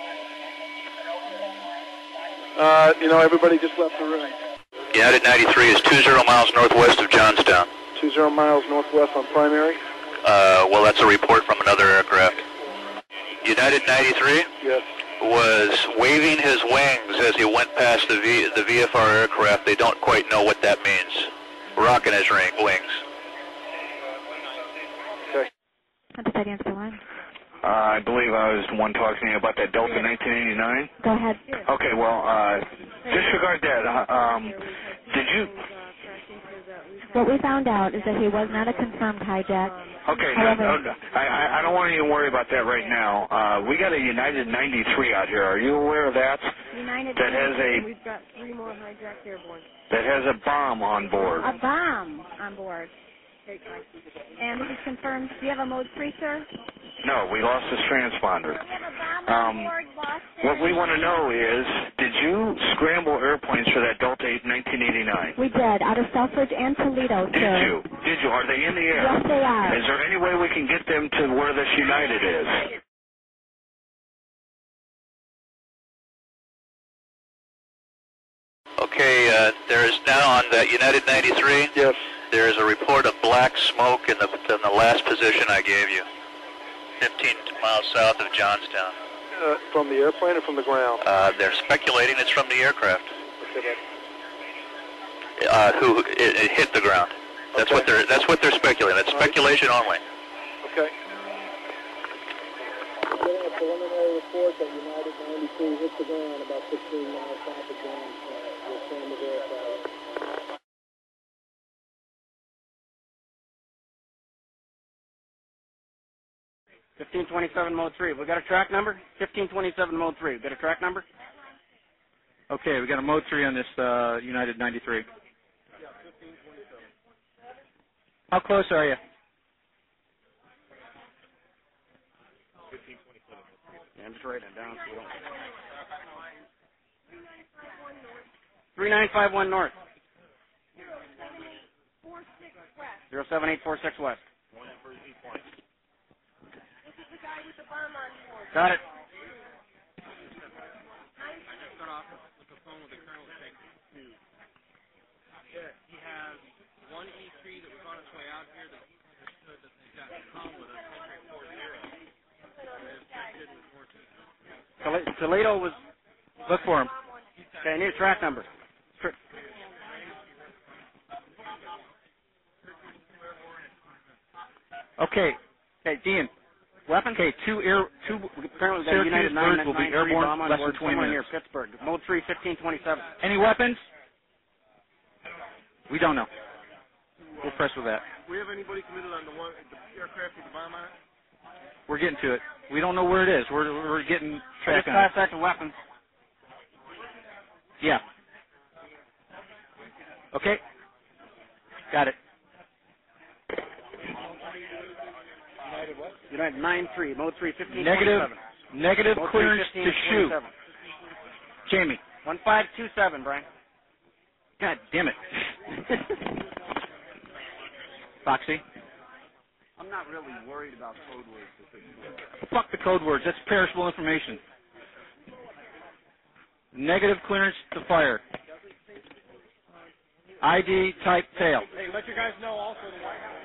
Everybody just left the room. United 93 is 20 miles northwest of Johnstown. 20 miles northwest on primary? Well, that's a report from another aircraft. United 93? Yes. Was waving his wings as he went past the VFR aircraft. They don't quite know what that means. Rocking his wings. Okay. I believe I was the one talking about that Delta 1989. Go ahead. Okay, well, disregard that. Did you... What we found out is that he was not a confirmed hijack. Okay, I don't want you to worry about that right now. We got a United 93 out here. Are you aware of that? United that has a... We've got 3 more hijacked airborne. That has a bomb on board. A bomb on board. And this is confirmed. Do you have a mode 3, sir? No, we lost this transponder. What we want to know is, did you scramble airplanes for that Delta 1989? We did, out of Selfridge and Toledo, sir. Did you? Are they in the air? Yes, they are. Is there any way we can get them to where this United is? Okay, there is now on that United 93. Yes. There is a report of black smoke in the last position I gave you, 15 miles south of Johnstown. From the airplane or from the ground? They're speculating it's from the aircraft. Okay. It hit the ground. That's what they're speculating. That's speculation only. Okay. A preliminary report that United 93 hit the ground about 16 miles south of Johnstown. We'll send the verify. 1527 mode 3. We got a track number? 1527 mode 3. We got a track number? Okay, we got a mode 3 on this United 93. How close are you? 1527. Yeah, I'm just writing it down so we don't... 3951 north. 07846 west. Got it. I just got off the phone with the colonel to take news. He has one E3 that was on its way out here that understood that they got a call with us, entry 40. Toledo was... Look for him. Okay, I need a track number. Okay, Dean. Weapon? Okay, two apparently got United 993 will be airborne bomb on less board than 20 somewhere minutes. near Pittsburgh. Mode 3, 1527. Any weapons? We don't know. We'll press with that. We have anybody committed on the aircraft with the bomb on it? We're getting to it. We don't know where it is. We're getting track on it. Class active weapons. Yeah. Okay. Got it. United 93, mode 3, 1527. Negative mode clearance 3, to shoot. Jamie. 1527, Brian. God damn it. Foxy. I'm not really worried about code words. Fuck the code words. That's perishable information. Negative clearance to fire. ID type tail. Hey, let your guys know also the White House.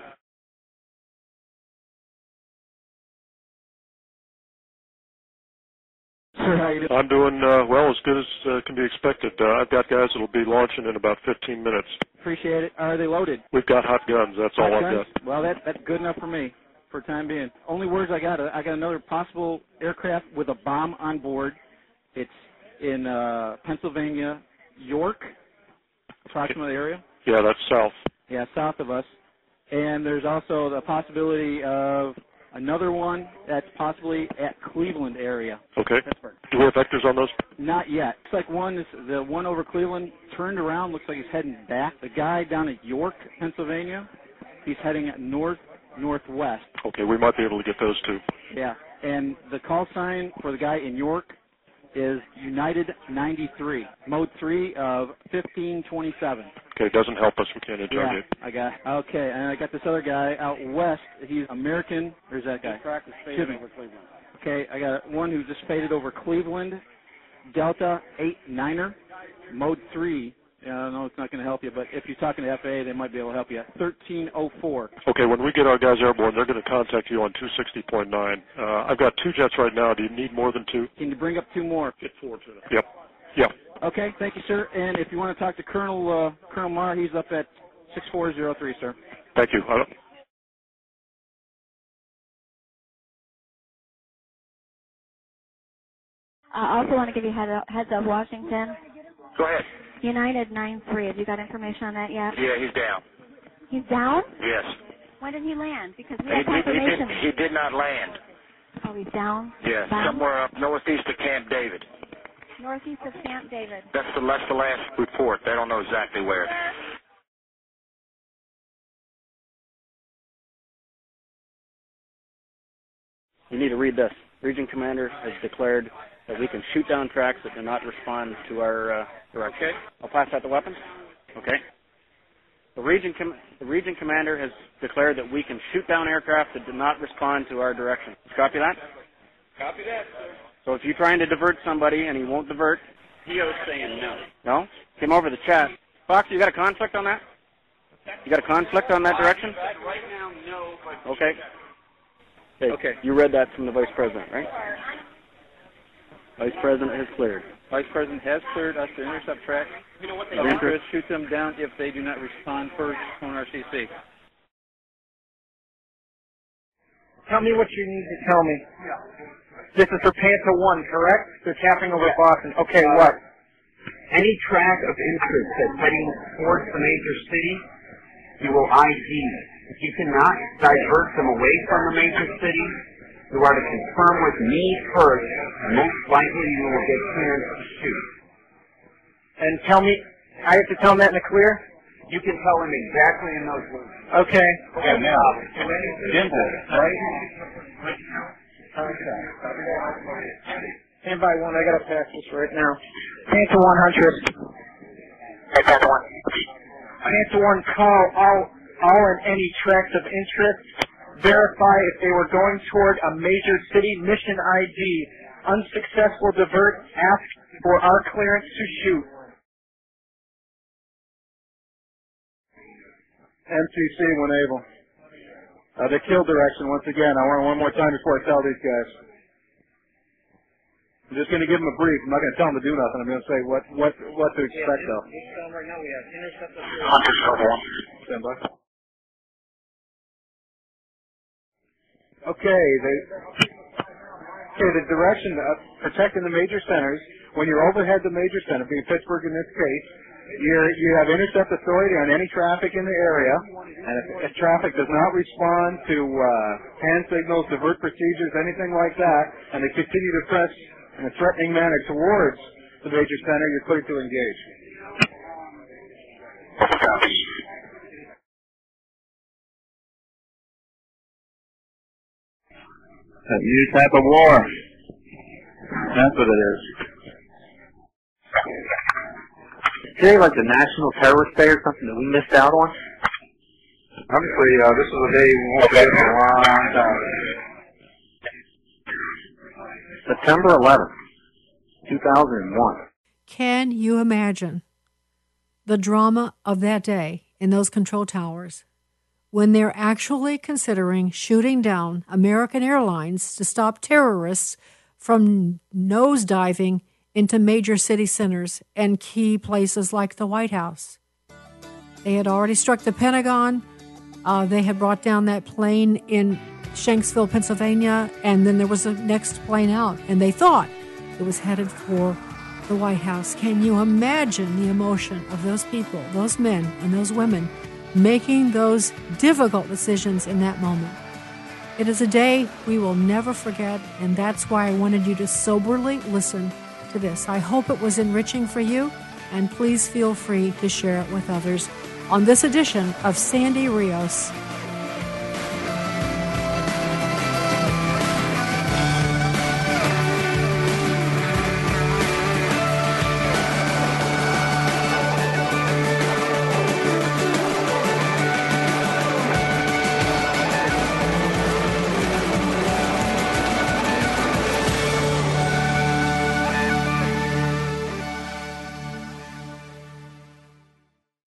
Sir, how you doing? I'm doing well, as good as can be expected. I've got guys that will be launching in about 15 minutes. Appreciate it. Are they loaded? We've got hot guns. That's all I've got. Well, that's good enough for me for time being. Only words I got another possible aircraft with a bomb on board. It's in Pennsylvania, York, approximate area. Yeah, that's south. Yeah, south of us. And there's also the possibility of another one that's possibly at Cleveland area. Okay. Pittsburgh. Do we have vectors on those? Not yet. Looks like the one over Cleveland turned around. Looks like he's heading back. The guy down at York, Pennsylvania, he's heading northwest. Okay, we might be able to get those two. Yeah. And the call sign for the guy in York is United 93, mode 3 of 1527. Okay, it doesn't help us. We can't interrogate. Yeah, okay, and I got this other guy out west. He's American. Where's that guy? Faded over Cleveland. Okay, I got one who just faded over Cleveland. Delta 89er, mode 3. I know it's not going to help you, but if you're talking to FAA, they might be able to help you. 1304. Okay, when we get our guys airborne, they're going to contact you on 260.9. I've got 2 jets right now. Do you need more than 2? Can you bring up 2 more? Get 4 to them. Yep. Yep. Okay, thank you, sir. And if you want to talk to Colonel Marr, he's up at 6403, sir. Thank you. I also want to give you a heads up, Washington. Go ahead. United 93. Have you got information on that yet? Yeah, he's down. He's down? Yes. When did he land? Because we have confirmation. He did not land. Oh, he's down? Yes, Down? somewhere up northeast of Camp David. Northeast of Camp David. That's the last report. They don't know exactly where. You need to read this. Region Commander has declared that we can shoot down tracks that do not respond to our direction. Okay. I'll pass that to weapons. Okay. The Region Commander has declared that we can shoot down aircraft that do not respond to our direction. Copy that? Copy that, sir. So if you're trying to divert somebody and he won't divert. Heo's saying no. No? Came over the chat. Fox, you got a conflict on that? You got a conflict on that direction? Right now, no, but... Okay. Okay. You read that from the Vice President, right? Vice President has cleared. Vice President has cleared us to intercept tracks. You know what they of do? interest, shoot them down if they do not respond first on RCC. Tell me what you need to tell me. This is for Panther 1, correct? They're tapping over Boston. Okay, what? Any track of interest that's heading towards the major city, you will ID. If you cannot divert them away from the major city, you are to confirm with me first, and most likely you will get clearance to shoot. And tell me, I have to tell him that in the clear? You can tell him exactly in those words. Okay. Yeah, now, Dimple, right? Okay. Stand by one, I gotta pass this right now. Panther 1 Huntress. Hey, Panther 1. Panther 1, call all and any tracks of interest. Verify if they were going toward a major city. Mission ID. Unsuccessful divert. Ask for our clearance to shoot. MCC when able. The kill direction once again. I want it one more time before I tell these guys. I'm just going to give them a brief. I'm not going to tell them to do nothing. I'm going to say what to expect though. Right now we have intercepted. Hunter's over 1. Stand by. Okay, the direction of protecting the major centers. When you're overhead the major center, being Pittsburgh in this case, you have intercept authority on any traffic in the area, and if traffic does not respond to hand signals, divert procedures, anything like that, and they continue to press in a threatening manner towards the major center, you're cleared to engage. A new type of war. That's what it is. Today, like the National Terrorist Day or something that we missed out on? Obviously, this is a day we won't forget for a long time. September 11th, 2001. Can you imagine the drama of that day in those control towers when they're actually considering shooting down American Airlines to stop terrorists from nosediving into major city centers and key places like the White House? They had already struck the Pentagon. They had brought down that plane in Shanksville, Pennsylvania, and then there was a next plane out, and they thought it was headed for the White House. Can you imagine the emotion of those people, those men and those women, making those difficult decisions in that moment? It is a day we will never forget, and that's why I wanted you to soberly listen to this. I hope it was enriching for you, and please feel free to share it with others on this edition of Sandy Rios